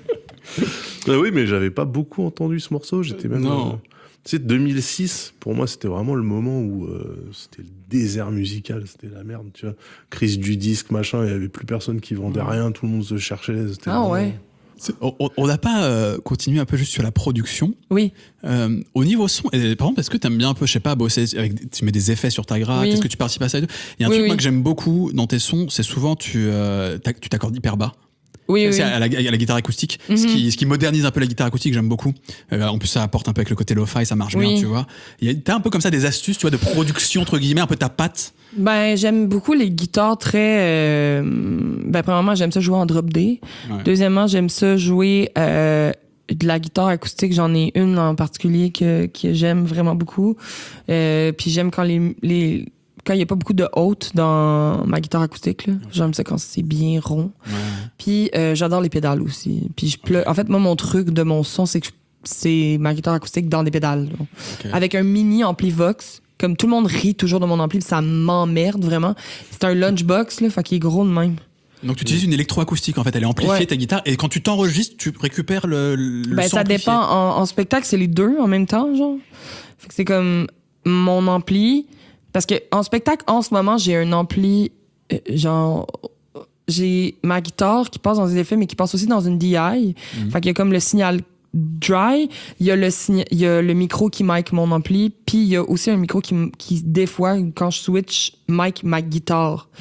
Ah oui, mais j'avais pas beaucoup entendu ce morceau. J'étais même.
Non.
euh, Tu sais, deux mille six, pour moi, c'était vraiment le moment où euh, c'était le désert musical, c'était la merde, tu vois. Crise du disque, machin, il y avait plus personne qui vendait rien, tout le monde se cherchait. c'était
Ah
vraiment-
ouais.
C'est- On on n'a pas euh, continué un peu juste sur la production.
Oui.
Euh, au niveau son, et par exemple, est-ce que tu aimes bien un peu, je sais pas, bosser avec, tu mets des effets sur ta gratte,
Oui.
est-ce que tu participes à ça et tout. Il y a un
Oui,
truc
oui.
moi que j'aime beaucoup dans tes sons, c'est souvent tu euh, t'ac- tu t'accordes hyper bas.
Oui, oui.
C'est à la, à la guitare acoustique, ce,
Mhm.
qui, ce qui modernise un peu la guitare acoustique, j'aime beaucoup. Euh, en plus, ça apporte un peu avec le côté lo-fi, ça marche
Oui.
bien, tu vois. Il y a- T'as un peu comme ça des astuces, tu vois, de production, entre guillemets, un peu ta patte.
Ben, j'aime beaucoup les guitares très. euh, Ben, premièrement, j'aime ça jouer en drop D.
Ouais.
Deuxièmement, j'aime ça jouer euh, de la guitare acoustique. J'en ai une en particulier que, que j'aime vraiment beaucoup. Euh, puis j'aime quand les. les quand il n'y a pas beaucoup de hautes dans ma guitare acoustique, là. J'aime ça quand c'est bien rond. Puis euh, j'adore les pédales aussi. Puis je plug- En fait, moi, mon truc de mon son, c'est que je- c'est ma guitare acoustique dans des pédales. là.
Ok.
Avec un mini ampli Vox. Comme tout le monde rit toujours de mon ampli, puis ça m'emmerde vraiment. C'est un lunchbox, là, fait qu'il est gros de même.
Donc tu utilises une électroacoustique en fait, elle est amplifiée
Ouais.
ta guitare et quand tu t'enregistres, tu récupères le, le
Ben,
son
ça
amplifié.
dépend. En, en spectacle, c'est les deux en même temps, genre. Fait que c'est comme mon ampli. Parce que en spectacle, en ce moment, j'ai un ampli, euh, genre. J'ai ma guitare qui passe dans des effets, mais qui passe aussi dans une D I. Fait qu'il y a comme le signal dry, il y a le, signa- il y a le micro qui mic mon ampli, puis il y a aussi un micro qui, m- qui, des fois, quand je switch, mic ma guitare.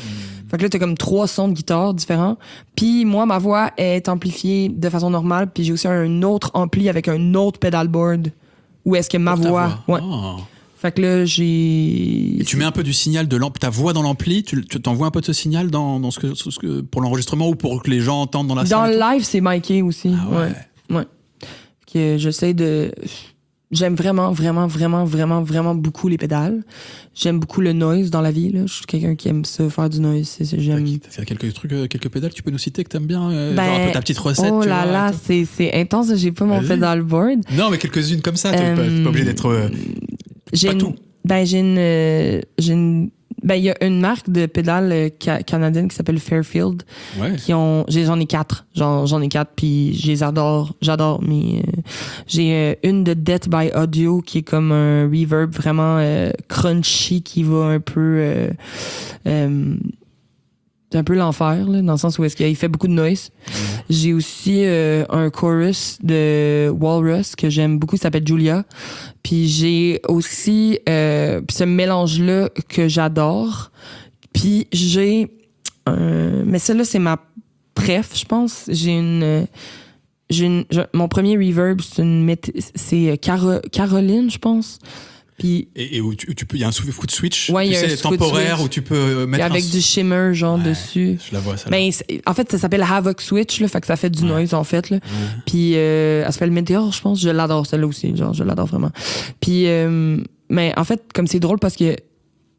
Fait que là, t'as comme trois sons de guitare différents. Puis moi, ma voix est amplifiée de façon normale. Puis j'ai aussi un autre ampli avec un autre pedalboard où est-ce que ma
Pour ta
voix...
voix.
Ouais.
Oh.
Fait que là, j'ai...
Et tu mets un peu du signal de l'ampli, ta voix dans l'ampli, tu, tu t'envoies un peu de ce signal dans, dans ce que, ce que, pour l'enregistrement ou pour que les gens entendent dans la
Dans
salle?
le
et tout?
live, c'est miké aussi.
Ah ouais.
Ouais. ouais. Que j'essaie de... J'aime vraiment, vraiment, vraiment, vraiment, vraiment beaucoup les pédales. J'aime beaucoup le noise dans la vie. Là. Je suis quelqu'un qui aime ça, faire du noise. C'est, c'est, j'aime...
T'as quelques trucs, euh, quelques pédales que tu peux nous citer que t'aimes bien? euh,
Ben,
genre un peu ta petite recette,
oh
tu
là
vois,
là,
et tout.
c'est, c'est intense. J'ai pas mon
Vas-y.
pedalboard.
Non, mais quelques-unes comme ça, t'es pas,
Euh,
t'es pas obligé d'être... euh,
J'ai
pas
une,
tout.
Ben, j'ai une... euh, j'ai une ben, il y a une marque de pédales euh, ca- canadienne qui s'appelle Fairfield.
Ouais.
Qui ont, j'ai, j'en ai quatre. J'en, j'en ai quatre, puis je les adore. J'adore. Mais euh, j'ai euh, une de Death by Audio qui est comme un reverb vraiment euh, crunchy qui va un peu... Euh, euh, c'est un peu l'enfer, là, dans le sens où est-ce qu'il fait beaucoup de noise.
Mmh.
J'ai aussi euh, un chorus de Walrus que j'aime beaucoup, qui s'appelle Julia. Puis j'ai aussi euh, ce mélange-là que j'adore. Puis j'ai... un- mais celle-là, c'est ma préf, je pense. J'ai une... euh, J'ai une je- mon premier reverb, c'est une mété- c'est euh, Caro- Caroline, je pense. Puis
Et, et où tu, où tu peux, il y a un sou- foot switch,
Ouais, il
tu
y a
sais,
un
les
foot
temporaires
switch.
où tu peux euh, mettre
avec
un...
du shimmer, genre,
Ouais,
dessus.
Je la vois, ça.
Ben, c'est- en fait, ça s'appelle Havoc Switch, là, fait que ça fait du
Ouais.
noise, en fait. Là. Puis, euh, elle s'appelle Meteor, je pense. Je l'adore, celle-là aussi. Genre, je l'adore vraiment. Puis, euh, mais en fait, comme c'est drôle parce que, tu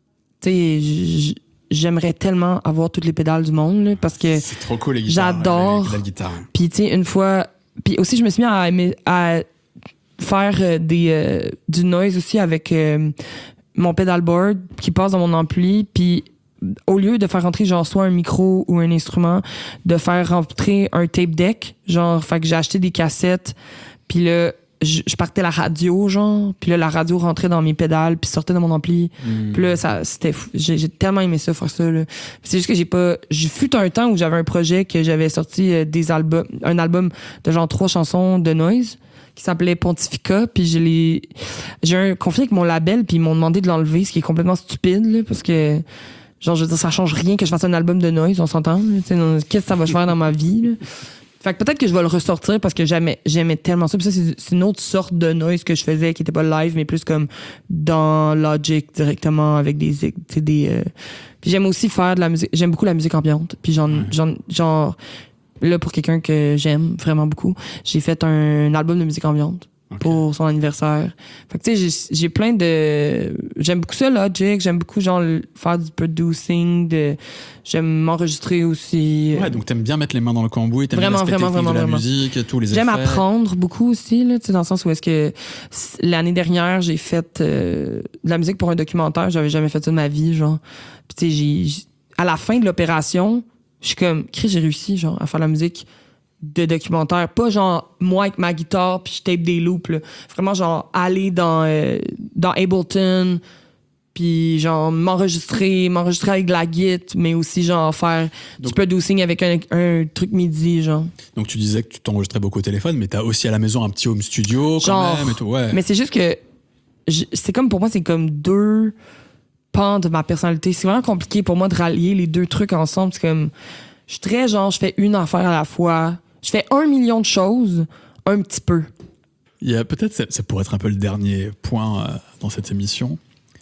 sais, j- j'aimerais tellement avoir toutes les pédales du monde, là, parce que,
C'est trop cool les guitares.
j'adore.
Les, les pédales guitare.
puis, tu sais, une fois. Puis aussi, je me suis mis à, aimer- à faire euh, des, euh, du noise aussi avec euh, mon pedalboard qui passe dans mon ampli. Puis au lieu de faire rentrer genre soit un micro ou un instrument, de faire rentrer un tape deck. Genre, fait que j'ai acheté des cassettes. Puis là, je je partais la radio, genre. Puis là, la radio rentrait dans mes pédales puis sortait de mon ampli.
Mm.
Puis là, ça, c'était fou. J'ai, j'ai tellement aimé ça, faire ça, là. Puis c'est juste que j'ai pas... J'ai fut un temps où j'avais un projet que j'avais sorti euh, des albums... Un album de genre trois chansons de noise qui s'appelait Pontifica. Puis j'ai les... J'ai eu un conflit avec mon label puis ils m'ont demandé de l'enlever, ce qui est complètement stupide, là, parce que... Genre, je veux dire, ça change rien que je fasse un album de noise, on s'entend. là, tu sais, non, qu'est-ce que ça va faire dans ma vie, là? Fait que peut-être que je vais le ressortir parce que j'aimais, j'aimais tellement ça. Puis ça, c'est, c'est une autre sorte de noise que je faisais qui était pas live, mais plus comme dans Logic directement avec des, tu sais, des. euh, Puis j'aime aussi faire de la musique. J'aime beaucoup la musique ambiante. Puis j'en, j'en, genre là pour quelqu'un que j'aime vraiment beaucoup, j'ai fait un, album de musique ambiante.
Ok.
Pour son anniversaire. Fait que tu sais, j'ai, j'ai plein de... J'aime beaucoup ça, Logic. J'aime beaucoup, genre, le- faire du producing. De... J'aime m'enregistrer aussi.
Ouais, donc t'aimes bien mettre les mains dans le cambouis, t'aimes
Vraiment,
bien l'aspect
vraiment,
technique de la
vraiment,
musique, tous les
J'aime
effets.
apprendre beaucoup aussi, là, tu sais, dans le sens où est-ce que s- l'année dernière, j'ai fait euh, de la musique pour un documentaire. J'avais jamais fait ça de ma vie, genre. Puis tu sais, j'ai, j'ai- à la fin de l'opération, je suis comme, Chris, j'ai réussi, genre, à faire de la musique de documentaire. Pas genre, moi avec ma guitare, puis je tape des loops, là. Vraiment, genre, aller dans, euh, dans Ableton, puis genre, m'enregistrer, m'enregistrer avec de la guitare, mais aussi, genre, faire
Donc-
du producing avec un, un truc MIDI, genre.
Donc tu disais que tu t'enregistrais beaucoup au téléphone, mais t'as aussi à la maison un petit home studio quand
Genre,
même et tout, ouais.
Mais c'est juste que je- c'est comme pour moi, c'est comme deux pans de ma personnalité. C'est vraiment compliqué pour moi de rallier les deux trucs ensemble. C'est comme, je suis très genre, je fais une affaire à la fois. Je fais un million de choses, un petit peu.
Il y a peut-être, ça, ça pourrait être un peu le dernier point euh, dans cette émission.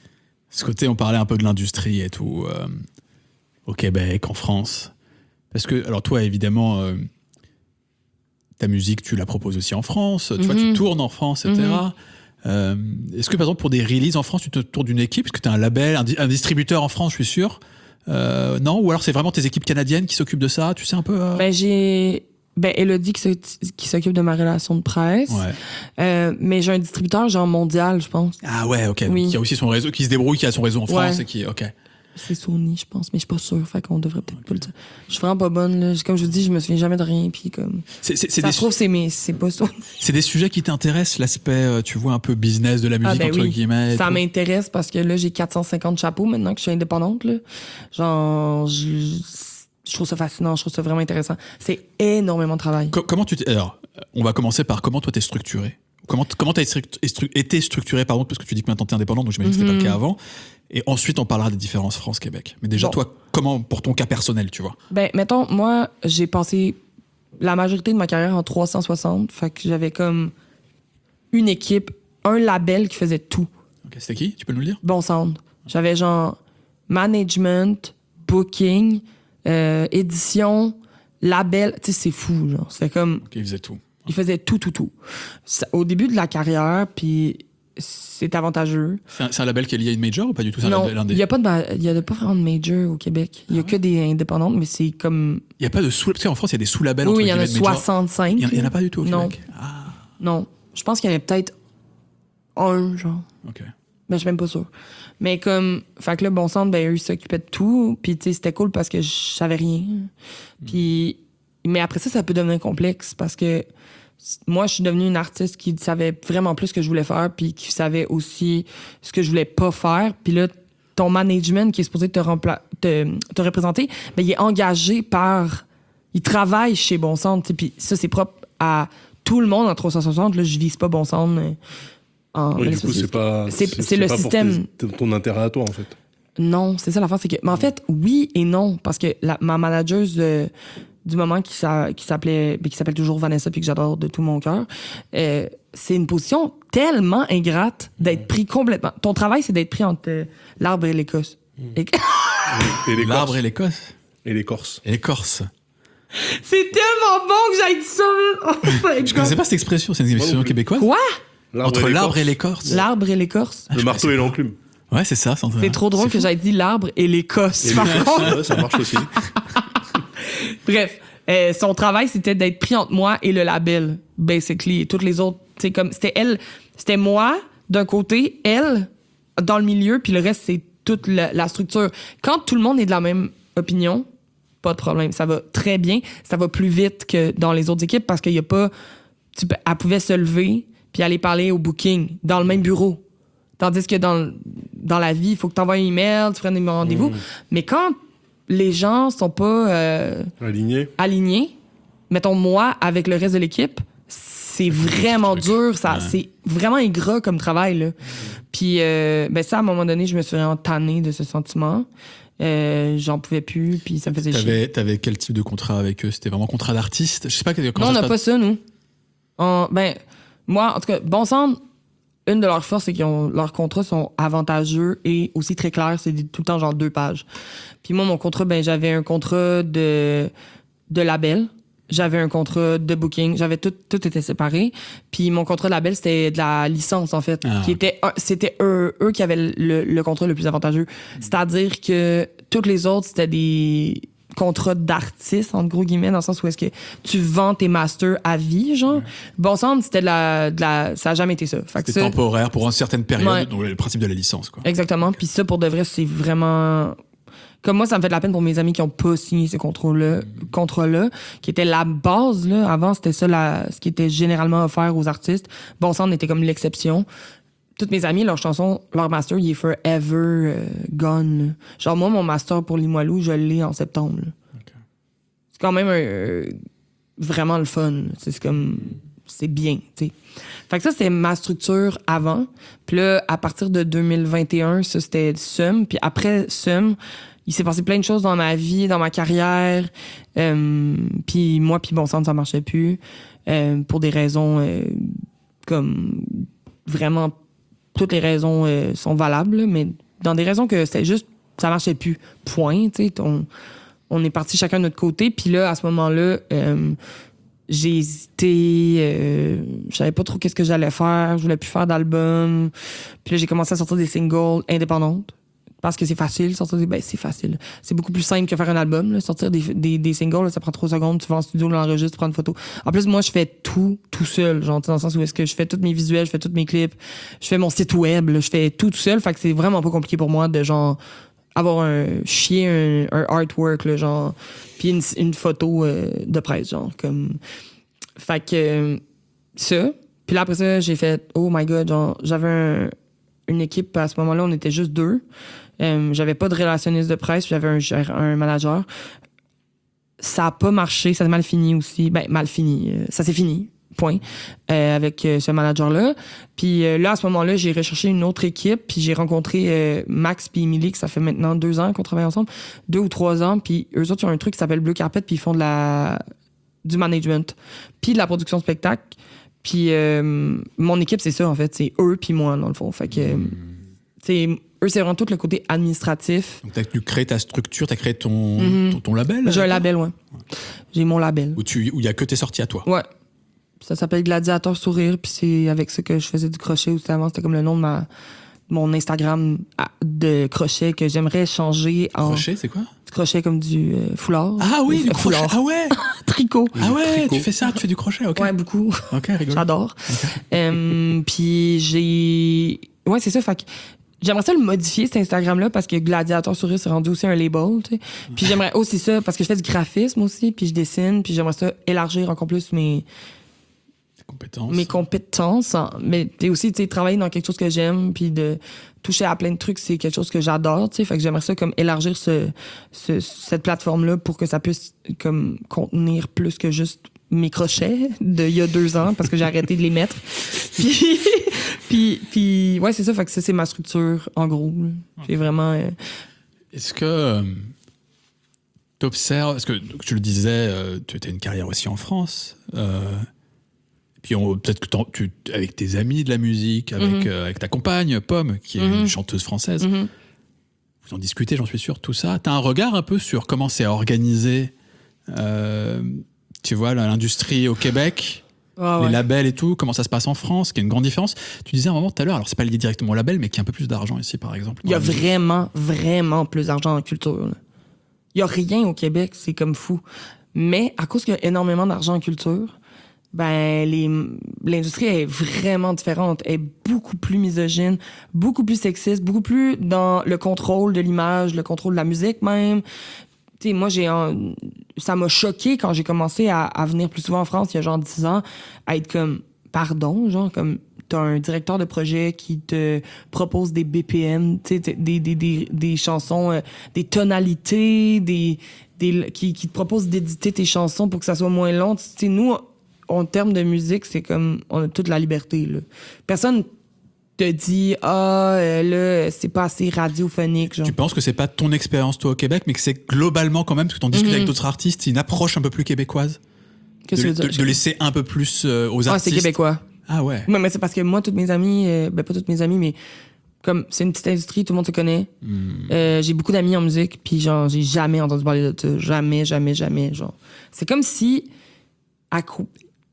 Ce côté, on parlait un peu de l'industrie et tout, euh, au Québec, en France. Parce que, alors toi, évidemment, euh, ta musique, tu la proposes aussi en France. Tu vois, tu
Mhm.
tournes en France, et cetera. Euh, est-ce que, par exemple, pour des releases en France, tu te tournes d'une équipe? Est-ce que tu as un label, un, di- un distributeur en France, je suis sûr? Euh, non? Ou alors c'est vraiment tes équipes canadiennes qui s'occupent de ça? Tu sais un peu? euh
Ben, j'ai. Ben, Elodie qui s'oc- qui s'occupe de ma relation de presse.
Ouais.
Euh, mais j'ai un distributeur, genre mondial, je pense.
Ah ouais, ok.
Oui.
Donc, qui a aussi son réseau, qui se débrouille, qui a son réseau en France
Ouais.
et qui, ok.
C'est Sony, je pense, mais je suis pas sûre. Fait qu'on devrait peut-être pas le dire. Je suis vraiment pas bonne, là. Comme je vous dis, je me souviens jamais de rien. Puis comme.
C'est, c'est, c'est
Ça
des,
se trouve, c'est, mes... c'est pas ça.
c'est des sujets qui t'intéressent, l'aspect, euh, tu vois, un peu business de la musique,
Ah, ben
entre
oui.
guillemets. et
Ça
tout.
m'intéresse parce que là, j'ai quatre cent cinquante chapeaux maintenant que je suis indépendante. Là. Genre, je, je trouve ça fascinant, je trouve ça vraiment intéressant. C'est énormément de travail.
Co- comment tu t'es, alors, on va commencer par comment toi t'es structuré. Comment t- comment t'as estru- estru- été structuré, pardon, parce que tu dis que maintenant t'es indépendant, donc j'imagine que c'était pas le cas avant. Et ensuite, on parlera des différences France-Québec. Mais déjà,
Bon.
toi, comment, pour ton cas personnel, tu vois?
Ben, mettons, moi, j'ai passé la majorité de ma carrière en trois cent soixante. Fait que j'avais comme une équipe, un label qui faisait tout.
Ok, c'était qui? Tu peux nous le dire?
Bon sound. J'avais genre management, booking, euh, édition, label. Tu sais, c'est fou, genre. C'était comme...
Ok, il faisait tout.
Il faisait tout, tout, tout. Ça- au début de la carrière, puis c'est avantageux.
C'est un, c'est un label qui est lié à une major ou pas du tout? C'est un
Non,
label indé?
il n'y a, pas de ma- il y a pas vraiment de major au Québec. Il y a que des indépendantes, mais c'est comme...
Il n'y a pas de sous... Tu sais, en France, il y a des sous-labels entre
Oui, il y en a
guillemets de major.
soixante-cinq.
Il n'y en, a pas du tout au
Non.
Québec? Ah,
Non. Je pense qu'il y en avait peut-être un, genre.
ok.
Ben, je suis même pas sûre. Mais comme... Fait que là, Bon Centre, ben, eux, ils s'occupaient de tout. Puis, tu sais, c'était cool parce que je savais rien. Puis... Mais après ça, ça peut devenir complexe parce que moi, je suis devenue une artiste qui savait vraiment plus ce que je voulais faire puis qui savait aussi ce que je voulais pas faire. Puis là, ton management qui est supposé te, rempla- te, te représenter, ben, il est engagé par... Il travaille chez Bon Centre. tu sais, Puis ça, c'est propre à tout le monde en trois cent soixante. Là, je vise pas Bon Centre. mais en-
Oui,
mais
du coup, c'est pas.
c'est- c'est le
pas pour
système.
tes- ton intérêt à toi, en fait.
Non, c'est ça l'affaire, c'est que... Mais en fait, oui et non, parce que la, ma manageuse euh, du moment qui, s'a- qui s'appelait qui s'appelle toujours Vanessa puis que j'adore de tout mon cœur, euh, c'est une position tellement ingrate d'être pris complètement... Ton travail, c'est d'être pris entre euh, l'arbre et l'Écosse. Et-
Et les
L'arbre
Corses.
et l'Écosse.
Et les Corses.
Et les Corses.
c'est tellement bon que j'aille dit ça! Oh my
Je
God.
connaissais pas cette expression, c'est une expression
non plus.
québécoise.
Quoi?
Entre l'arbre
Corses.
et l'écorce.
L'arbre et l'Écorce?
Le marteau et l'enclume.
Ouais, c'est ça.
C'est trop drôle que j'aille dit l'arbre et l'Écosse.
Et
Par
les
contre,
Corses, ouais, ça marche aussi.
bref, euh, son travail, c'était d'être pris entre moi et le label, basically. Et toutes les autres, tu sais, comme, c'était elle, c'était moi d'un côté, elle dans le milieu, puis le reste, c'est toute la, la structure. Quand tout le monde est de la même opinion, pas de problème. Ça va très bien. Ça va plus vite que dans les autres équipes parce qu'il y a pas. Tu peux- elle pouvait se lever puis aller parler au booking dans le même bureau. Tandis que dans, dans la vie, il faut que tu envoies un email, tu prennes des rendez-vous. Mais quand les gens sont pas euh,
Aligné.
alignés, mettons moi avec le reste de l'équipe, c'est vraiment
truc.
dur. Ça,
Ouais.
C'est vraiment ingrat comme travail. Là. Puis euh, ben ça, à un moment donné, je me suis vraiment tannée de ce sentiment. Euh, j'en pouvais plus, puis ça me faisait chier.
T'avais, t'avais quel type de contrat avec eux? C'était vraiment contrat d'artiste? Je sais pas comment
Non, on
ça
n'a
se
pas
passe.
ça, nous. On- ben, moi, en tout cas, Bon Centre, une de leurs forces, c'est que leurs contrats sont avantageux et aussi très clairs. C'est tout le temps genre deux pages. Puis moi, mon contrat, ben, j'avais un contrat de, de label. J'avais un contrat de booking. J'avais tout, tout était séparé. Puis mon contrat de label, c'était de la licence, en fait.
Ah.
Qui était, un- c'était eux, eux qui avaient le, le contrat le plus avantageux. C'est-à-dire que toutes les autres, c'était des contrats d'artistes, entre gros guillemets, dans le sens où est-ce que tu vends tes masters à vie, genre. Bon Centre, c'était de la, de la... Ça a jamais été ça. Fait que
C'était
ça-
temporaire pour une certaine période,
Ouais.
donc le principe de la licence, quoi.
Exactement. Puis ça, pour de vrai, c'est vraiment... Comme moi, ça me fait de la peine pour mes amis qui n'ont pas signé ces contrats-là, contrats-là, qui était la base, là. Avant, c'était ça, la... ce qui était généralement offert aux artistes. Bon Centre était comme l'exception. Toutes mes amies, leurs chansons, leur master, il est forever euh, gone. là. Genre, moi, mon master pour Limoilou, je l'ai en septembre. là. C'est quand même euh, vraiment le fun. là. C'est c'est comme... C'est bien, tu sais. Fait que ça, c'était ma structure avant. Puis là, à partir de deux mille vingt et un, ça, c'était S U M. Puis après S U M, il s'est passé plein de choses dans ma vie, dans ma carrière. Euh, puis moi, puis Bon Centre, ça marchait plus. Euh, pour des raisons euh, comme... Vraiment, toutes les raisons euh, sont valables, là, mais dans des raisons que c'était juste... Ça marchait plus. Point, tu sais. On, on est partis chacun de notre côté. Puis là, à ce moment-là... euh, j'ai hésité, euh, je savais pas trop qu'est-ce que j'allais faire, je voulais plus faire d'album. Puis là, j'ai commencé à sortir des singles indépendantes. Parce que c'est facile, sortir des... Ben, c'est facile. C'est beaucoup plus simple que faire un album, là. Sortir des, des, des singles, là, ça prend trois secondes, tu vas en studio, l'enregistres, tu prends une photo. En plus, moi, je fais tout, tout seul. Genre, dans le sens où est-ce que je fais tous mes visuels, je fais tous mes clips, je fais mon site web, là, je fais tout tout seul. Fait que c'est vraiment pas compliqué pour moi de, genre, avoir un chier un, un artwork, là, genre, puis une, une photo euh, de presse, genre, comme... Fait que euh, ça. Puis là, après ça, j'ai fait, oh my God, genre, j'avais un- une équipe, à ce moment-là, on était juste deux. Euh, j'avais pas de relationniste de presse, j'avais un, gère- un manager. Ça a pas marché, ça a mal fini aussi. Ben, mal fini. Euh, ça s'est fini. point, euh, avec euh, ce manager-là. Puis euh, là, à ce moment-là, j'ai recherché une autre équipe, puis j'ai rencontré euh, Max puis Emily, que ça fait maintenant deux ans qu'on travaille ensemble, deux ou trois ans, puis eux autres, ils ont un truc qui s'appelle Bleu Carpet, puis ils font de la du management, puis de la production de spectacle. Puis euh, mon équipe, c'est ça, en fait. C'est eux puis moi, dans le fond. Fait que, euh, c'est, eux, c'est vraiment tout le côté administratif.
Donc, t'as tu crées ta structure, t'as créé ton,
Mhm.
ton, ton label?
J'ai un
euh,
label, ouais. J'ai mon label.
Où tu- où il y a que tes sorties à toi.
Ouais. Ça s'appelle Gladiateur Sourire, puis c'est avec ça que je faisais du crochet aussi avant. C'était comme le nom de ma, mon Instagram à- de crochet que j'aimerais changer en...
Crochet, c'est quoi?
Du crochet comme du euh, foulard.
Ah oui,
Euh,
du crochet.
foulard.
Ah ouais!
Tricot.
Ah ouais,
tricot.
tu fais ça, tu fais du crochet, ok.
Ouais, beaucoup.
Ok, rigolo.
J'adore. Euh, puis j'ai... Ouais, c'est ça, fait que j'aimerais ça le modifier, cet Instagram-là, parce que Gladiateur Sourire, c'est rendu aussi un label, tu sais. Puis j'aimerais aussi ça, parce que je fais du graphisme aussi, puis je dessine, puis j'aimerais ça élargir encore plus mes,
Compétences.
mes compétences. en- Mais puis aussi, tu sais, travailler dans quelque chose que j'aime, puis de toucher à plein de trucs, c'est quelque chose que j'adore, tu sais. Fait que j'aimerais ça comme élargir ce, ce- cette plateforme-là pour que ça puisse comme contenir plus que juste mes crochets d'il y a deux ans, parce que j'ai arrêté de les mettre. Puis, puis, puis ouais, c'est ça. Fait que ça, c'est ma structure, en gros. là. J'ai vraiment... euh,
Est-ce que euh, t'observes, parce que tu le disais, euh, tu as une carrière aussi en France, euh, puis on- peut-être que t'en- tu, avec tes amis de la musique, avec,
Mhm.
euh, avec ta compagne, Pomme, qui est
Mhm.
une chanteuse française,
mhm.
vous en discutez, j'en suis sûr, tout ça. Tu as un regard un peu sur comment c'est organisé, euh, tu vois, l'industrie au Québec,
Ah,
les
ouais.
labels et tout, comment ça se passe en France, qui a une grande différence. Tu disais à un moment tout à l'heure, alors c'est pas lié directement au label, mais qu'il y a un peu plus d'argent ici, par exemple.
Il y a
dans la musique.
vraiment, vraiment plus d'argent en culture. là. Il y a rien au Québec, c'est comme fou. Mais à cause qu'il y a énormément d'argent en culture, ben les, l'industrie est vraiment différente. Elle est beaucoup plus misogyne, beaucoup plus sexiste, beaucoup plus dans le contrôle de l'image, le contrôle de la musique même. Tu sais, moi, j'ai un- ça m'a choqué quand j'ai commencé à, à venir plus souvent en France, il y a genre dix ans, à être comme, pardon, genre, comme, t'as un directeur de projet qui te propose des B P M, tu sais, t'es- des, des, des, des chansons, euh, des tonalités, des, des, qui, qui te propose d'éditer tes chansons pour que ça soit moins long. Tu sais, nous, en termes de musique, c'est comme, on a toute la liberté, là. Personne te dit, ah, euh, là, c'est pas assez radiophonique, genre.
Tu penses que c'est pas ton expérience toi au Québec, mais que c'est globalement quand même, parce que t'en discutes
Mhm.
avec d'autres artistes, c'est une approche un peu plus québécoise,
Qu'est-ce
de,
que tu veux
de-
dire?
de laisser un peu plus euh, aux
Ah,
artistes.
c'est québécois.
Ah ouais.
Ouais, mais c'est parce que moi, toutes mes amies, euh, ben pas toutes mes amies, mais comme c'est une petite industrie, tout le monde se connaît.
Hmm.
Euh, j'ai beaucoup d'amis en musique, puis genre, j'ai jamais entendu parler de ça. Jamais, jamais, jamais. Genre, c'est comme si, à cou-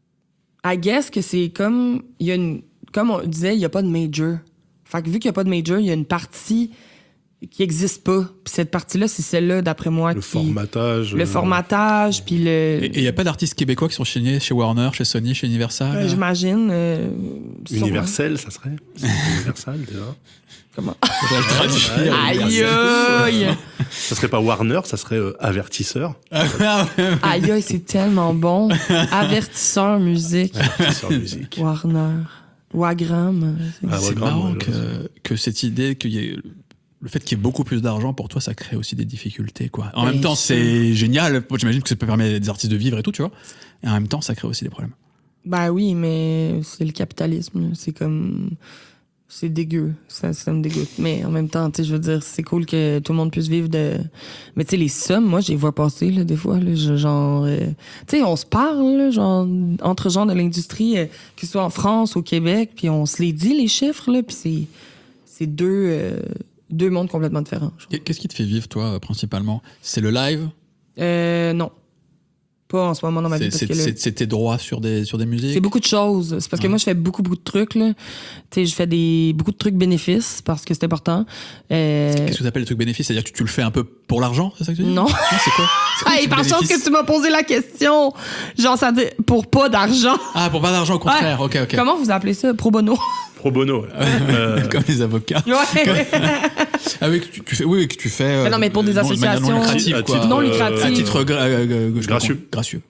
I guess que c'est comme, il y a une, comme on disait, il y a pas de major. Fait que vu qu'il y a pas de major, il y a une partie qui existe pas. Puis cette partie-là, c'est celle-là, d'après moi,
Le
qui...
formatage.
Le
euh,
formatage, puis le...
Et il y a pas d'artistes québécois qui sont signés chez Warner, chez Sony, chez Universal.
Ouais, j'imagine. euh, sûrement.
Universel, ça serait. C'est Universal, déjà.
Comment?
Faudrait le traduire.
Aïe, aïe!
Ça serait pas Warner, ça serait euh, avertisseur.
Aïe, aïe, c'est tellement bon. Avertisseur musique.
Sur musique.
Warner. Wagram.
Ah,
C'est
ouais, grave,
marrant
ouais,
que, que cette idée qu'il y ait le fait qu'il y ait beaucoup plus d'argent pour toi, ça crée aussi des difficultés, quoi. En
Bien
même temps,
sûr.
c'est génial. J'imagine que ça peut permettre des artistes de vivre et tout, tu vois. Et en même temps, ça crée aussi des problèmes.
Ben oui, mais c'est le capitalisme. C'est comme... C'est dégueu. Ça, ça me dégoûte. Mais en même temps, tu sais, je veux dire, c'est cool que tout le monde puisse vivre de... Mais tu sais, les sommes, moi, je les vois passer, là, des fois, là, je- genre... euh, Tu sais, on se parle, là, genre, entre gens de l'industrie, euh, que ce soit en France, au Québec, puis on se les dit, les chiffres, là, puis c'est... C'est deux... euh, deux mondes complètement différents. genre.
Qu'est-ce qui te fait vivre, toi, principalement? C'est le live?
Euh, non. Pas en ce moment dans ma vie.
C'est
Parce
c'est-
que là,
c'est- c'est tes droits sur des, sur des musiques?
c'est beaucoup de choses. C'est parce que
Ouais.
moi, je fais beaucoup, beaucoup de trucs, là. Tu sais, je fais des, beaucoup de trucs bénéfices parce que c'est important. Euh,
Qu'est-ce que tu appelles les trucs bénéfices? C'est-à-dire que tu, tu le fais un peu pour l'argent, c'est ça que tu dis?
Non.
c'est quoi? C'est quoi les
Hey,
trucs
par chance
bénéfices?
que tu m'as posé la question. Genre, ça dit pour pas d'argent.
Ah, pour pas d'argent, au contraire. Ok, ok.
Comment vous appelez ça? Pro bono.
Pro bono. ouais. Euh,
Comme les avocats.
Ouais.
Ah oui, que tu, tu fais, oui, que tu fais.
Mais non, mais pour des
euh, non, de manière
associations.
non lucrative,
À
quoi.
titre,
Non
euh,
lucrative.
À titre gra- euh, euh,
Gracieux.
Gracieux.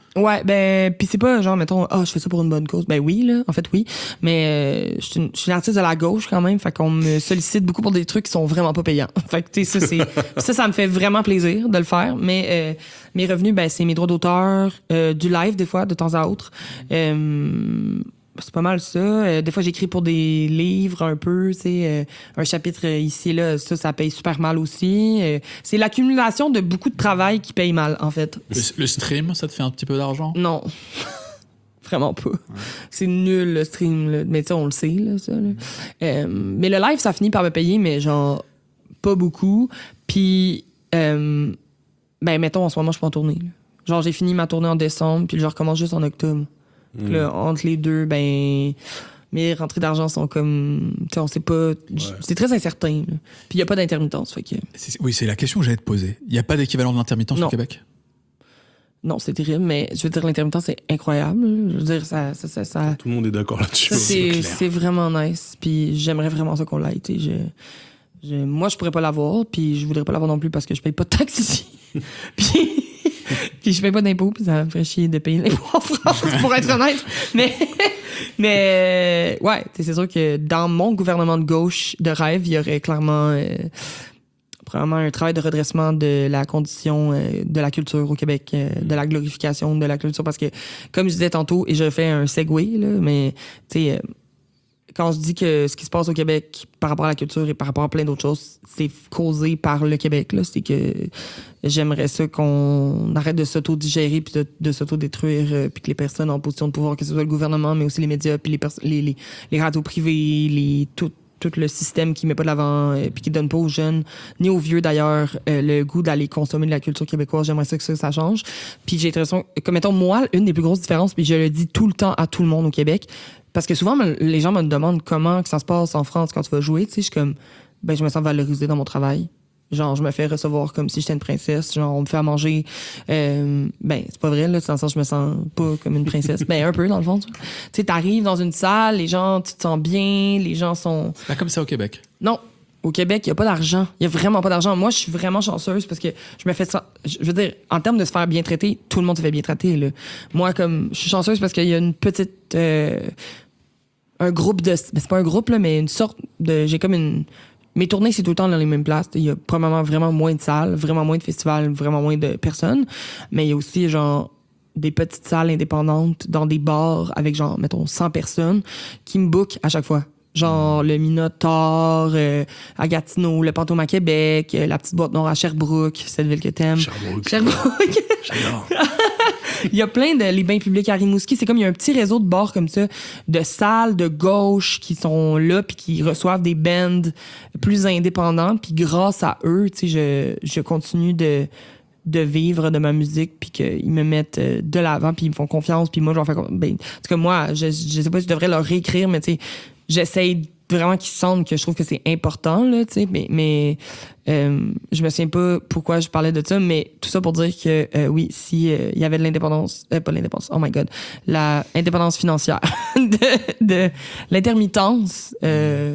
Ouais, ben, pis c'est pas genre, mettons, ah, oh, je fais ça pour une bonne cause. Ben oui, là, en fait, oui. Mais euh, je suis une, je suis une artiste de la gauche quand même, fait qu'on me sollicite beaucoup pour des trucs qui sont vraiment pas payants. Fait que, tu sais, ça, c'est, ça, ça me fait vraiment plaisir de le faire. Mais euh, mes revenus, ben, c'est mes droits d'auteur, euh, du live, des fois, de temps à autre. Euh, c'est pas mal ça. Euh, des fois, j'écris pour des livres un peu, tu sais, euh, un chapitre ici et là, ça, ça paye super mal aussi. Euh, c'est l'accumulation de beaucoup de travail qui paye mal, en fait.
Le, le stream, ça te fait un petit peu d'argent?
Non. Vraiment pas. Ouais. C'est nul, le stream, là. Mais tu sais, on le sait, là, ça. Là. Euh, mais le live, ça finit par me payer, mais genre, pas beaucoup. Puis, euh, ben, mettons, en ce moment, je suis pas en tournée. Là. Genre, j'ai fini ma tournée en décembre, puis je recommence juste en octobre. Mmh. Là, entre les deux, ben, mes rentrées d'argent sont comme, tu sais, on sait pas, ouais. C'est très incertain. Là. Puis il y a pas d'intermittence, fait que.
C'est, oui, c'est la question que j'allais te poser. Il y a pas d'équivalent d'intermittence non. au Québec?
Non, c'est terrible, mais je veux dire, l'intermittence, c'est incroyable. Je veux dire, ça, ça, ça, ça
tout le monde est d'accord là-dessus.
Ça, c'est, c'est, c'est vraiment nice. Puis j'aimerais vraiment ça qu'on l'aille. Tu sais, je, je, moi, je pourrais pas l'avoir, puis je voudrais pas l'avoir non plus parce que je paye pas de taxes ici. puis. Puis je paye pas d'impôts, puis ça me ferait chier de payer l'impôt en France, pour être honnête. Mais, mais ouais, c'est sûr que dans mon gouvernement de gauche de rêve, il y aurait clairement euh, probablement un travail de redressement de la condition euh, de la culture au Québec, euh, de la glorification de la culture. Parce que, comme je disais tantôt, et je fais un segue, là, mais tu sais... Euh, quand je dis que ce qui se passe au Québec par rapport à la culture et par rapport à plein d'autres choses, c'est causé par le Québec. Là. C'est que j'aimerais ça qu'on arrête de s'auto-digérer puis de, de s'auto-détruire, euh, puis que les personnes en position de pouvoir, que ce soit le gouvernement, mais aussi les médias, puis les, pers- les, les, les radios privées, les, tout, tout le système qui met pas de l'avant, euh, puis qui donne pas aux jeunes, ni aux vieux d'ailleurs, euh, le goût d'aller consommer de la culture québécoise. J'aimerais ça que ça, ça change. Puis j'ai l'impression, comme mettons, moi, une des plus grosses différences, puis je le dis tout le temps à tout le monde au Québec, parce que souvent, les gens me demandent comment que ça se passe en France quand tu vas jouer. Tu sais, je suis comme, ben, je me sens valorisée dans mon travail. Genre, je me fais recevoir comme si j'étais une princesse. Genre, on me fait à manger. Euh, ben, c'est pas vrai, là. Dans le sens, je me sens pas comme une princesse. Ben, un peu, dans le fond. Tu sais, t'arrives dans une salle, les gens, tu te sens bien, les gens sont.
C'est pas comme ça au Québec.
Non. Au Québec, il n'y a pas d'argent. Il n'y a vraiment pas d'argent. Moi, je suis vraiment chanceuse parce que je me fais ça. Je veux dire, en termes de se faire bien traiter, tout le monde se fait bien traiter, là. Moi, comme, je suis chanceuse parce qu'il y a une petite. Euh, un groupe de. Ben, c'est pas un groupe, là, mais une sorte de. J'ai comme une. Mes tournées, c'est tout le temps dans les mêmes places. Il y a probablement vraiment moins de salles, vraiment moins de festivals, vraiment moins de personnes. Mais il y a aussi, genre, des petites salles indépendantes dans des bars avec, genre, mettons, cent personnes qui me bookent à chaque fois. Genre le Minotaur euh, à Gatineau, le Pantôme à Québec, euh, la petite boîte noire à Sherbrooke, cette ville que t'aimes.
Sherbrooke.
Sherbrooke.
J'adore.
Il y a plein de les bains publics à Rimouski. C'est comme il y a un petit réseau de bars comme ça, de salles de gauche qui sont là puis qui reçoivent des bands plus indépendants. Puis grâce à eux, tu sais, je, je continue de de vivre de ma musique puis qu'ils me mettent de l'avant puis ils me font confiance puis moi je vais faire ben, en tout cas moi je, je sais pas si je devrais leur réécrire mais tu sais j'essaye vraiment qu'ils sentent que je trouve que c'est important là tu sais mais mais euh, je me souviens pas pourquoi je parlais de ça mais tout ça pour dire que euh, oui si euh, il y avait de l'indépendance euh, pas de l'indépendance oh my god la indépendance financière de, de l'intermittence euh,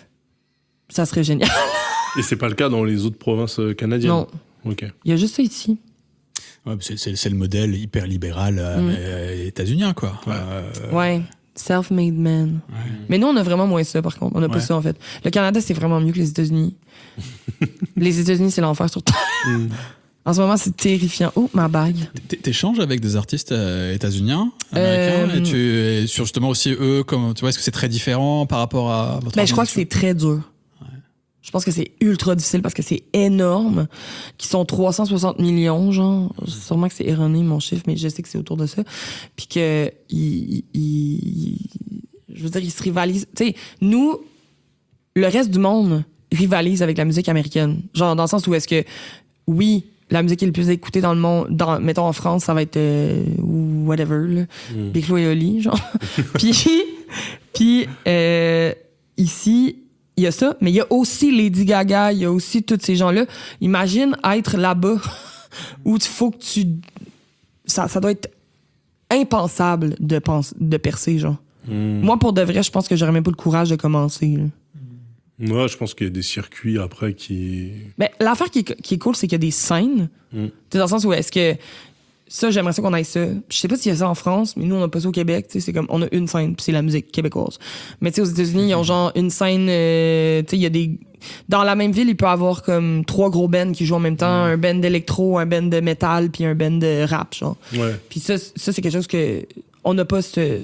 ça serait génial.
Et c'est pas le cas dans les autres provinces canadiennes?
Non.
Ok.
Il y a juste ça ici.
Ouais, c'est, c'est, c'est le modèle hyper libéral euh, mm. euh, états-unien, quoi.
Ouais.
Euh,
ouais. Self-made man. Ouais. Mais nous, on a vraiment moins ça, par contre. On n'a ouais. pas ça, en fait. Le Canada, c'est vraiment mieux que les États-Unis. Les États-Unis, c'est l'enfer sur Terre. Mm. En ce moment, c'est terrifiant. Oh, ma bague.
T'échanges avec des artistes euh, états-uniens, américains, euh, et tu, et sur justement aussi eux, comme, tu vois, est-ce que c'est très différent par rapport à votre
ben, je crois que c'est très dur. Je pense que c'est ultra difficile parce que c'est énorme, qui sont trois cent soixante millions, genre. Sûrement que c'est erroné, mon chiffre, mais je sais que c'est autour de ça. Puis que, ils, ils, je veux dire, ils se rivalisent. Tu sais, nous, le reste du monde rivalise avec la musique américaine. Genre, dans le sens où est-ce que, oui, la musique est le plus écoutée dans le monde, dans, mettons en France, ça va être, euh, whatever, là. Mm. Big Flo et Oli, genre. Puis, puis, euh, ici, il y a ça, mais il y a aussi Lady Gaga, il y a aussi tous ces gens-là. Imagine être là-bas où il faut que tu... Ça, ça doit être impensable de, pense, de percer, genre. Mm. Moi, pour de vrai, je pense que j'aurais même pas le courage de commencer. Là.
Moi, je pense qu'il y a des circuits après qui...
Mais l'affaire qui est, qui est cool, c'est qu'il y a des scènes. Mm. Dans le sens où est-ce que... ça, j'aimerais ça qu'on aille ça. Je sais pas s'il y a ça en France, mais nous, on n'a pas ça au Québec. Tu sais, c'est comme, on a une scène, puis c'est la musique québécoise. Mais tu sais, aux États-Unis, ils ont genre une scène, euh, tu sais, il y a des... Dans la même ville, il peut y avoir comme trois gros bands qui jouent en même temps. Un band d'électro, un band de métal, puis un band de rap, genre.
Ouais.
Puis ça, ça c'est quelque chose que... On n'a pas ce...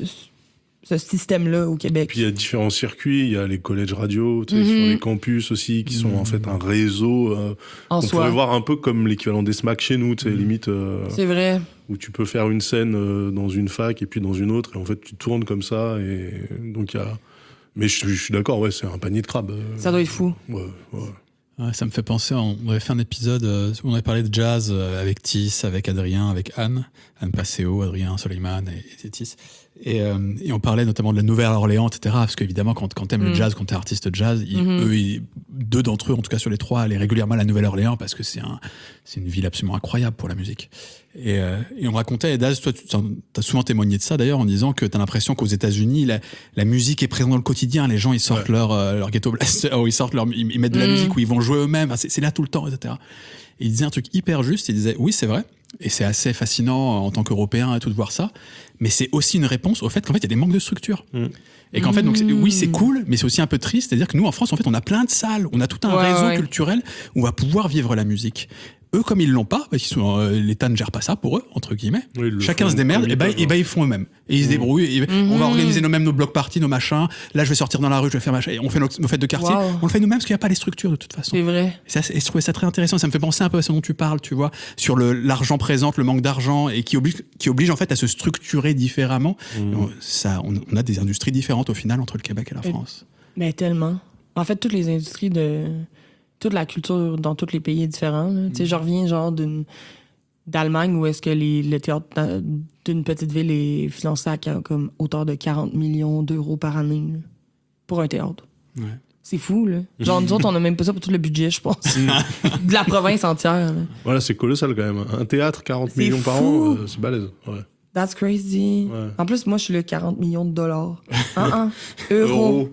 ce système-là au Québec.
Puis il y a différents circuits, il y a les collèges radio, tu sais,
Mhm.
sur les campus aussi, qui sont en fait un réseau. Euh,
En
on
soi.
pourrait voir un peu comme l'équivalent des SMAC chez nous, tu sais, limite, euh,
C'est vrai.
où tu peux faire une scène euh, dans une fac et puis dans une autre, et en fait tu tournes comme ça, et donc il y a. Mais je, je suis d'accord, ouais, c'est un panier de crabes. euh,
Ça doit être fou.
Ouais, ouais.
Ouais, ça me fait penser, on avait fait un épisode euh, où on avait parlé de jazz euh, avec Tis, avec Adrien, avec Anne, Anne Passeo, Adrien Soleiman et, et Tis. Et, euh, et on parlait notamment de la Nouvelle-Orléans, et cetera. Parce qu'évidemment, quand, quand t'aimes
Mm.
le jazz, quand t'es artiste jazz, ils-
Mhm.
eux, ils- deux d'entre eux, en tout cas sur les trois, allaient régulièrement à la Nouvelle-Orléans parce que c'est un, c'est une ville absolument incroyable pour la musique. Et, euh, et on racontait, et Daz, toi, tu as souvent témoigné de ça d'ailleurs, en disant que t'as l'impression qu'aux États-Unis, la, la musique est présente dans le quotidien. Les gens, ils sortent
Ouais.
leur, euh, leur ghetto blaster, ou ils sortent leur, ils, ils mettent de la
Mm.
musique, ou ils vont jouer eux-mêmes. Enfin, c'est, c'est là tout le temps, et cetera. Et il disait un truc hyper juste. Il disait, oui, c'est vrai. Et c'est assez fascinant en tant qu'Européen et tout de voir ça. Mais c'est aussi une réponse au fait qu'en fait, il y a des manques de structure.
Mm.
Et qu'en fait, donc, c'est-
Mm.
oui, c'est cool, mais c'est aussi un peu triste. C'est-à-dire que nous, en France, en fait, on a plein de salles. On a tout un
Ouais,
réseau
ouais.
culturel où on va pouvoir vivre la musique. Eux, comme ils l'ont pas, parce qu'ils sont, euh, l'État ne gère pas ça pour eux, entre guillemets.
Oui, ils le
Chacun
font
se démerde,
comme
et
ils
ben,
peuvent,
et ben,
hein.
ils font eux-mêmes. Et ils se
Mm.
débrouillent. et
Mhm.
On va organiser nous-mêmes nos blocs parties, nos machins. Là, je vais sortir dans la rue, je vais faire machin. Et on fait nos, nos fêtes de quartier.
Wow.
On le fait nous-mêmes parce qu'il n'y a pas les structures de toute façon.
C'est vrai.
Et, ça, et je trouvais ça très intéressant. Ça me fait penser un peu à ce dont tu parles, tu vois, sur le, l'argent présente, le manque d'argent, et qui oblige, qui oblige en fait à se structurer différemment.
Mm.
Et on, ça, on, on a des industries différentes au final entre le Québec et la
Et-
France.
Ben tellement. En fait, toutes les industries de... Toute la culture dans tous les pays est différente. là. Tu sais, je reviens genre d'une... d'Allemagne où est-ce que les, le théâtre dans- d'une petite ville est financé à ca- comme hauteur de quarante millions d'euros par année là, pour un théâtre.
Ouais.
C'est fou, là. Genre, nous autres, on n'a même pas ça pour tout le budget, je pense. De la province entière. là.
Voilà, c'est colossal quand même. Un théâtre, quarante
C'est
millions par
fou.
an, euh, c'est balèze. Ouais.
That's crazy.
Ouais.
En plus, moi, je suis le quarante millions de dollars. Un, un. Euros.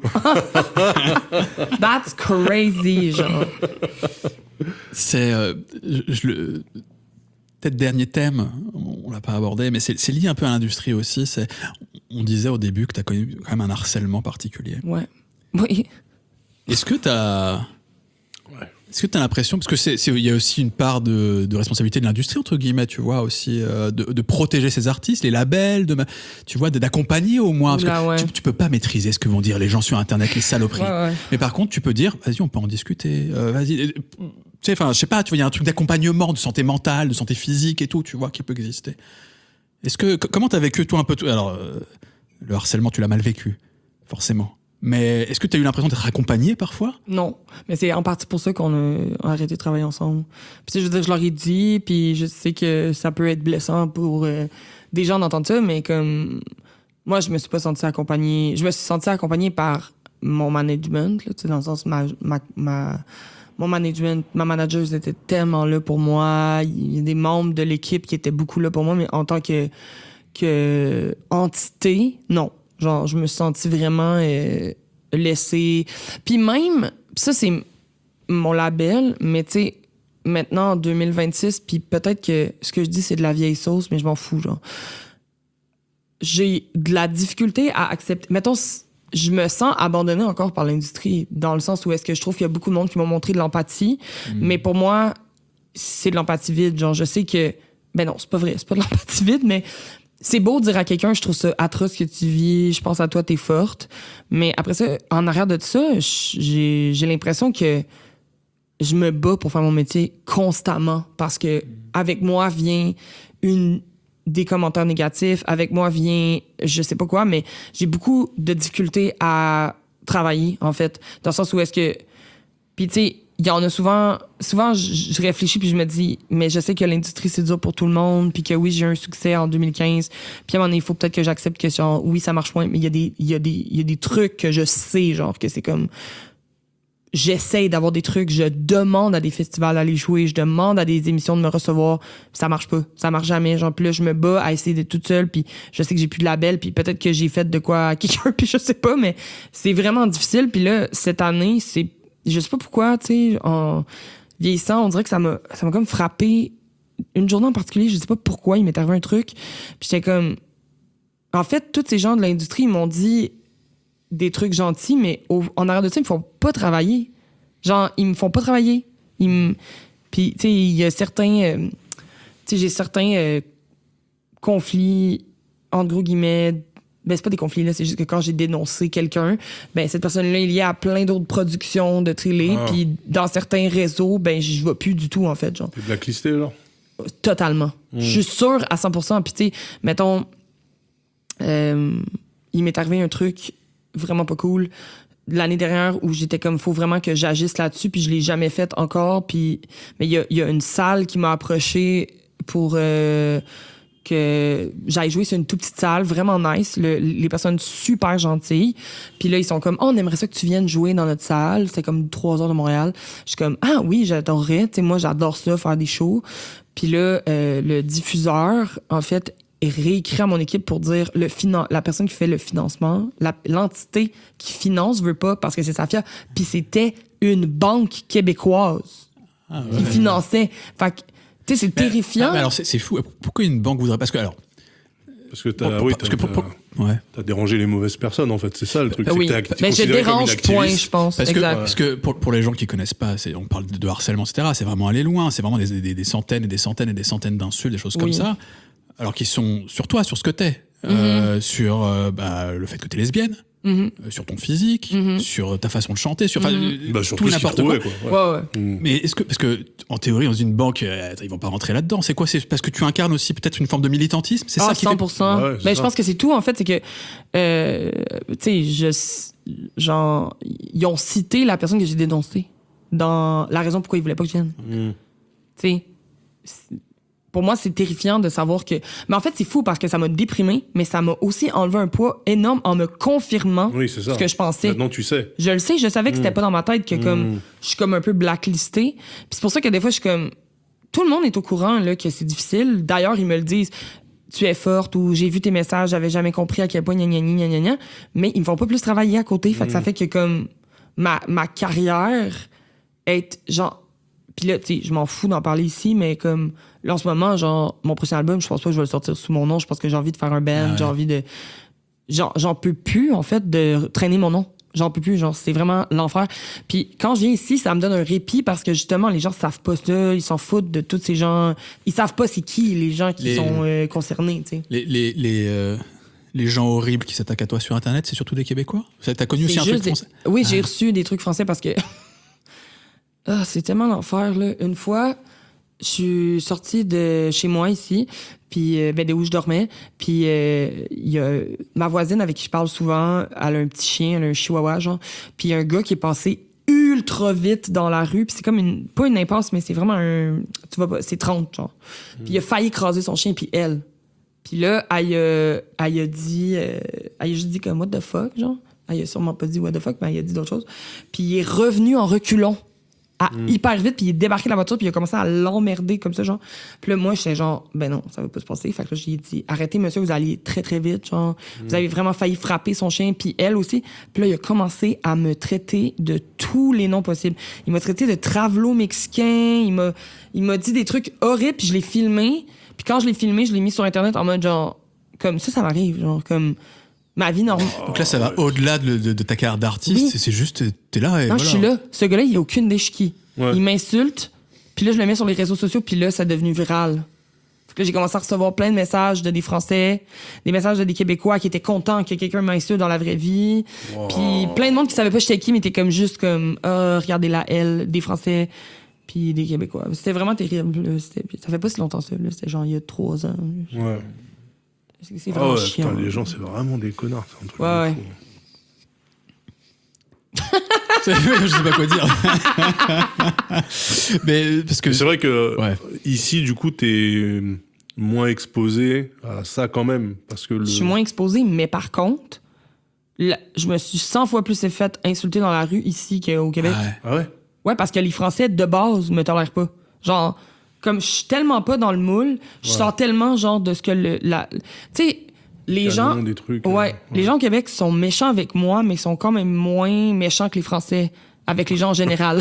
That's crazy, genre.
C'est euh, je, je le peut-être dernier thème, on, on l'a pas abordé, mais c'est, c'est lié un peu à l'industrie aussi. C'est, on disait au début que tu as connu quand même un harcèlement particulier.
Ouais. Oui.
Est-ce que tu as
Ouais.
Est-ce que tu as l'impression, parce que c'est, c'est, il y a aussi une part de, de responsabilité de l'industrie, entre guillemets, tu vois, aussi, euh, de, de protéger ces artistes, les labels, de, ma- tu vois, de- d'accompagner au moins. Parce
Oula,
que
ouais.
tu, tu peux pas maîtriser ce que vont dire les gens sur Internet, les saloperies.
Ouais, ouais.
Mais par contre, tu peux dire, vas-y, on peut en discuter, euh, vas-y. euh, Tu sais, enfin, je sais pas, tu vois, il y a un truc d'accompagnement, de santé mentale, de santé physique et tout, tu vois, qui peut exister. Est-ce que, c- comment t'as vécu, toi, un peu, tout- alors, euh, le harcèlement, tu l'as mal vécu, forcément. Mais est-ce que tu as eu l'impression d'être accompagné parfois?
Non, mais c'est en partie pour ça qu'on a arrêté de travailler ensemble. Puis tu sais, je veux dire, je leur ai dit, puis je sais que ça peut être blessant pour euh, des gens d'entendre ça, mais comme moi, je me suis pas sentie accompagnée. Je me suis sentie accompagnée par mon management, là, tu sais, dans le sens ma, ma, ma mon management, ma manager était tellement là pour moi. Il y a des membres de l'équipe qui étaient beaucoup là pour moi, mais en tant que que entité, non. Genre, je me suis sentie vraiment euh, laissée. Puis même, ça, c'est mon label, mais tu sais, maintenant, en deux mille vingt-six, puis peut-être que ce que je dis, c'est de la vieille sauce, mais je m'en fous, genre. J'ai de la difficulté à accepter... Mettons, je me sens abandonnée encore par l'industrie, dans le sens où est-ce que je trouve qu'il y a beaucoup de monde qui m'ont montré de l'empathie, mais pour moi, c'est de l'empathie vide. Genre, je sais que... Ben non, c'est pas vrai, c'est pas de l'empathie vide, mais... C'est beau de dire à quelqu'un, je trouve ça atroce que tu vis, je pense à toi, t'es forte. Mais après ça, en arrière de ça, j'ai, j'ai l'impression que je me bats pour faire mon métier constamment. Parce que avec moi vient une, des commentaires négatifs, avec moi vient je sais pas quoi, mais j'ai beaucoup de difficultés à travailler, en fait. Dans le sens où est-ce que... Puis tu sais, il y en a souvent... Souvent, je, je réfléchis puis je me dis, mais je sais que l'industrie, c'est dur pour tout le monde, puis que oui, j'ai eu un succès en deux mille quinze. Puis à un moment donné, il faut peut-être que j'accepte que genre, oui, ça marche moins, mais il y a des, il y a des, il y a des trucs que je sais, genre, que c'est comme... J'essaye d'avoir des trucs, je demande à des festivals d'aller jouer, je demande à des émissions de me recevoir, puis ça marche pas, ça marche jamais. Genre, puis là, je me bats à essayer d'être toute seule, puis je sais que j'ai plus de label, puis peut-être que j'ai fait de quoi à quelqu'un, puis je sais pas, mais c'est vraiment difficile. Puis là, cette année, c'est... Je sais pas pourquoi, tu sais, en vieillissant, on dirait que ça m'a, ça m'a comme frappé une journée en particulier, je sais pas pourquoi, il m'est arrivé un truc. Puis j'étais comme... En fait, tous ces gens de l'industrie, ils m'ont dit des trucs gentils, mais au, en arrière de ça, ils me font pas travailler. Genre, ils me font pas travailler. Ils me... Puis, tu sais, il y a certains... Euh, tu sais, j'ai certains euh, conflits, entre gros guillemets... Ben, c'est pas des conflits, là. C'est juste que quand j'ai dénoncé quelqu'un, ben, cette personne-là est liée à plein d'autres productions de télé.
Ah.
Puis, dans certains réseaux, ben, j'y vais plus du tout, en fait, genre.
T'es blacklisté, genre?
Totalement.
Mm.
Je suis sûre à cent pour cent. Puis, tu sais, mettons... Euh, il m'est arrivé un truc vraiment pas cool l'année dernière où j'étais comme, faut vraiment que j'agisse là-dessus, puis je l'ai jamais fait encore. Puis, mais il y a, y a une salle qui m'a approché pour euh, que j'aille jouer sur une toute petite salle, vraiment nice. Le, les personnes super gentilles. Puis là, ils sont comme, oh, on aimerait ça que tu viennes jouer dans notre salle. C'était comme trois heures de Montréal. Je suis comme, ah oui, j'adorerais. Tu sais, moi, j'adore ça, faire des shows. Puis là, euh, le diffuseur, en fait, réécrit à mon équipe pour dire le finan- la personne qui fait le financement, la- l'entité qui finance veut pas parce que c'est Safia. Puis c'était une banque québécoise
Ah,
qui
ouais.
finançait. Fait que, tu sais, c'est terrifiant.
Ah, mais alors, c'est, c'est fou. Pourquoi une banque voudrait... Parce que, alors...
Parce que t'as,
pour- pour-
oui,
parce
t'as,
que pour- pour-
t'as-
ouais.
t'as dérangé les mauvaises personnes, en fait. C'est ça, le truc.
Ah
c'est
oui,
que t'es acti-
mais je
considéré comme une
dérange, point,
activiste.
je pense.
Parce que,
exact.
parce que pour, pour les gens qui connaissent pas, c'est, on parle de, de harcèlement, et cetera. C'est vraiment aller loin. C'est vraiment des, des, des centaines et des centaines et des centaines d'insultes, des choses comme
Oui.
ça. Alors qu'ils sont sur toi, sur ce que t'es.
Mm-hmm.
Euh, sur euh, bah, le fait que t'es lesbienne,
Mhm.
euh, sur ton physique,
Mhm.
sur ta façon de chanter, sur enfin,
Mhm.
euh,
Bah, sur
tout
tout ce qu'ils
n'importe quoi.
trouvaient, quoi. Ouais.
Ouais, ouais.
Mm.
Mais est-ce que, parce que, en théorie, dans une banque, euh, ils vont pas rentrer là-dedans. C'est quoi? C'est parce que tu incarnes aussi peut-être une forme de militantisme? C'est
Ah,
ça qui
cent
fait...
pour cent.
Ouais, c'est
Ben,
ça.
je pense que c'est tout, en fait. C'est que, euh, tu sais, je, genre, ils ont cité la personne que j'ai dénoncée dans la raison pourquoi ils voulaient pas que je vienne.
Mm.
Tu sais, c'est- pour moi, c'est terrifiant de savoir que... Mais en fait, c'est fou parce que ça m'a déprimé, mais ça m'a aussi enlevé un poids énorme en me confirmant
Oui, c'est ça.
ce que je pensais.
Maintenant, tu sais.
Je le sais, je savais que c'était pas dans ma tête, que comme je suis comme un peu blacklistée. Puis c'est pour ça que des fois, je suis comme... Tout le monde est au courant là, que c'est difficile. D'ailleurs, ils me le disent. Tu es forte ou j'ai vu tes messages, j'avais jamais compris à quel point gna gna gna gna gna. Mais ils me font pas plus travailler à côté. Fait que ça fait que comme ma, ma carrière est genre... Puis là, tu sais, je m'en fous d'en parler ici, mais comme là, en ce moment, genre, mon prochain album, je pense pas que je vais le sortir sous mon nom. Je pense que j'ai envie de faire un band,
Ah ouais.
j'ai envie de... Genre, j'en peux plus, en fait, de traîner mon nom. J'en peux plus, genre, c'est vraiment l'enfer. Puis quand je viens ici, ça me donne un répit parce que justement, les gens savent pas ça, ils s'en foutent de tous ces gens. Ils savent pas c'est qui les gens qui
Les-
sont euh, concernés, tu sais.
Les, les, les, euh, les gens horribles qui s'attaquent à toi sur Internet, c'est surtout des Québécois? Ça, t'as connu aussi
C'est
un truc
juste des-
français?
Oui, j'ai
Ah.
reçu des trucs français parce que. Ah, c'est tellement l'enfer, là. Une fois, je suis sortie de chez moi ici, puis euh, ben, de où je dormais, puis euh, il y a ma voisine avec qui je parle souvent, elle a un petit chien, elle a un chihuahua, genre, puis il y a un gars qui est passé ultra vite dans la rue, puis c'est comme une. Pas une impasse, mais c'est vraiment un. Tu vois pas, c'est trente, genre. Puis il a failli écraser son chien, puis elle. Puis là, elle, a- elle a dit. euh, elle a juste dit comme, what the fuck, genre. Elle a sûrement pas dit what the fuck, mais elle a dit d'autres choses. Puis il est revenu en reculant. À, hyper vite, puis il est débarqué de la voiture, puis il a commencé à l'emmerder comme ça, genre. Puis là, moi, j'étais genre, ben non, ça va pas se passer. Fait que là, j'ai dit, arrêtez, monsieur, vous alliez très, très vite, genre. Vous avez vraiment failli frapper son chien, puis elle aussi. Puis là, il a commencé à me traiter de tous les noms possibles. Il m'a traité de travelo mexicain, il m'a, il m'a dit des trucs horribles, puis je l'ai filmé. Puis quand je l'ai filmé, je l'ai mis sur Internet en mode genre, comme ça, ça m'arrive, genre, comme ma vie normale.
Donc là, ça va au-delà de, de- de ta carrière d'artiste.
Oui.
C'est, c'est juste, t'es là et
Non,
voilà.
je suis là. Ce gars-là, il a aucune d'échiquier.
Ouais.
Il m'insulte, puis là, je le mets sur les réseaux sociaux, puis là, ça est devenu viral. Fait que là, j'ai commencé à recevoir plein de messages de des Français, des messages de des Québécois qui étaient contents que quelqu'un m'insulte dans la vraie vie. Puis plein de monde qui savait pas j'étais qui, mais était comme juste comme, ah, regardez la L, des Français, puis des Québécois. C'était vraiment terrible. Là. C'était- puis ça fait pas si longtemps ça. Là. C'était genre il y a trois ans.
Ouais.
C'est, c'est
Ah
vraiment
ouais,
chiant.
putain, les gens, c'est vraiment des connards. C'est un truc
Ouais,
de
ouais.
fou.
je sais pas quoi dire. Mais parce que
Mais c'est vrai que
Ouais.
ici, du coup, t'es moins exposé à ça quand même. Parce que le...
Je suis moins exposée, mais par contre, là, je me suis cent fois plus fait insulter dans la rue ici qu'au Québec.
Ah ouais.
Ah ouais?
Ouais, parce que les Français, de base, me tolèrent pas. Genre, comme je suis tellement pas dans le moule, je
Ouais.
sors tellement, genre, de ce que le... la- Tu sais, les gens...
Canon, des trucs,
Ouais,
euh,
les gens au Québec sont méchants avec moi, mais sont quand même moins méchants que les Français avec les gens en général.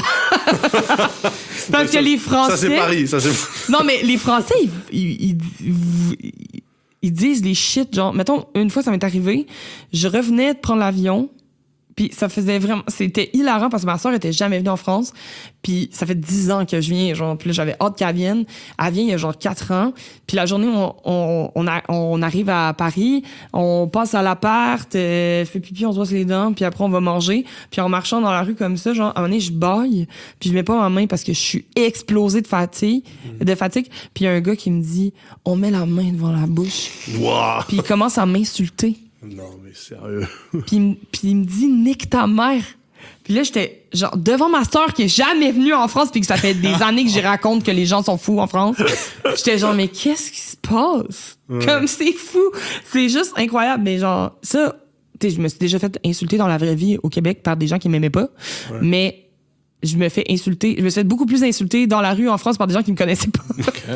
Parce que les Français...
Ça, c'est Paris. Ça, c'est...
Non, mais les Français, ils, ils, ils, ils, ils disent les shit, genre... Mettons, une fois, ça m'est arrivé, je revenais de prendre l'avion, puis ça faisait vraiment... C'était hilarant parce que ma soeur était jamais venue en France, puis ça fait dix ans que je viens, genre... Puis là, j'avais hâte qu'elle vienne. Elle vient il y a genre quatre ans, puis la journée, on, on, on, a, on arrive à Paris, on passe à l'appart, euh, fait pipi, on se brosse les dents, puis après, on va manger. Puis en marchant dans la rue comme ça, genre, à un moment donné, je baille, puis je mets pas ma main parce que je suis explosée de fatigue, mmh. de fatigue. Puis il y a un gars qui me dit, on met la main devant la bouche.
Wow.
Puis il commence à m'insulter.
Non, mais sérieux.
Puis, puis il me dit, nique ta mère. Puis là, j'étais genre devant ma sœur qui est jamais venue en France puis que ça fait des années que j'y raconte que les gens sont fous en France. J'étais genre, mais qu'est-ce qui se passe? Ouais. Comme c'est fou. C'est juste incroyable. Mais genre, ça, tu sais, je me suis déjà fait insulter dans la vraie vie au Québec par des gens qui m'aimaient pas. Ouais. Mais je me fais insulter. Je me suis fait beaucoup plus insulter dans la rue en France par des gens qui me connaissaient pas. Okay.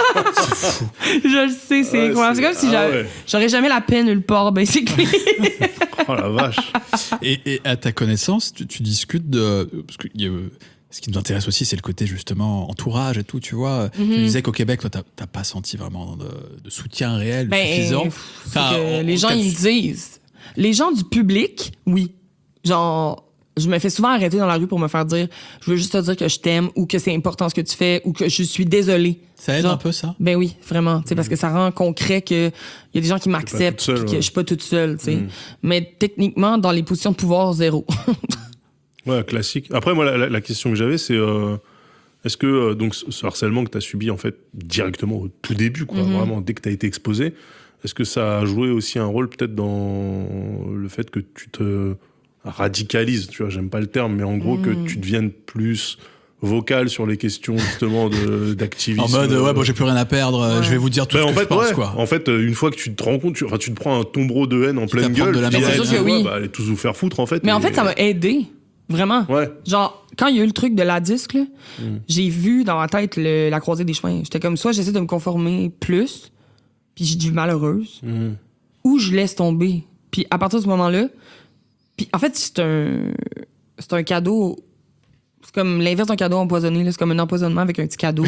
Je le sais, c'est ouais, incroyable. C'est, c'est comme si ah, ouais. j'aurais jamais la peine nulle part, basically.
Oh la vache.
Et, et à ta connaissance, tu, tu discutes de... Parce que y a, ce qui nous intéresse aussi, c'est le côté justement entourage et tout, tu vois. Mm-hmm. Tu disais qu'au Québec, toi, t'as, t'as pas senti vraiment de, de soutien réel, ben, suffisant.
Enfin, que les gens, ils me disent. Les gens du public, oui. Genre... Je me fais souvent arrêter dans la rue pour me faire dire je veux juste te dire que je t'aime ou que c'est important ce que tu fais ou que je suis désolée.
Ça aide
genre,
un peu, ça?
Ben oui, vraiment. Mmh. Parce que ça rend concret qu'il y a des gens qui m'acceptent et que ouais. je suis pas toute seule. Mmh. Mais techniquement, dans les positions de pouvoir, zéro.
Ouais, classique. Après, moi, la, la question que j'avais, c'est euh, est-ce que euh, donc, ce harcèlement que tu as subi en fait, directement au tout début, quoi, mmh. vraiment, dès que tu as été exposé, est-ce que ça a joué aussi un rôle peut-être dans le fait que tu te... radicalise, tu vois, j'aime pas le terme, mais en gros mmh. que tu deviennes plus vocal sur les questions justement de, d'activisme.
En mode, ouais, bon, j'ai plus rien à perdre, ouais. je vais vous dire tout ben, ce
en
que
fait,
je pense,
ouais.
quoi.
En fait, une fois que tu te rends compte, tu, enfin, tu te prends un tombereau de haine en tu pleine gueule,
de la
puis
c'est sûr que oui.
bah, allez tous vous faire foutre, en fait.
Mais
et...
en fait, ça m'a aidé. Vraiment.
Ouais.
Genre, quand il y a eu le truc de la disque, là, mmh. j'ai vu dans ma tête le, la croisée des chemins. J'étais comme, soit j'essaie de me conformer plus, puis j'ai du malheureuse, mmh. ou je laisse tomber. Puis à partir de ce moment-là, puis en fait, c'est un, c'est un cadeau. C'est comme l'inverse d'un cadeau empoisonné. Là. C'est comme un empoisonnement avec un petit cadeau.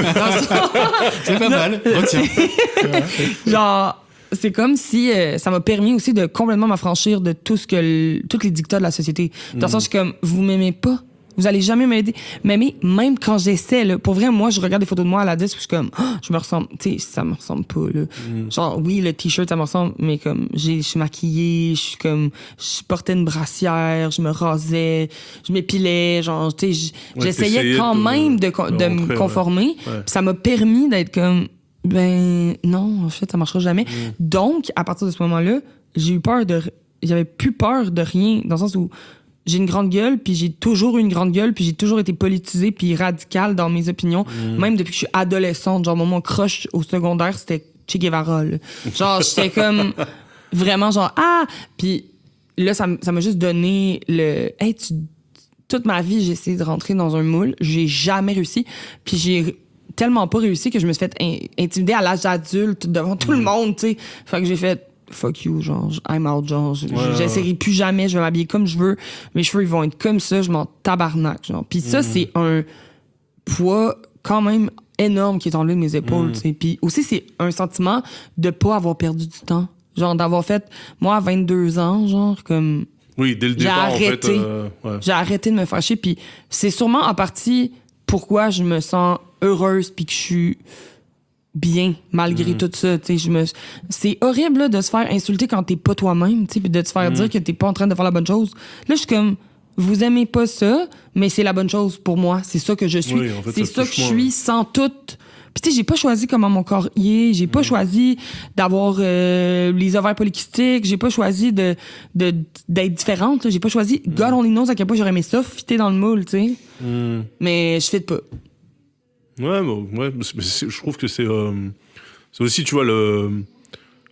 C'est pas mal. Retiens.
Genre, c'est comme si euh, ça m'a permis aussi de complètement m'affranchir de tout ce que le, tous les dictats de la société. Dans le sens, je suis comme, vous m'aimez pas. Vous allez jamais m'aider. M'aimer, même quand j'essaie, là. Pour vrai, moi, je regarde des photos de moi à la disque, je suis comme, oh, je me ressemble. Tu sais, ça me ressemble pas, là. Mm. Genre, oui, le t-shirt, ça me ressemble, mais comme, j'ai, je suis maquillée, je suis comme, je portais une brassière, je me rasais, je m'épilais, genre, tu sais, ouais, j'essayais quand de, même de, de, de rentrer, me conformer. Ouais. Ouais. Ça m'a permis d'être comme, ben, non, en fait, ça marchera jamais. Mm. Donc, à partir de ce moment-là, j'ai eu peur de, j'avais plus peur de rien, dans le sens où, j'ai une grande gueule, puis j'ai toujours eu une grande gueule, puis j'ai toujours été politisée puis radicale dans mes opinions, mmh. même depuis que je suis adolescente. Genre, mon crush au secondaire, c'était Che Guevara. Là. Genre, j'étais comme vraiment genre, ah! Puis là, ça, ça m'a juste donné le... Hey, tu... toute ma vie, j'ai essayé de rentrer dans un moule. J'ai jamais réussi. Puis j'ai tellement pas réussi que je me suis fait in- intimider à l'âge adulte devant tout mmh. le monde, tu sais. Fait que j'ai fait... fuck you, genre, I'm out, genre, ouais, j'essaierai ouais. plus jamais, je vais m'habiller comme je veux, mes cheveux, ils vont être comme ça, je m'en tabarnak, genre. Puis ça, mmh. c'est un poids quand même énorme qui est enlevé de mes épaules, tu sais. Puis aussi, c'est un sentiment de pas avoir perdu du temps. Genre, d'avoir fait, moi, à vingt-deux ans, genre, comme...
Oui, dès le départ,
arrêté,
en fait, euh, ouais.
J'ai arrêté de me fâcher, puis c'est sûrement en partie pourquoi je me sens heureuse, puis que je suis... bien malgré mmh. tout ça, tu sais, je me c'est horrible là, de se faire insulter quand t'es pas toi-même, tu sais, puis de te faire mmh. dire que t'es pas en train de faire la bonne chose. Là, je suis comme, vous aimez pas ça, mais c'est la bonne chose pour moi, c'est ça que je suis,
oui, en fait,
c'est
ça,
ça que je suis sans tout. Puis tu sais, j'ai pas choisi comment mon corps y est, j'ai pas mmh. choisi d'avoir euh, les ovaires polykystiques, j'ai pas choisi de, de d'être différente, là. J'ai pas choisi mmh. God only knows à quel point j'aurais aimé ça fitter dans le moule, tu sais. Mmh. Mais je fit pas.
Ouais, bah, ouais, je trouve que c'est, euh, c'est aussi, tu vois, le,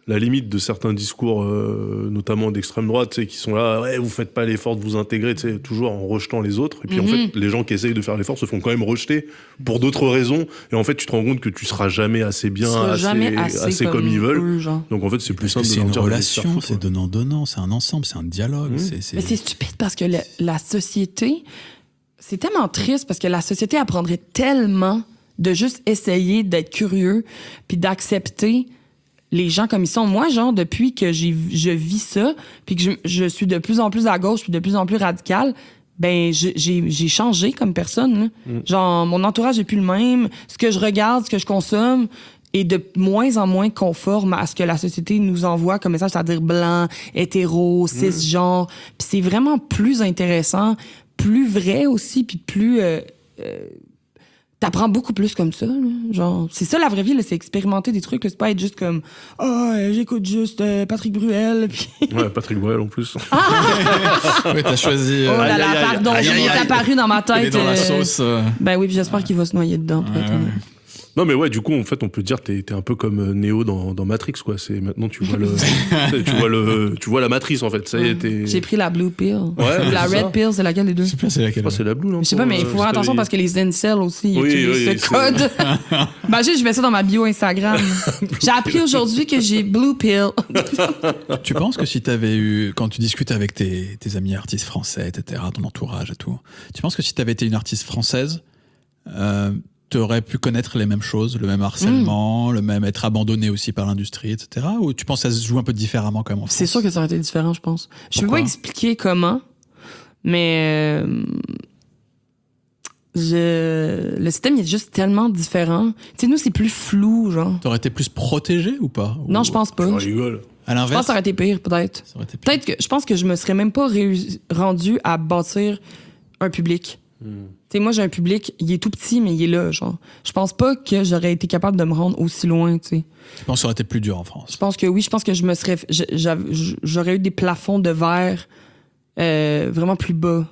la limite de certains discours, euh, notamment d'extrême droite, tu sais, qui sont là, ouais, vous faites pas l'effort de vous intégrer, tu sais, toujours en rejetant les autres. Et puis,
Mhm.
en fait, les gens qui essayent de faire l'effort se font quand même rejeter pour d'autres raisons. Et en fait, tu te rends compte que tu seras jamais assez bien,
Tu seras
assez,
jamais
assez,
assez
comme,
comme
ils veulent.
eux, genre.
Donc, en fait, c'est plus
Parce que
simple de
c'est
leur
une
dire de se faire
relation,
foutre,
c'est
quoi.
donnant-donnant, c'est un ensemble, c'est un dialogue.
Mmh.
c'est- c'est-
Mais c'est stupide parce que le- la société, c'est tellement triste parce que la société apprendrait tellement de juste essayer d'être curieux puis d'accepter les gens comme ils sont. Moi, genre, depuis que j'ai, je vis ça puis que je, je suis de plus en plus à gauche puis de plus en plus radicale, ben, je- j'ai, j'ai changé comme personne, là. Genre, mon entourage est plus le même. Ce que je regarde, ce que je consomme est de moins en moins conforme à ce que la société nous envoie comme message, c'est-à-dire blanc, hétéro, cisgenre. Puis c'est vraiment plus intéressant, plus vrai aussi, puis plus... euh, euh, T'apprends beaucoup plus comme ça, là. Genre, c'est ça la vraie vie, là, c'est expérimenter des trucs, là. C'est pas être juste comme « Ah, oh, j'écoute juste euh, Patrick Bruel, puis... »
Ouais, Patrick Bruel en plus.
Ouais, t'as choisi.
Oh
euh,
là là,
aïe, aïe,
pardon,
aïe,
il
aïe,
est
aïe.
apparu dans ma
il est
tête.
dans la
euh,
sauce. euh.
Ben oui, puis j'espère qu'il va se noyer dedans. pour être honnête.
Non, mais ouais, du coup, en fait, on peut dire que t'es, t'es un peu comme euh, Neo dans, dans Matrix, quoi. C'est, maintenant, tu vois le, tu vois le, tu vois la matrice, en fait. Ça y est, t'es...
J'ai pris la blue pill.
Ouais,
Ou la
c'est
red
ça.
pill, c'est laquelle des deux?
Je sais pas c'est laquelle.
Je crois que c'est la blue, non?
Je sais pas, mais il faut faire attention parce que les incels aussi ils
Oui,
utilisent
oui,
ce
c'est-
code. Imagine, je mets ça dans ma bio Instagram. J'ai appris aujourd'hui que j'ai blue pill.
Tu penses que si t'avais eu, quand tu discutes avec tes, tes amis artistes français, et cetera, ton entourage et tout, tu penses que si t'avais été une artiste française, euh, t'aurais pu connaître les mêmes choses, le même harcèlement, le même être abandonné aussi par l'industrie, et cetera. Ou tu penses que ça se joue un peu différemment quand même en France?
C'est sûr que ça aurait été différent, je pense. Je peux
Pourquoi?
pas expliquer comment, mais euh, je... le système il est juste tellement différent. Tu sais, nous, c'est plus flou, genre.
T'aurais été plus protégé ou pas?
Non,
Ou-
je pense pas.
Je
Je
rigole.
À
pense
l'inverse,
que ça aurait été pire, peut-être.
ça aurait été plus-
Peut-être que je pense que je me serais même pas réussi- rendu à bâtir un public. Tu sais, moi, j'ai un public, il est tout petit, mais il est là, genre. Je pense pas que j'aurais été capable de me rendre aussi loin, tu sais.
Je pense que ça aurait été plus dur en France.
Je pense que oui, je pense que je me serais... je- j'av- J'aurais eu des plafonds de verre euh, vraiment plus bas.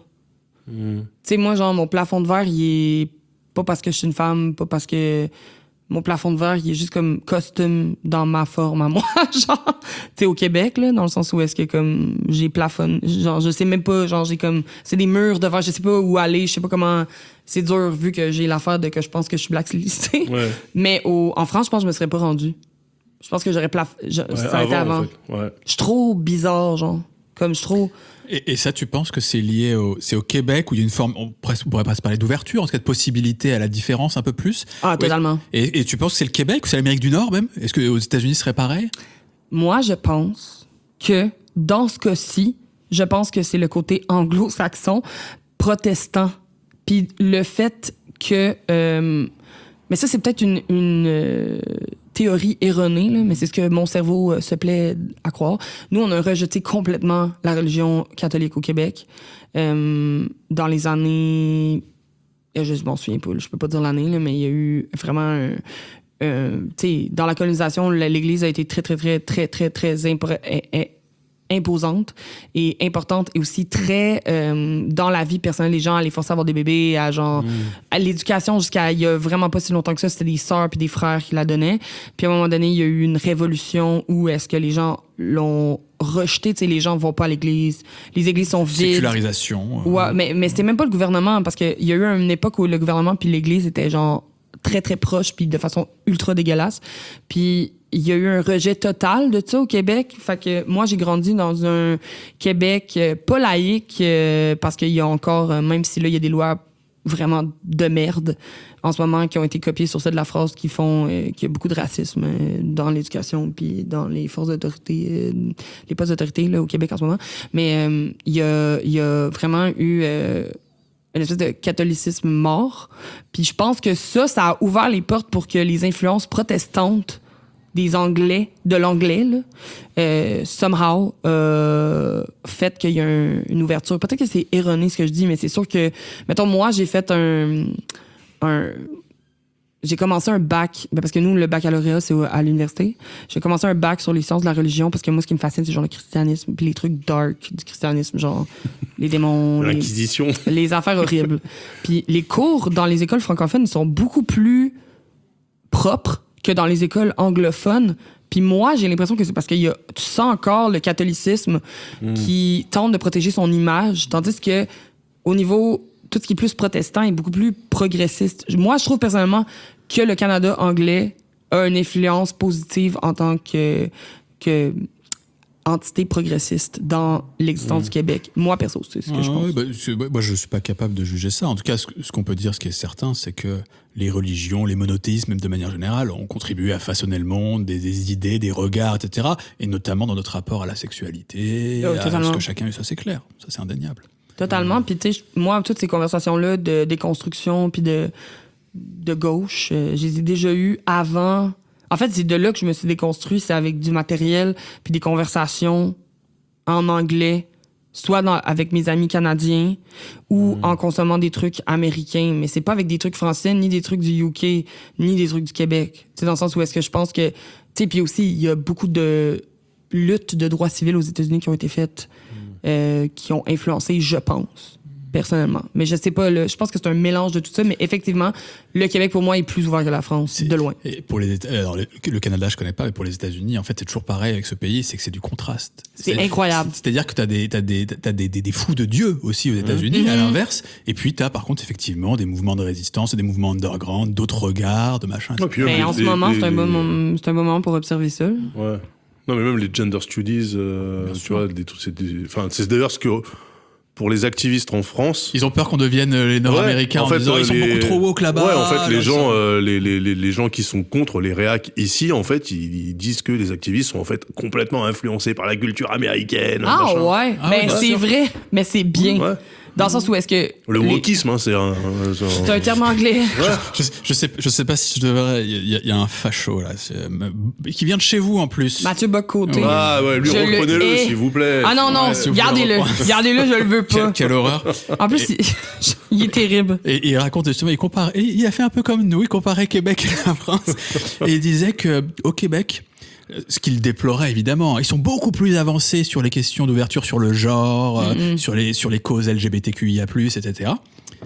Tu sais, moi, genre, mon plafond de verre, il est pas parce que je suis une femme, pas parce que... Mon plafond de verre, il est juste comme costume dans ma forme à moi, genre. Tu sais, au Québec, là, dans le sens où est-ce que, comme, j'ai plafonne. Genre, je sais même pas, genre, j'ai comme... C'est des murs de verre, je sais pas où aller, je sais pas comment... C'est dur, vu que j'ai l'affaire de que je pense que je suis blacklistée.
Ouais.
Mais au, en France, je pense que je me serais pas rendue. Je pense que j'aurais plaf... je-
Ouais,
ça a été avant.
en fait. Ouais.
Je suis trop bizarre, genre. Comme je suis trop...
Et, et ça, tu penses que c'est lié au, c'est au Québec où il y a une forme, on, presque, on pourrait presque parler d'ouverture, en tout cas de possibilité à la différence un peu plus.
Ah, totalement.
Et, et tu penses que c'est le Québec ou c'est l'Amérique du Nord même? Est-ce qu'aux États-Unis ce serait pareil?
Moi, je pense que, dans ce cas-ci, je pense que c'est le côté anglo-saxon, protestant. Puis le fait que... euh, mais ça, c'est peut-être une, une euh, théorie erronée, là, mais c'est ce que mon cerveau euh, se plaît à croire. Nous, on a rejeté complètement la religion catholique au Québec euh, dans les années... euh, Je m'en souviens pas, là, je peux pas dire l'année, là, mais il y a eu vraiment... un- euh, tu sais, dans la colonisation, la- l'Église a été très, très, très, très, très, très impr- eh, eh, imposante et importante et aussi très euh, dans la vie personnelle des gens, à les forcer à avoir des bébés, à genre à l'éducation jusqu'à il y a vraiment pas si longtemps que ça, c'était des sœurs puis des frères qui la donnaient. Puis à un moment donné, il y a eu une révolution où est-ce que les gens l'ont rejeté, tu sais, les gens vont pas à l'église, les églises sont vides.
Sécularisation. euh,
Ouais, mais, mais c'était même pas le gouvernement, parce qu'il y a eu une époque où le gouvernement puis l'Église étaient genre très, très proches, puis de façon ultra dégueulasse. Puis il y a eu un rejet total de ça au Québec. Fait que moi, j'ai grandi dans un Québec euh, pas laïque, euh, parce qu'il y a encore, euh, même si là, il y a des lois vraiment de merde en ce moment qui ont été copiées sur ça de la phrase qui font euh, qu'il y a beaucoup de racisme euh, dans l'éducation puis dans les forces d'autorité, euh, les postes d'autorité là, au Québec en ce moment. Mais euh, il y, a, il y a vraiment eu euh, une espèce de catholicisme mort. Puis je pense que ça, ça a ouvert les portes pour que les influences protestantes des Anglais, de l'anglais, là, euh, somehow, euh, fait qu'il y a un- une ouverture. Peut-être que c'est erroné ce que je dis, mais c'est sûr que, mettons, moi, j'ai fait un... un j'ai commencé un bac, ben parce que nous, le baccalauréat, c'est à l'université. J'ai commencé un bac sur les sciences de la religion, parce que moi, ce qui me fascine, c'est genre le christianisme, puis les trucs dark du christianisme, genre les démons, les,
L'Inquisition.
les affaires horribles. Puis les cours dans les écoles francophones, ils sont beaucoup plus propres que dans les écoles anglophones. Puis moi, j'ai l'impression que c'est parce que y a, tu sens encore le catholicisme
Mm.
qui tente de protéger son image, tandis que au niveau, tout ce qui est plus protestant est beaucoup plus progressiste. Moi, je trouve personnellement que le Canada anglais a une influence positive en tant que, que entité progressiste dans l'existence
Mm.
du Québec. Moi, perso, c'est ce que
Ah,
je pense.
ouais, bah, c'est- bah, moi, je suis pas capable de juger ça. En tout cas, ce, ce qu'on peut dire, ce qui est certain, c'est que les religions, les monothéismes, même de manière générale, ont contribué à façonner le monde, des, des idées, des regards, et cetera. Et notamment dans notre rapport à la sexualité,
Oh,
à
totalement.
ce que chacun, ça c'est clair, ça c'est indéniable.
Totalement. Puis, tu sais, moi, toutes ces conversations-là de déconstruction puis de, de gauche, euh, je les ai déjà eues avant. En fait, c'est de là que je me suis déconstruit. C'est avec du matériel puis des conversations en anglais, soit dans- avec mes amis canadiens ou en consommant des trucs américains. Mais c'est pas avec des trucs français, ni des trucs du U K, ni des trucs du Québec. C'est dans le sens où est-ce que je pense que... Tu sais, puis aussi, il y a beaucoup de luttes de droits civils aux États-Unis qui ont été faites, euh, qui ont influencé, je pense, personnellement. Mais je sais pas, là, je pense que c'est un mélange de tout ça, mais effectivement, le Québec, pour moi, est plus ouvert que la France,
C'est-
de loin.
Et pour les Éta- alors, le, le Canada, je connais pas, mais pour les États-Unis, en fait, c'est toujours pareil avec ce pays, c'est que c'est du contraste.
C'est incroyable.
c'est- C'est-à-dire que tu as, des, t'as des, t'as des, des, des fous de Dieu aussi aux États-Unis, à
Mhm.
l'inverse. Et puis, tu as par contre, effectivement, des mouvements de résistance, des mouvements underground, d'autres regards, de machin. et
Ouais,
cetera.
puis même
Mais
les-
en ce
les-
moment,
les-
c'est un, bon
les-
moment, c'est un bon moment pour observer ça.
Ouais. Non, mais même les gender studies, euh, tu vois, des trucs, c'est des- enfin, c'est d'ailleurs ce que, pour les activistes en France.
Ils ont peur qu'on devienne euh, les Nord-Américains
Ouais,
en, disant
euh,
ils sont
les-
beaucoup trop woke là-bas.
Ouais, en fait, les
là,
gens,
ça-
euh, les, les, les, les gens qui sont contre les réacs ici, en fait, ils, ils disent que les activistes sont en fait complètement influencés par la culture américaine.
Ah
machin.
ouais,
Ah
mais
ouais, bien
c'est
sûr.
vrai, mais c'est bien.
Ouais.
Dans le sens où est-ce que...
Le
les-
wokisme, hein, c'est un. un-
C'est un terme anglais.
Je, je sais, je sais pas si je devrais. Il y, a- il y a un facho là, c'est, euh, qui vient de chez vous en plus.
Mathieu Bock-Côté.
Ah ouais, lui,
Je le
reprenez-le,
hais.
s'il vous plaît.
Ah non, non,
Ouais, s'il vous plaît,
gardez-le.
reprends.
Gardez-le, je le veux
Quelle,
pas.
quelle horreur.
En plus, il, il est terrible.
Et, et il raconte justement, il compare, et il a fait un peu comme nous, il comparait Québec et la France. Et il disait que au Québec, euh, ce qu'il déplorait évidemment, ils sont beaucoup plus avancés sur les questions d'ouverture sur le genre, euh, sur les sur les causes L G B T Q I A plus, et cetera.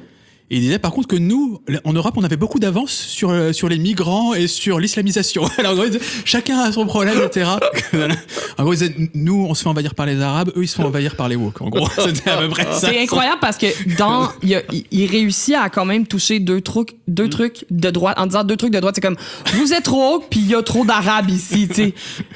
Et il disait par contre que nous, en Europe, on avait beaucoup d'avance sur, euh, sur les migrants et sur l'islamisation. Alors en gros, il disait, chacun a son problème, et cetera. En gros, il disait, nous, on se fait envahir par les Arabes, eux, ils se font envahir par les woke. En gros, c'était à peu près ça.
C'est incroyable parce que dans il, a- il- il réussit à quand même toucher deux trucs deux trucs de droite en disant deux trucs de droite, c'est comme vous êtes trop haut puis il y a trop d'arabes ici, tu sais.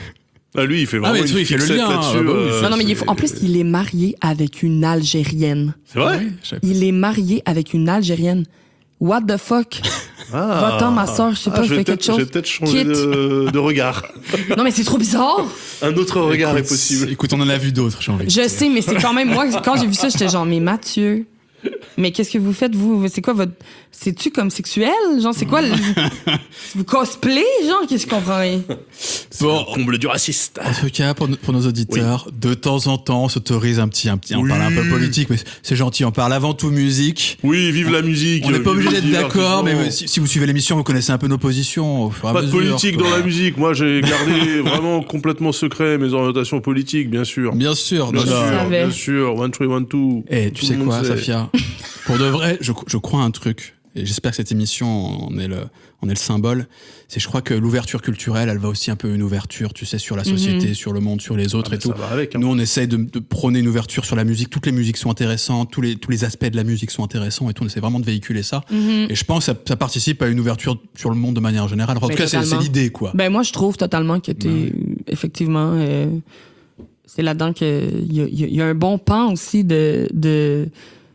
Ah, lui, il fait vraiment
mais
une
tu vois, il fait le
fixette
lien,
là-dessus.
ah bah oui,
euh,
Non non mais il est fou.
c'est-
En plus, il est marié avec une Algérienne.
C'est vrai?
Ouais, je savais pas.
Il est marié avec une Algérienne. What the fuck?
Ah.
Va-t'en, ma soeur, je sais
Ah,
pas,
je vais
fais quelque
peut-être-
chose.
Je vais peut-être changer
Quitte.
de, de regard.
Non mais c'est trop bizarre.
Un autre regard est
Écoute,
possible.
Écoute, on en a vu d'autres, j'ai envie de
Je
dire.
sais, mais c'est quand même moi quand j'ai vu ça, j'étais genre mais Mathieu. Mais qu'est-ce que vous faites vous? C'est quoi votre c'est-tu comme sexuel? Genre c'est quoi le... vous cosplay genre qu'est-ce que je comprends rien?
Bon,
Comble du raciste.
en tout cas, pour, no- pour nos auditeurs, de temps en temps, on s'autorise un petit, un petit, on
Oui.
parle un peu politique, mais c'est gentil, on parle avant tout musique.
Oui, vive la musique.
On n'est pas
vive
obligé
le
d'être d'accord, mais
divertissement.
si, si vous suivez l'émission, vous connaissez un peu nos positions. Au fur et à
Pas de
mesure,
politique
quoi.
dans la musique. Moi, j'ai gardé vraiment complètement secret mes orientations politiques, bien sûr.
Bien sûr,
Bien
non,
sûr,
non.
savais.
bien sûr. One three one two.
Et tu
Tout
sais
le monde
quoi,
sait.
Safia? Pour de vrai, je, je crois un truc. Et j'espère que cette émission en est le, en est le symbole. C'est, je crois que l'ouverture culturelle, elle va aussi un peu une ouverture, tu sais, sur la société, sur le monde, sur les autres
Ah,
et
mais
tout.
ça va avec, hein.
Nous, on essaye de, de prôner une ouverture sur la musique. Toutes les musiques sont intéressantes, tous les, tous les aspects de la musique sont intéressants et tout. On essaie vraiment de véhiculer ça. Et je pense que ça, ça participe à une ouverture sur le monde de manière générale. En
Mais
tout cas, c'est, c'est
totalement.
l'idée, quoi.
Ben moi je trouve totalement que t'es effectivement euh, c'est là-dedans que il y a, y a- y a un bon pan aussi de de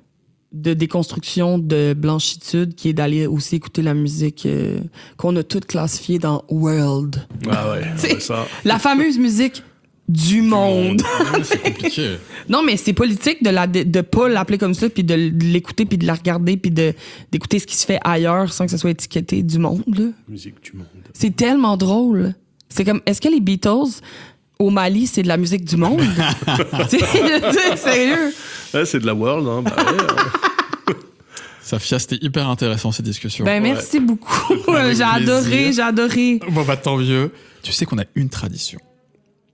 de déconstruction de blanchitude qui est d'aller aussi écouter la musique euh, qu'on a toute classifiée dans World.
Ah ouais,
C'est-
ouais, ça.
La fameuse musique du monde.
C'est compliqué.
Non, mais c'est politique de la de, de pas l'appeler comme ça, puis de, l- de l'écouter, puis de la regarder, puis de d'écouter ce qui se fait ailleurs sans que ça soit étiqueté du monde. Là.
Musique du monde.
C'est tellement drôle. C'est comme, est-ce que les Beatles au Mali, c'est de la musique du monde? C'est c'est sérieux.
Ouais, c'est de la world, hein. Bah, ouais, hein.
Safia, c'était hyper intéressant cette discussion.
Ben, merci beaucoup.
Avec
J'ai adoré,
plaisir.
j'ai adoré.
Bon, bah tant mieux. Tu sais qu'on a une tradition.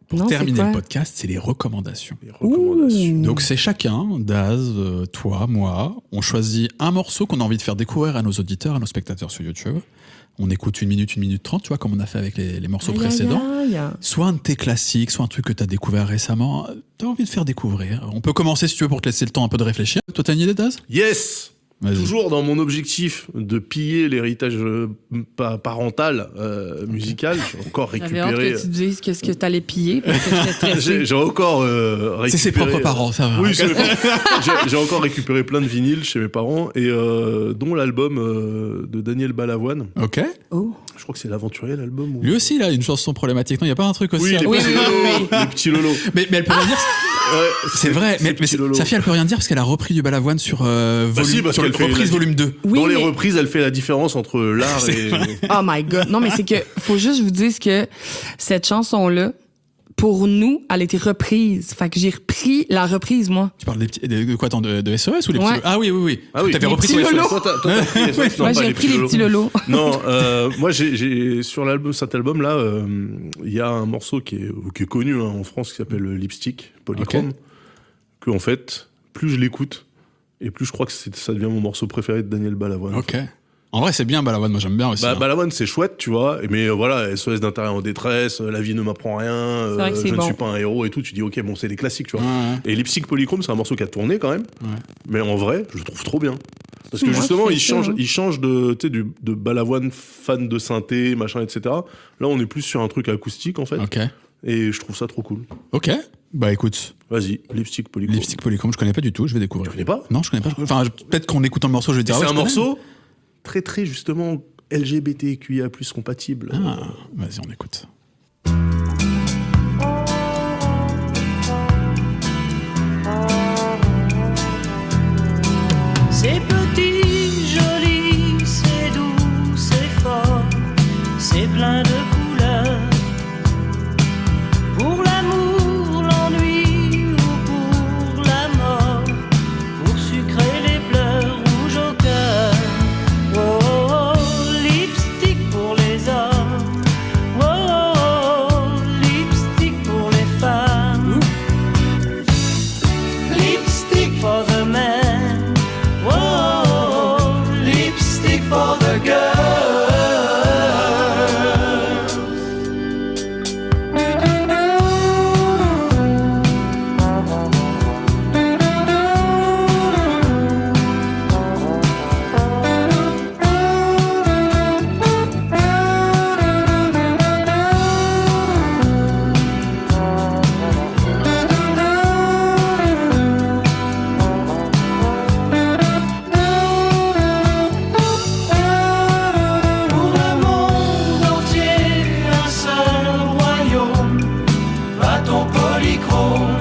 Pour
Non, c'est
terminer
quoi?
le podcast, c'est les recommandations.
Les recommandations.
Donc c'est chacun, Daz, euh, toi, moi, on choisit un morceau qu'on a envie de faire découvrir à nos auditeurs, à nos spectateurs sur YouTube. On écoute une minute, une minute trente, tu vois, comme on a fait avec les, les morceaux
Aïe,
précédents.
aïe, aïe.
Soit un de tes classiques, soit un truc que tu as découvert récemment, tu as envie de faire découvrir. On peut commencer si tu veux pour te laisser le temps un peu de réfléchir. Toi, t'as une idée, Daz?
Yes.
Vas-y.
Toujours dans mon objectif de piller l'héritage euh, pa- parental euh, musical, j'ai encore
J'avais hâte
récupéré.
que tu dises qu'est-ce que t'allais piller parce que j'étais stressée.
J'ai, j'ai encore euh, récupéré.
C'est ses propres parents, ça va.
Oui, c'est mes parents. j'ai, j'ai encore récupéré plein de vinyles chez mes parents et euh, dont l'album euh, de Daniel Balavoine.
Ok.
Oh.
Je crois que c'est l'Aventurier l'album. Ou...
Lui aussi, il a une chanson problématique. Non, il n'y a pas un truc aussi
Oui, les,
à-
Oui,
petits
oui, oui,
lolos,
oui.
les petits lolos.
Mais, mais elle peut rien dire.
Ouais,
C'est vrai. Mais, mais
petits lolos.
Safia, elle peut rien dire parce qu'elle a repris du Balavoine sur, euh,
Bah
volume,
si, parce
sur
qu'elle
le
fait
reprise
la-
volume deux.
Oui,
Dans les
mais-
reprises, elle fait la différence entre l'art et.
Oh my god. Non, mais c'est que faut juste vous dire que cette chanson-là, pour nous, elle a été reprise. Fait que j'ai repris la reprise, moi.
Tu parles des petits, de, de quoi, attends, de, de S O S ou les
Ouais.
petits Ah oui, oui, oui.
Ah oui.
T'avais
Les
repris
petits
ton S O S.
lolos.
Toi, t'as, toi, t'as pris les non,
Moi,
pas
j'ai
les
repris les petits lolos.
Non, euh, moi, j'ai, j'ai sur l'album, cet album-là, euh, il y a un morceau qui est, qui est connu hein, en France qui s'appelle Lipstick, Polychrome,
Ok.
que en fait, plus je l'écoute, et plus je crois que c'est, ça devient mon morceau préféré de Daniel Balavoine.
Ok. En vrai, c'est bien Balavoine, moi j'aime bien aussi.
Bah,
hein.
Balavoine, c'est chouette, tu vois, mais euh, voilà, S O S d'intérieur en détresse, euh, La vie ne m'apprend rien, euh,
vrai que c'est
je
bon.
ne suis pas un héros et tout, tu dis ok, bon, c'est des classiques, tu vois.
Ouais, ouais.
Et Lipstick Polychrome, c'est un morceau qui a tourné quand même,
Ouais.
mais en vrai, je le trouve trop bien. Parce que
Moi,
justement,
je fais
il
ça,
change,
hein.
il change de, tu sais, du- de Balavoine fan de synthé, machin, et cetera. Là, on est plus sur un truc acoustique, en fait,
Ok.
et je trouve ça trop cool.
Ok. Bah écoute,
Vas-y, Lipstick Polychrome.
Lipstick Polychrome, je connais pas du tout, je vais découvrir.
Tu connais pas?
Non, je connais pas. Enfin, je- peut-être qu'en écoutant le morceau, je vais
Et
dire.
c'est
ah ouais,
un
je connais.
morceau très, très, justement, L G B T Q I A plus compatible.
Ah, vas-y, on écoute.
C'est petit, joli, c'est doux, c'est fort, c'est plein de couleurs. Pour l'amour, l'ennui ou pour la mort, pour sucrer les pleurs rouges au cœur. Oh, oh, oh, lipstick pour les hommes. Oh, oh, oh, lipstick pour les femmes. Lipstick for the men. Oh, lipstick for the girls. Pour le monde entier, un seul royaume, bâton polychrome.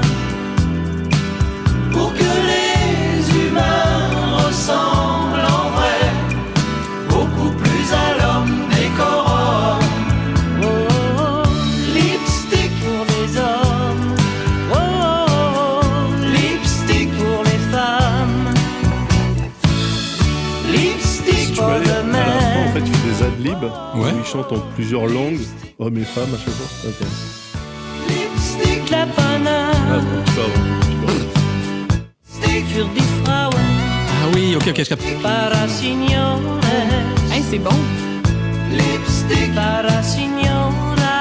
Pour que les humains ressemblent en vrai beaucoup plus à l'homme décorum. Oh, oh, oh, lipstick pour les hommes. Oh, oh, oh, lipstick pour les femmes. Lipstick
Tu
for
vas aller
the
à la fin, en
men.
fait, il fait des adlibs
Ouais.
où il chante en plusieurs langues, hommes et femmes à chaque fois. Ok.
Lipstick la
Ah,
banane.
bon, tu peux avoir, tu peux avoir.
Lipstick für die Frauen.
Ah oui, ok, ok, je capte.
Para signores.
Hey, c'est bon.
Lipstick para signoras.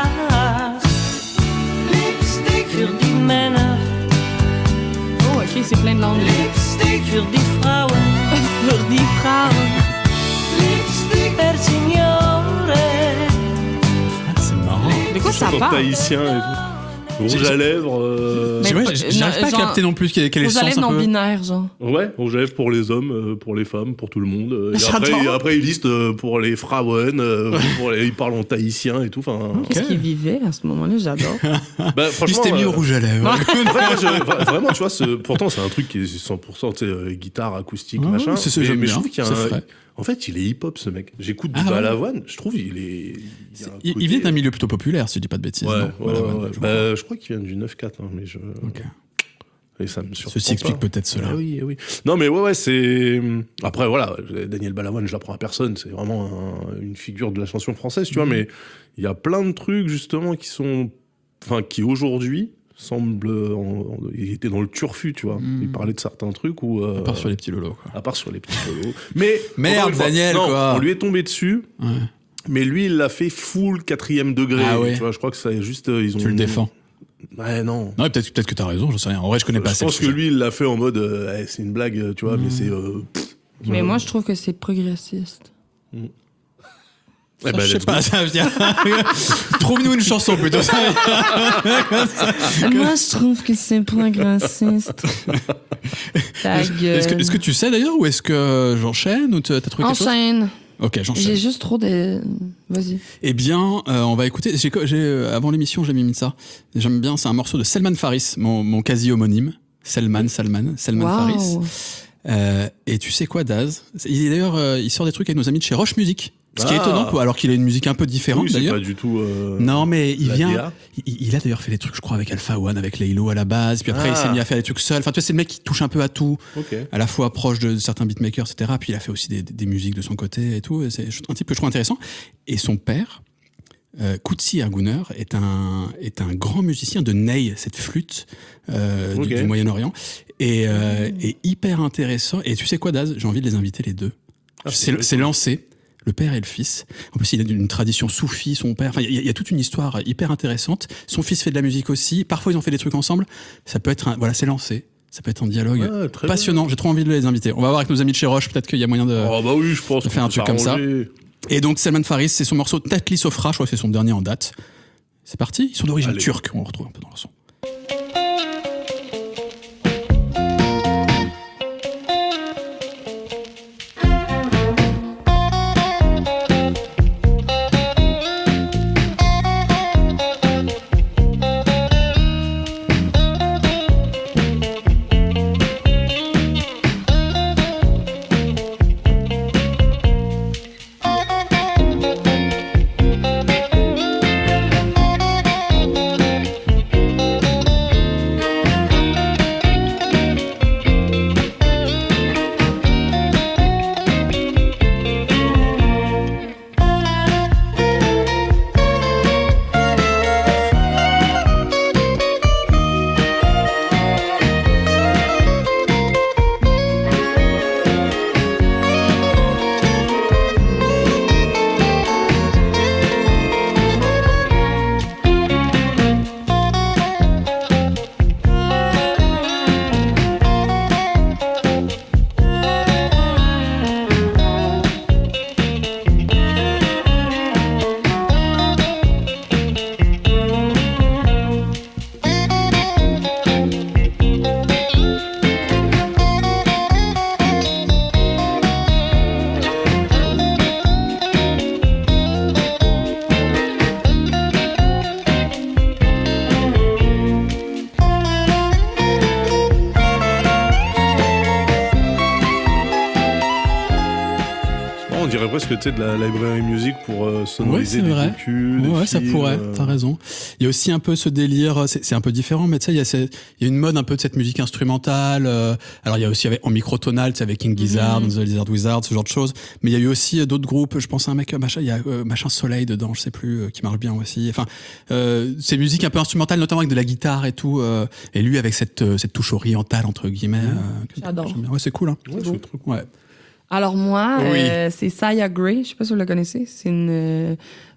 Lipstick für die Männer.
Oh, ok, c'est plein de langues.
Lipstick für die Frauen.
Pour des Frauen.
Lipstick per signore.
Ah, c'est marrant.
De quoi ça
Chante en
parle?
tahitien et tout. Rouge à lèvres. euh,
Mais
C'est vrai,
pas-
j- j'arrive pas à
genre-
capter non plus quel, quel est le
Vous allez
sens un
non
peu.
binaire, genre.
Ouais, rouge à lèvres pour les hommes, euh, pour les femmes, pour tout le monde. euh, Et
J'adore.
après, après, il liste euh, pour les Frauen, euh, pour les, il parle en tahitien et tout. Enfin,
Qu'est-ce qu'il vivait à ce moment-là? J'adore.
bah,
Il
franchement,
s'était mis
euh,
au rouge à lèvres.
en fait, moi, je- vra- vraiment, tu vois, ce- pourtant, c'est un truc qui est cent pour cent, tu sais, euh, guitare, acoustique,
Ouais,
machin.
c'est ce que
mais
j'aime
mais je
bien,
trouve qu'il y a
c'est
un.
frais.
En fait, il est hip-hop, ce mec. J'écoute du
Ah ouais.
Balavoine, je trouve il est. il y a un
Il, il
côté-
vient d'un milieu plutôt populaire, si je dis pas de bêtises.
Ouais,
non
ouais,
Voilà,
ouais,
ouais,
ouais.
je vois.
Bah, je crois qu'il vient du neuf quatre, hein, mais je.
Ok.
Et ça me surprend.
Ceci explique
pas.
peut-être cela.
Ah oui, ah oui. Non, mais ouais, ouais, c'est. Après, voilà, Daniel Balavoine, je l'apprends à personne. C'est vraiment un- une figure de la chanson française, tu vois.
Mhm.
Mais il y a plein de trucs, justement, qui sont enfin, qui aujourd'hui semble, en- en- il était dans le turfu, tu vois.
Mm.
Il parlait de certains trucs où. euh,
À part sur les petits lolos, quoi.
à part sur les petits lolos. Mais
Merde,
encore une fois,
Daniel,
non,
quoi.
On lui est tombé dessus.
Ouais.
Mais lui, il l'a fait full quatrième degré.
Ah ouais.
Tu vois, je crois que ça est juste. euh, Ils ont...
Tu le défends.
Ouais, non.
Non, mais peut-être peut-être que t'as raison, j'en sais rien. En vrai, je connais pas
Je
assez
pense
le
que
sujet.
lui, il l'a fait en mode. euh, eh, c'est une blague, tu vois, mais c'est. euh, pff,
Mais
euh,
moi, je trouve que c'est progressiste.
eh ben,
je sais
let's
pas,
go.
ça vient. Trouve-nous une chanson plutôt. Ça vient.
Moi, je trouve que c'est progressiste. Ta
Est-ce
gueule.
que, est-ce que tu sais d'ailleurs ou est-ce que j'enchaîne ou t'as t'as trouvé quelque chose?
Enchaîne.
Ok, j'enchaîne.
J'ai juste trop de. Vas-y.
Eh bien, euh, on va écouter. J'ai, j'ai, euh, avant l'émission, j'ai mis ça. J'aime bien, c'est un morceau de Salman Faris, mon, mon quasi-homonyme. Salman, Salman, Salman Faris.
Waouh.
Euh, et tu sais quoi, Daz? Il est d'ailleurs, euh, il sort des trucs avec nos amis de chez Roche Music. Ce qui est
Ah.
étonnant, pour- alors qu'il a une musique un peu différente
Oui, c'est
d'ailleurs.
pas du tout. euh,
Non, mais il
la
vient.
D A.
Il, il a d'ailleurs fait des trucs, je crois, avec Alpha One, avec Laylo à la base. Puis après, il
Ah.
s'est mis à faire des trucs seul. Enfin, tu vois, c'est le mec qui touche un peu à tout,
Ok.
à la fois proche de certains beatmakers, et cetera. Puis il a fait aussi des, des- des musiques de son côté et tout. Et c'est un type que je trouve intéressant. Et son père, euh, Kutsi Erguner, est un, est un grand musicien de ney, cette flûte euh, du-
Ok.
du, Moyen-Orient. Et, euh, et hyper intéressant. Et tu sais quoi, Daz? J'ai envie de les inviter les deux.
Ah,
c'est
c'est
c'est lancé. Le père et le fils. En plus, il a une tradition soufie, son père. Enfin, il y, a- il y a toute une histoire hyper intéressante. Son fils fait de la musique aussi. Parfois, ils ont fait des trucs ensemble. Ça peut être un, voilà, c'est lancé. Ça peut être un dialogue
Ouais, très
passionnant. J'ai trop envie de les inviter. On va voir avec nos amis de chez Roche. Peut-être qu'il y a moyen de.
Oh bah oui, je pense.
de faire
qu'on
un
peut
truc comme ça.
s'arranger.
Et donc, Salman Faris, c'est son morceau Tatli Sofra. Je crois que c'est son dernier en date. C'est parti. Ils sont d'origine
Allez.
turque. On retrouve un peu dans le son.
On dirait presque tu sais, de la library music pour euh, sonoriser
Ouais, c'est
des
vrai.
docus, des
Ouais, ça
films,
pourrait,
euh,
t'as raison. Il y a aussi un peu ce délire, c'est c'est un peu différent, mais tu sais, il y, a ces- il y a une mode un peu de cette musique instrumentale. euh, alors, il y a aussi avec, en microtonal, tu sais, avec King Gizzard, The Lizard Wizard, ce genre de choses. Mais il y a eu aussi euh, d'autres groupes, je pense à un mec, euh, machin, il y a euh, Machin Soleil dedans, je sais plus, euh, qui marche bien aussi. Enfin, euh, ces musiques un peu instrumentales, notamment avec de la guitare et tout. euh, et lui, avec cette, euh, cette touche orientale, entre guillemets. euh, que-
J'adore.
j'aime bien. Ouais, c'est cool, hein.
Ouais, c'est trop cool.
Ouais.
Alors, moi,
Oui.
euh, c'est Saya Gray. Je sais pas si vous la connaissez. C'est une euh,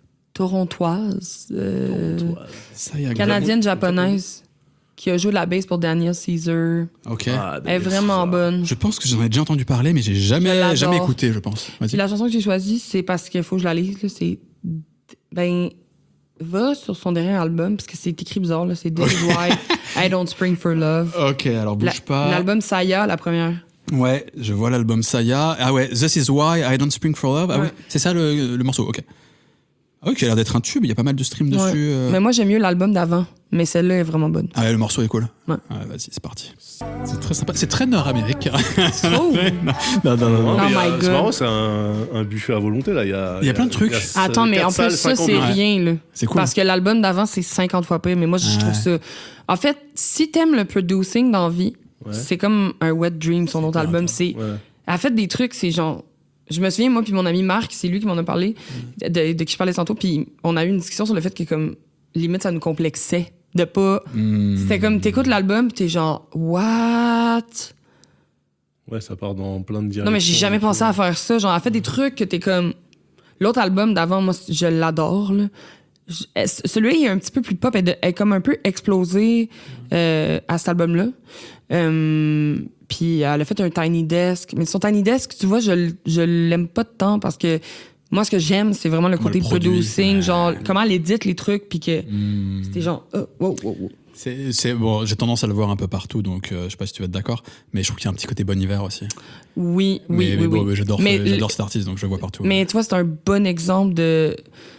Torontoise. euh,
Ça y est,
Canadienne-japonaise. Qui a joué de la bass pour Daniel Caesar.
Ok.
Ah,
Elle est vraiment bonne.
Je pense que j'en ai déjà entendu parler, mais j'ai
Je
jamais,
l'adore.
jamais écouté, je pense. Vas-y.
Puis la chanson que j'ai choisie, c'est parce qu'il faut que je la lise. là, C'est. Ben. Va sur son dernier album, parce que c'est écrit bizarre. là, C'est This is why I don't spring for love.
Ok, alors bouge
La-
pas.
L'album Saya, la première.
Ouais, je vois l'album Saya. Ah ouais, This is why I don't spring for love. Ah
Ouais.
ouais, c'est ça le, le morceau, ok. Ah oui, qui a l'air d'être un tube, il y a pas mal de streams
Ouais.
dessus. euh.
Mais moi, j'aime mieux l'album d'avant. Mais celle-là est vraiment bonne.
Ah ouais, le morceau est cool.
Ouais.
Ah, vas-y, c'est parti. C'est très sympa. C'est très nord-américain.
Oh!
non, non, non, non.
Ouais, mais
Oh
il y a-
my
c'est
God.
marrant, c'est un, un buffet à volonté là. Il y a,
Il y a plein de trucs.
Attends, mais
quatre
en
salles,
plus, ça,
cinquante
c'est
Ouais.
rien, là.
C'est cool.
Parce que l'album d'avant, c'est cinquante fois pire. Mais moi, je
Ouais.
trouve ça. En fait, si t'aimes le producing dans la vie,
Ouais.
c'est comme un Wet Dream, son autre album. C'est.
Ouais.
Elle a fait des trucs, c'est genre. Je me souviens, moi, puis mon ami Marc, c'est lui qui m'en a parlé, de, de qui je parlais tantôt, puis on a eu une discussion sur le fait que, comme. limite, ça nous complexait de pas...
Hmm.
C'était comme, t'écoutes l'album, pis t'es genre, what?
Ouais, ça part dans plein de directions.
Non, mais j'ai jamais pensé à faire ça. Genre, elle fait des trucs que t'es comme... L'autre album d'avant, moi, je l'adore, là. Je- elle- Celui-là, il est un petit peu plus pop. Elle est comme un peu explosée euh, à cet album-là. Euh, Puis elle a fait un Tiny Desk. Mais son Tiny Desk, tu vois, je, l- je l'aime pas tant parce que moi, ce que j'aime, c'est vraiment le
Comment
côté
le produit,
producing,
ouais.
genre comment elle édite les trucs, puis que
Hmm.
c'était genre, oh, wow, wow, wow.
C'est, c'est bon, j'ai tendance à le voir un peu partout, donc euh, je sais pas si tu vas être d'accord, mais je trouve qu'il y a un petit côté Bon Hiver aussi.
Oui, oui,
mais,
oui,
mais bon,
oui.
mais j'adore,
Mais
ce- j'adore cet artiste, donc je le vois partout.
Mais tu vois, c'est un bon exemple de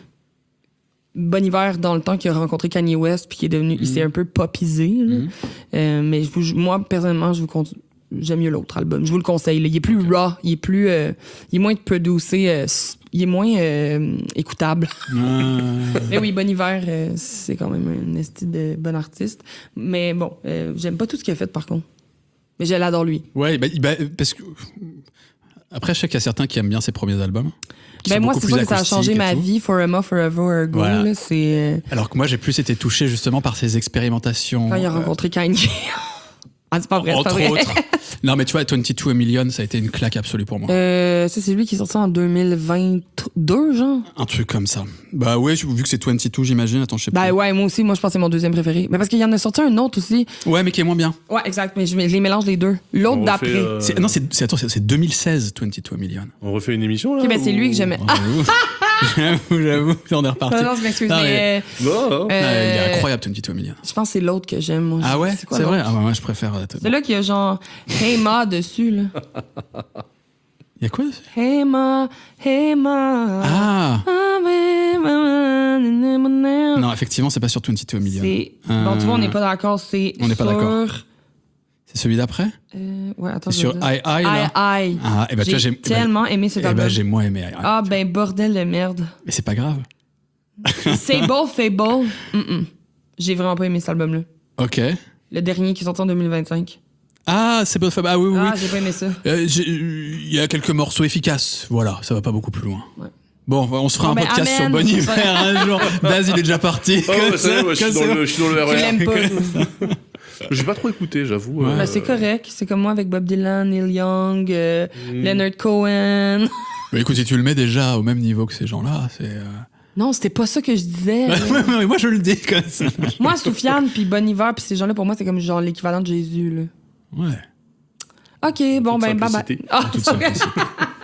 Bon Hiver dans le temps qui a rencontré Kanye West puis qui est devenu, il s'est un peu popisé. là.
Mhm.
Euh, mais je vous- moi, personnellement, je vous con- j'aime mieux l'autre album. Je vous le conseille. là. Il est plus raw, il est plus, euh, il est moins producé, euh, s- il est moins euh, écoutable.
Ah.
Mais oui, Bon Hiver, euh, c'est quand même un esti de bon artiste. Mais bon, euh, j'aime pas tout ce qu'il a fait par contre. Mais je l'adore lui.
Ouais, bah, bah, parce que. Après, je sais qu'il y a certains qui aiment bien ses premiers albums. qui
Ben
sont
moi,
beaucoup
c'est
plus
sûr que ça a
acoustiques
changé
et
ma
tout.
vie. Forever, Forever Ago,
Voilà.
là, c'est euh,
Alors que moi, j'ai plus été touché justement par ses expérimentations.
quand il a
euh,
rencontré Kanye. Ah, c'est pas vrai, c'est pas
entre
vrai.
autres. Non, mais tu vois, vingt-deux A Million, ça a été une claque absolue pour moi.
Euh, ça, c'est lui qui est sorti en deux mille vingt-deux, genre?
Un truc comme ça. Bah ouais, vu que c'est vingt-deux, j'imagine. Attends, je sais
Ben
plus.
ouais, moi aussi, moi je pense que c'est mon deuxième préféré. Mais parce qu'il y en a sorti un autre aussi.
Ouais, mais qui est moins bien.
Ouais, exact, mais je, je les mélange les deux. L'autre
On
d'après.
refait, euh,
C'est- non, c'est, c'est, attends, c'est, c'est deux mille seize, vingt-deux A Million.
On refait une émission là
Ok, ben c'est
ou-
lui que j'aimais. Ah,
J'avoue, j'avoue, on est reparti.
non, non, je m'excuse,
Non,
mais.
mais-
euh,
Non, non.
Ah, il est
euh,
incroyable, vingt-deux A Million.
Je pense que c'est l'autre que j'aime, moi.
Ah ouais,
c'est
c'est,
quoi,
vrai.
l'autre?
Ah ouais, moi, je préfère. euh,
C'est là qu'il y a genre Hey Ma dessus, là.
Il y a quoi dessus?
Hey Ma, Hey Ma.
Ah
Ah, mais, ma, na, na, na, na.
non, effectivement, c'est pas sur vingt-deux A Million.
C'est.
Euh,
Bon, tu vois, on n'est pas d'accord. C'est.
on n'est pas
sur-
d'accord. C'est celui d'après?
Euh, ouais, attends.
C'est
je vais
sur
dire.
I I là?
I, I.
Ah, et bah tu vois,
J'ai
j'ai
tellement aimé cet
Eh
album.
ben, j'ai moins aimé. I I.
Ah, ben, bordel de merde.
Mais c'est pas grave.
Sable, Fable. Mm-mm. J'ai vraiment pas aimé cet album-là.
Ok.
Le dernier qui est sorti en deux mille vingt-cinq.
Ah, c'est pas Ah oui, oui,
Ah,
oui.
j'ai pas aimé ça.
Euh, j'ai- Il y a quelques morceaux efficaces. Voilà, ça va pas beaucoup plus loin.
Ouais.
Bon, on se fera
Bon,
un
ben,
podcast
amen.
sur Bon Hiver un jour. Baz, il est déjà parti.
Oh, ouais, ça y est, moi, je suis dans le, je suis dans le
Tu
R E R.
l'aimes pas, toi.
J'ai pas trop écouté, j'avoue.
Ouais.
euh,
Ben, c'est correct. C'est comme moi avec Bob Dylan, Neil Young, euh,
Mm.
Leonard Cohen.
Mais écoute, si tu le mets déjà au même niveau que ces gens-là, c'est. euh,
Non, c'était pas ça que je disais. là.
Mais moi, je le dis comme ça.
Moi, Soufiane, puis Bon Hiver, puis ces gens-là, pour moi, c'est comme genre l'équivalent de Jésus, là.
Ouais.
OK, bon,
toute
ben, bye bye.
simplicité.
Ah,
Toute
c'est vrai.
simplicité.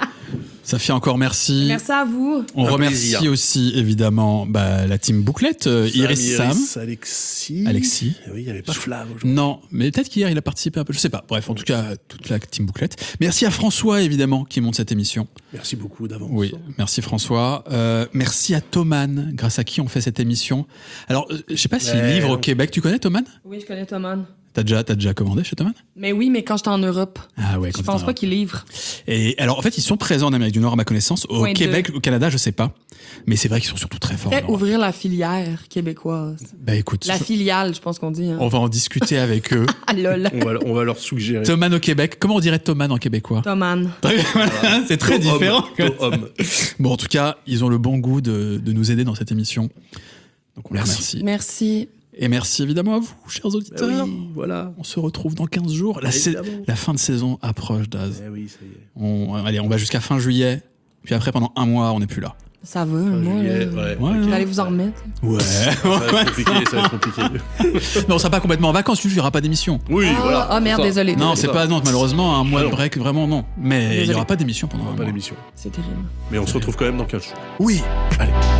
Safia, encore merci.
Merci à vous.
On
Un
remercie
plaisir.
aussi évidemment bah, la team Bouclette, euh,
Sam,
Iris, Sam,
Alexis.
Alexis.
Eh oui, il n'y avait pas Flav aujourd'hui.
Non, mais peut-être qu'hier il a participé un peu, je sais pas. Bref, en tout cas, toute la team Bouclette. Merci à François évidemment qui monte cette émission.
Merci beaucoup d'avance.
Oui, merci François. Euh, merci à Thoman, grâce à qui on fait cette émission. Alors, euh, je sais pas s'il
Ouais.
livre au Québec. Tu connais Thoman?
Oui, je connais Thoman.
T'as déjà, t'as déjà commandé chez Thoman?
Mais oui, mais quand j'étais en Europe,
Ah ouais.
je
quand
pense
t'es en-
pas qu'il livre.
Et alors, en fait, ils sont présents en Amérique du Nord à ma connaissance. Au
Point
Québec, au Canada, je sais pas. Mais c'est vrai qu'ils sont surtout très forts.
Fait
en Europe.
ouvrir la filière québécoise.
Bah écoute,
La
je-
filiale, je pense qu'on dit. Hein.
on va en discuter avec eux.
Ah lol.
On va, on va leur suggérer.
Thoman au Québec. Comment on dirait Thoman en québécois?
Thoman.
Voilà, c'est très
Tom
différent.
Homme. Tom Homme.
Bon, en tout cas, ils ont le bon goût de, de nous aider dans cette émission. Donc on les remercie.
Merci.
Et merci évidemment à vous, chers
Bah
auditeurs.
oui, voilà.
On se retrouve dans quinze jours. La, sa-
Évidemment.
la fin de saison approche, Daz.
Eh oui, ça y est.
On, allez, on va jusqu'à fin juillet. Puis après, pendant un mois, on n'est plus là.
Ça va,
Fin
moi,
juillet,
là.
ouais.
Ouais,
Vous
ouais.
allez vous en remettre.
Ouais.
Ça va être compliqué, ça va être compliqué.
Mais on sera pas complètement en vacances, il n'y aura pas d'émission.
Oui,
Ah,
voilà.
ah, merde,
Ça.
désolé.
Non, c'est
ça.
pas, non, malheureusement, un mois
Ah
de
non.
break, vraiment non. Mais il n'y
Désolé.
aura pas d'émission pendant un
Pas
mois.
d'émission.
C'est terrible.
Mais on se retrouve quand même dans quinze jours.
Oui.
Allez.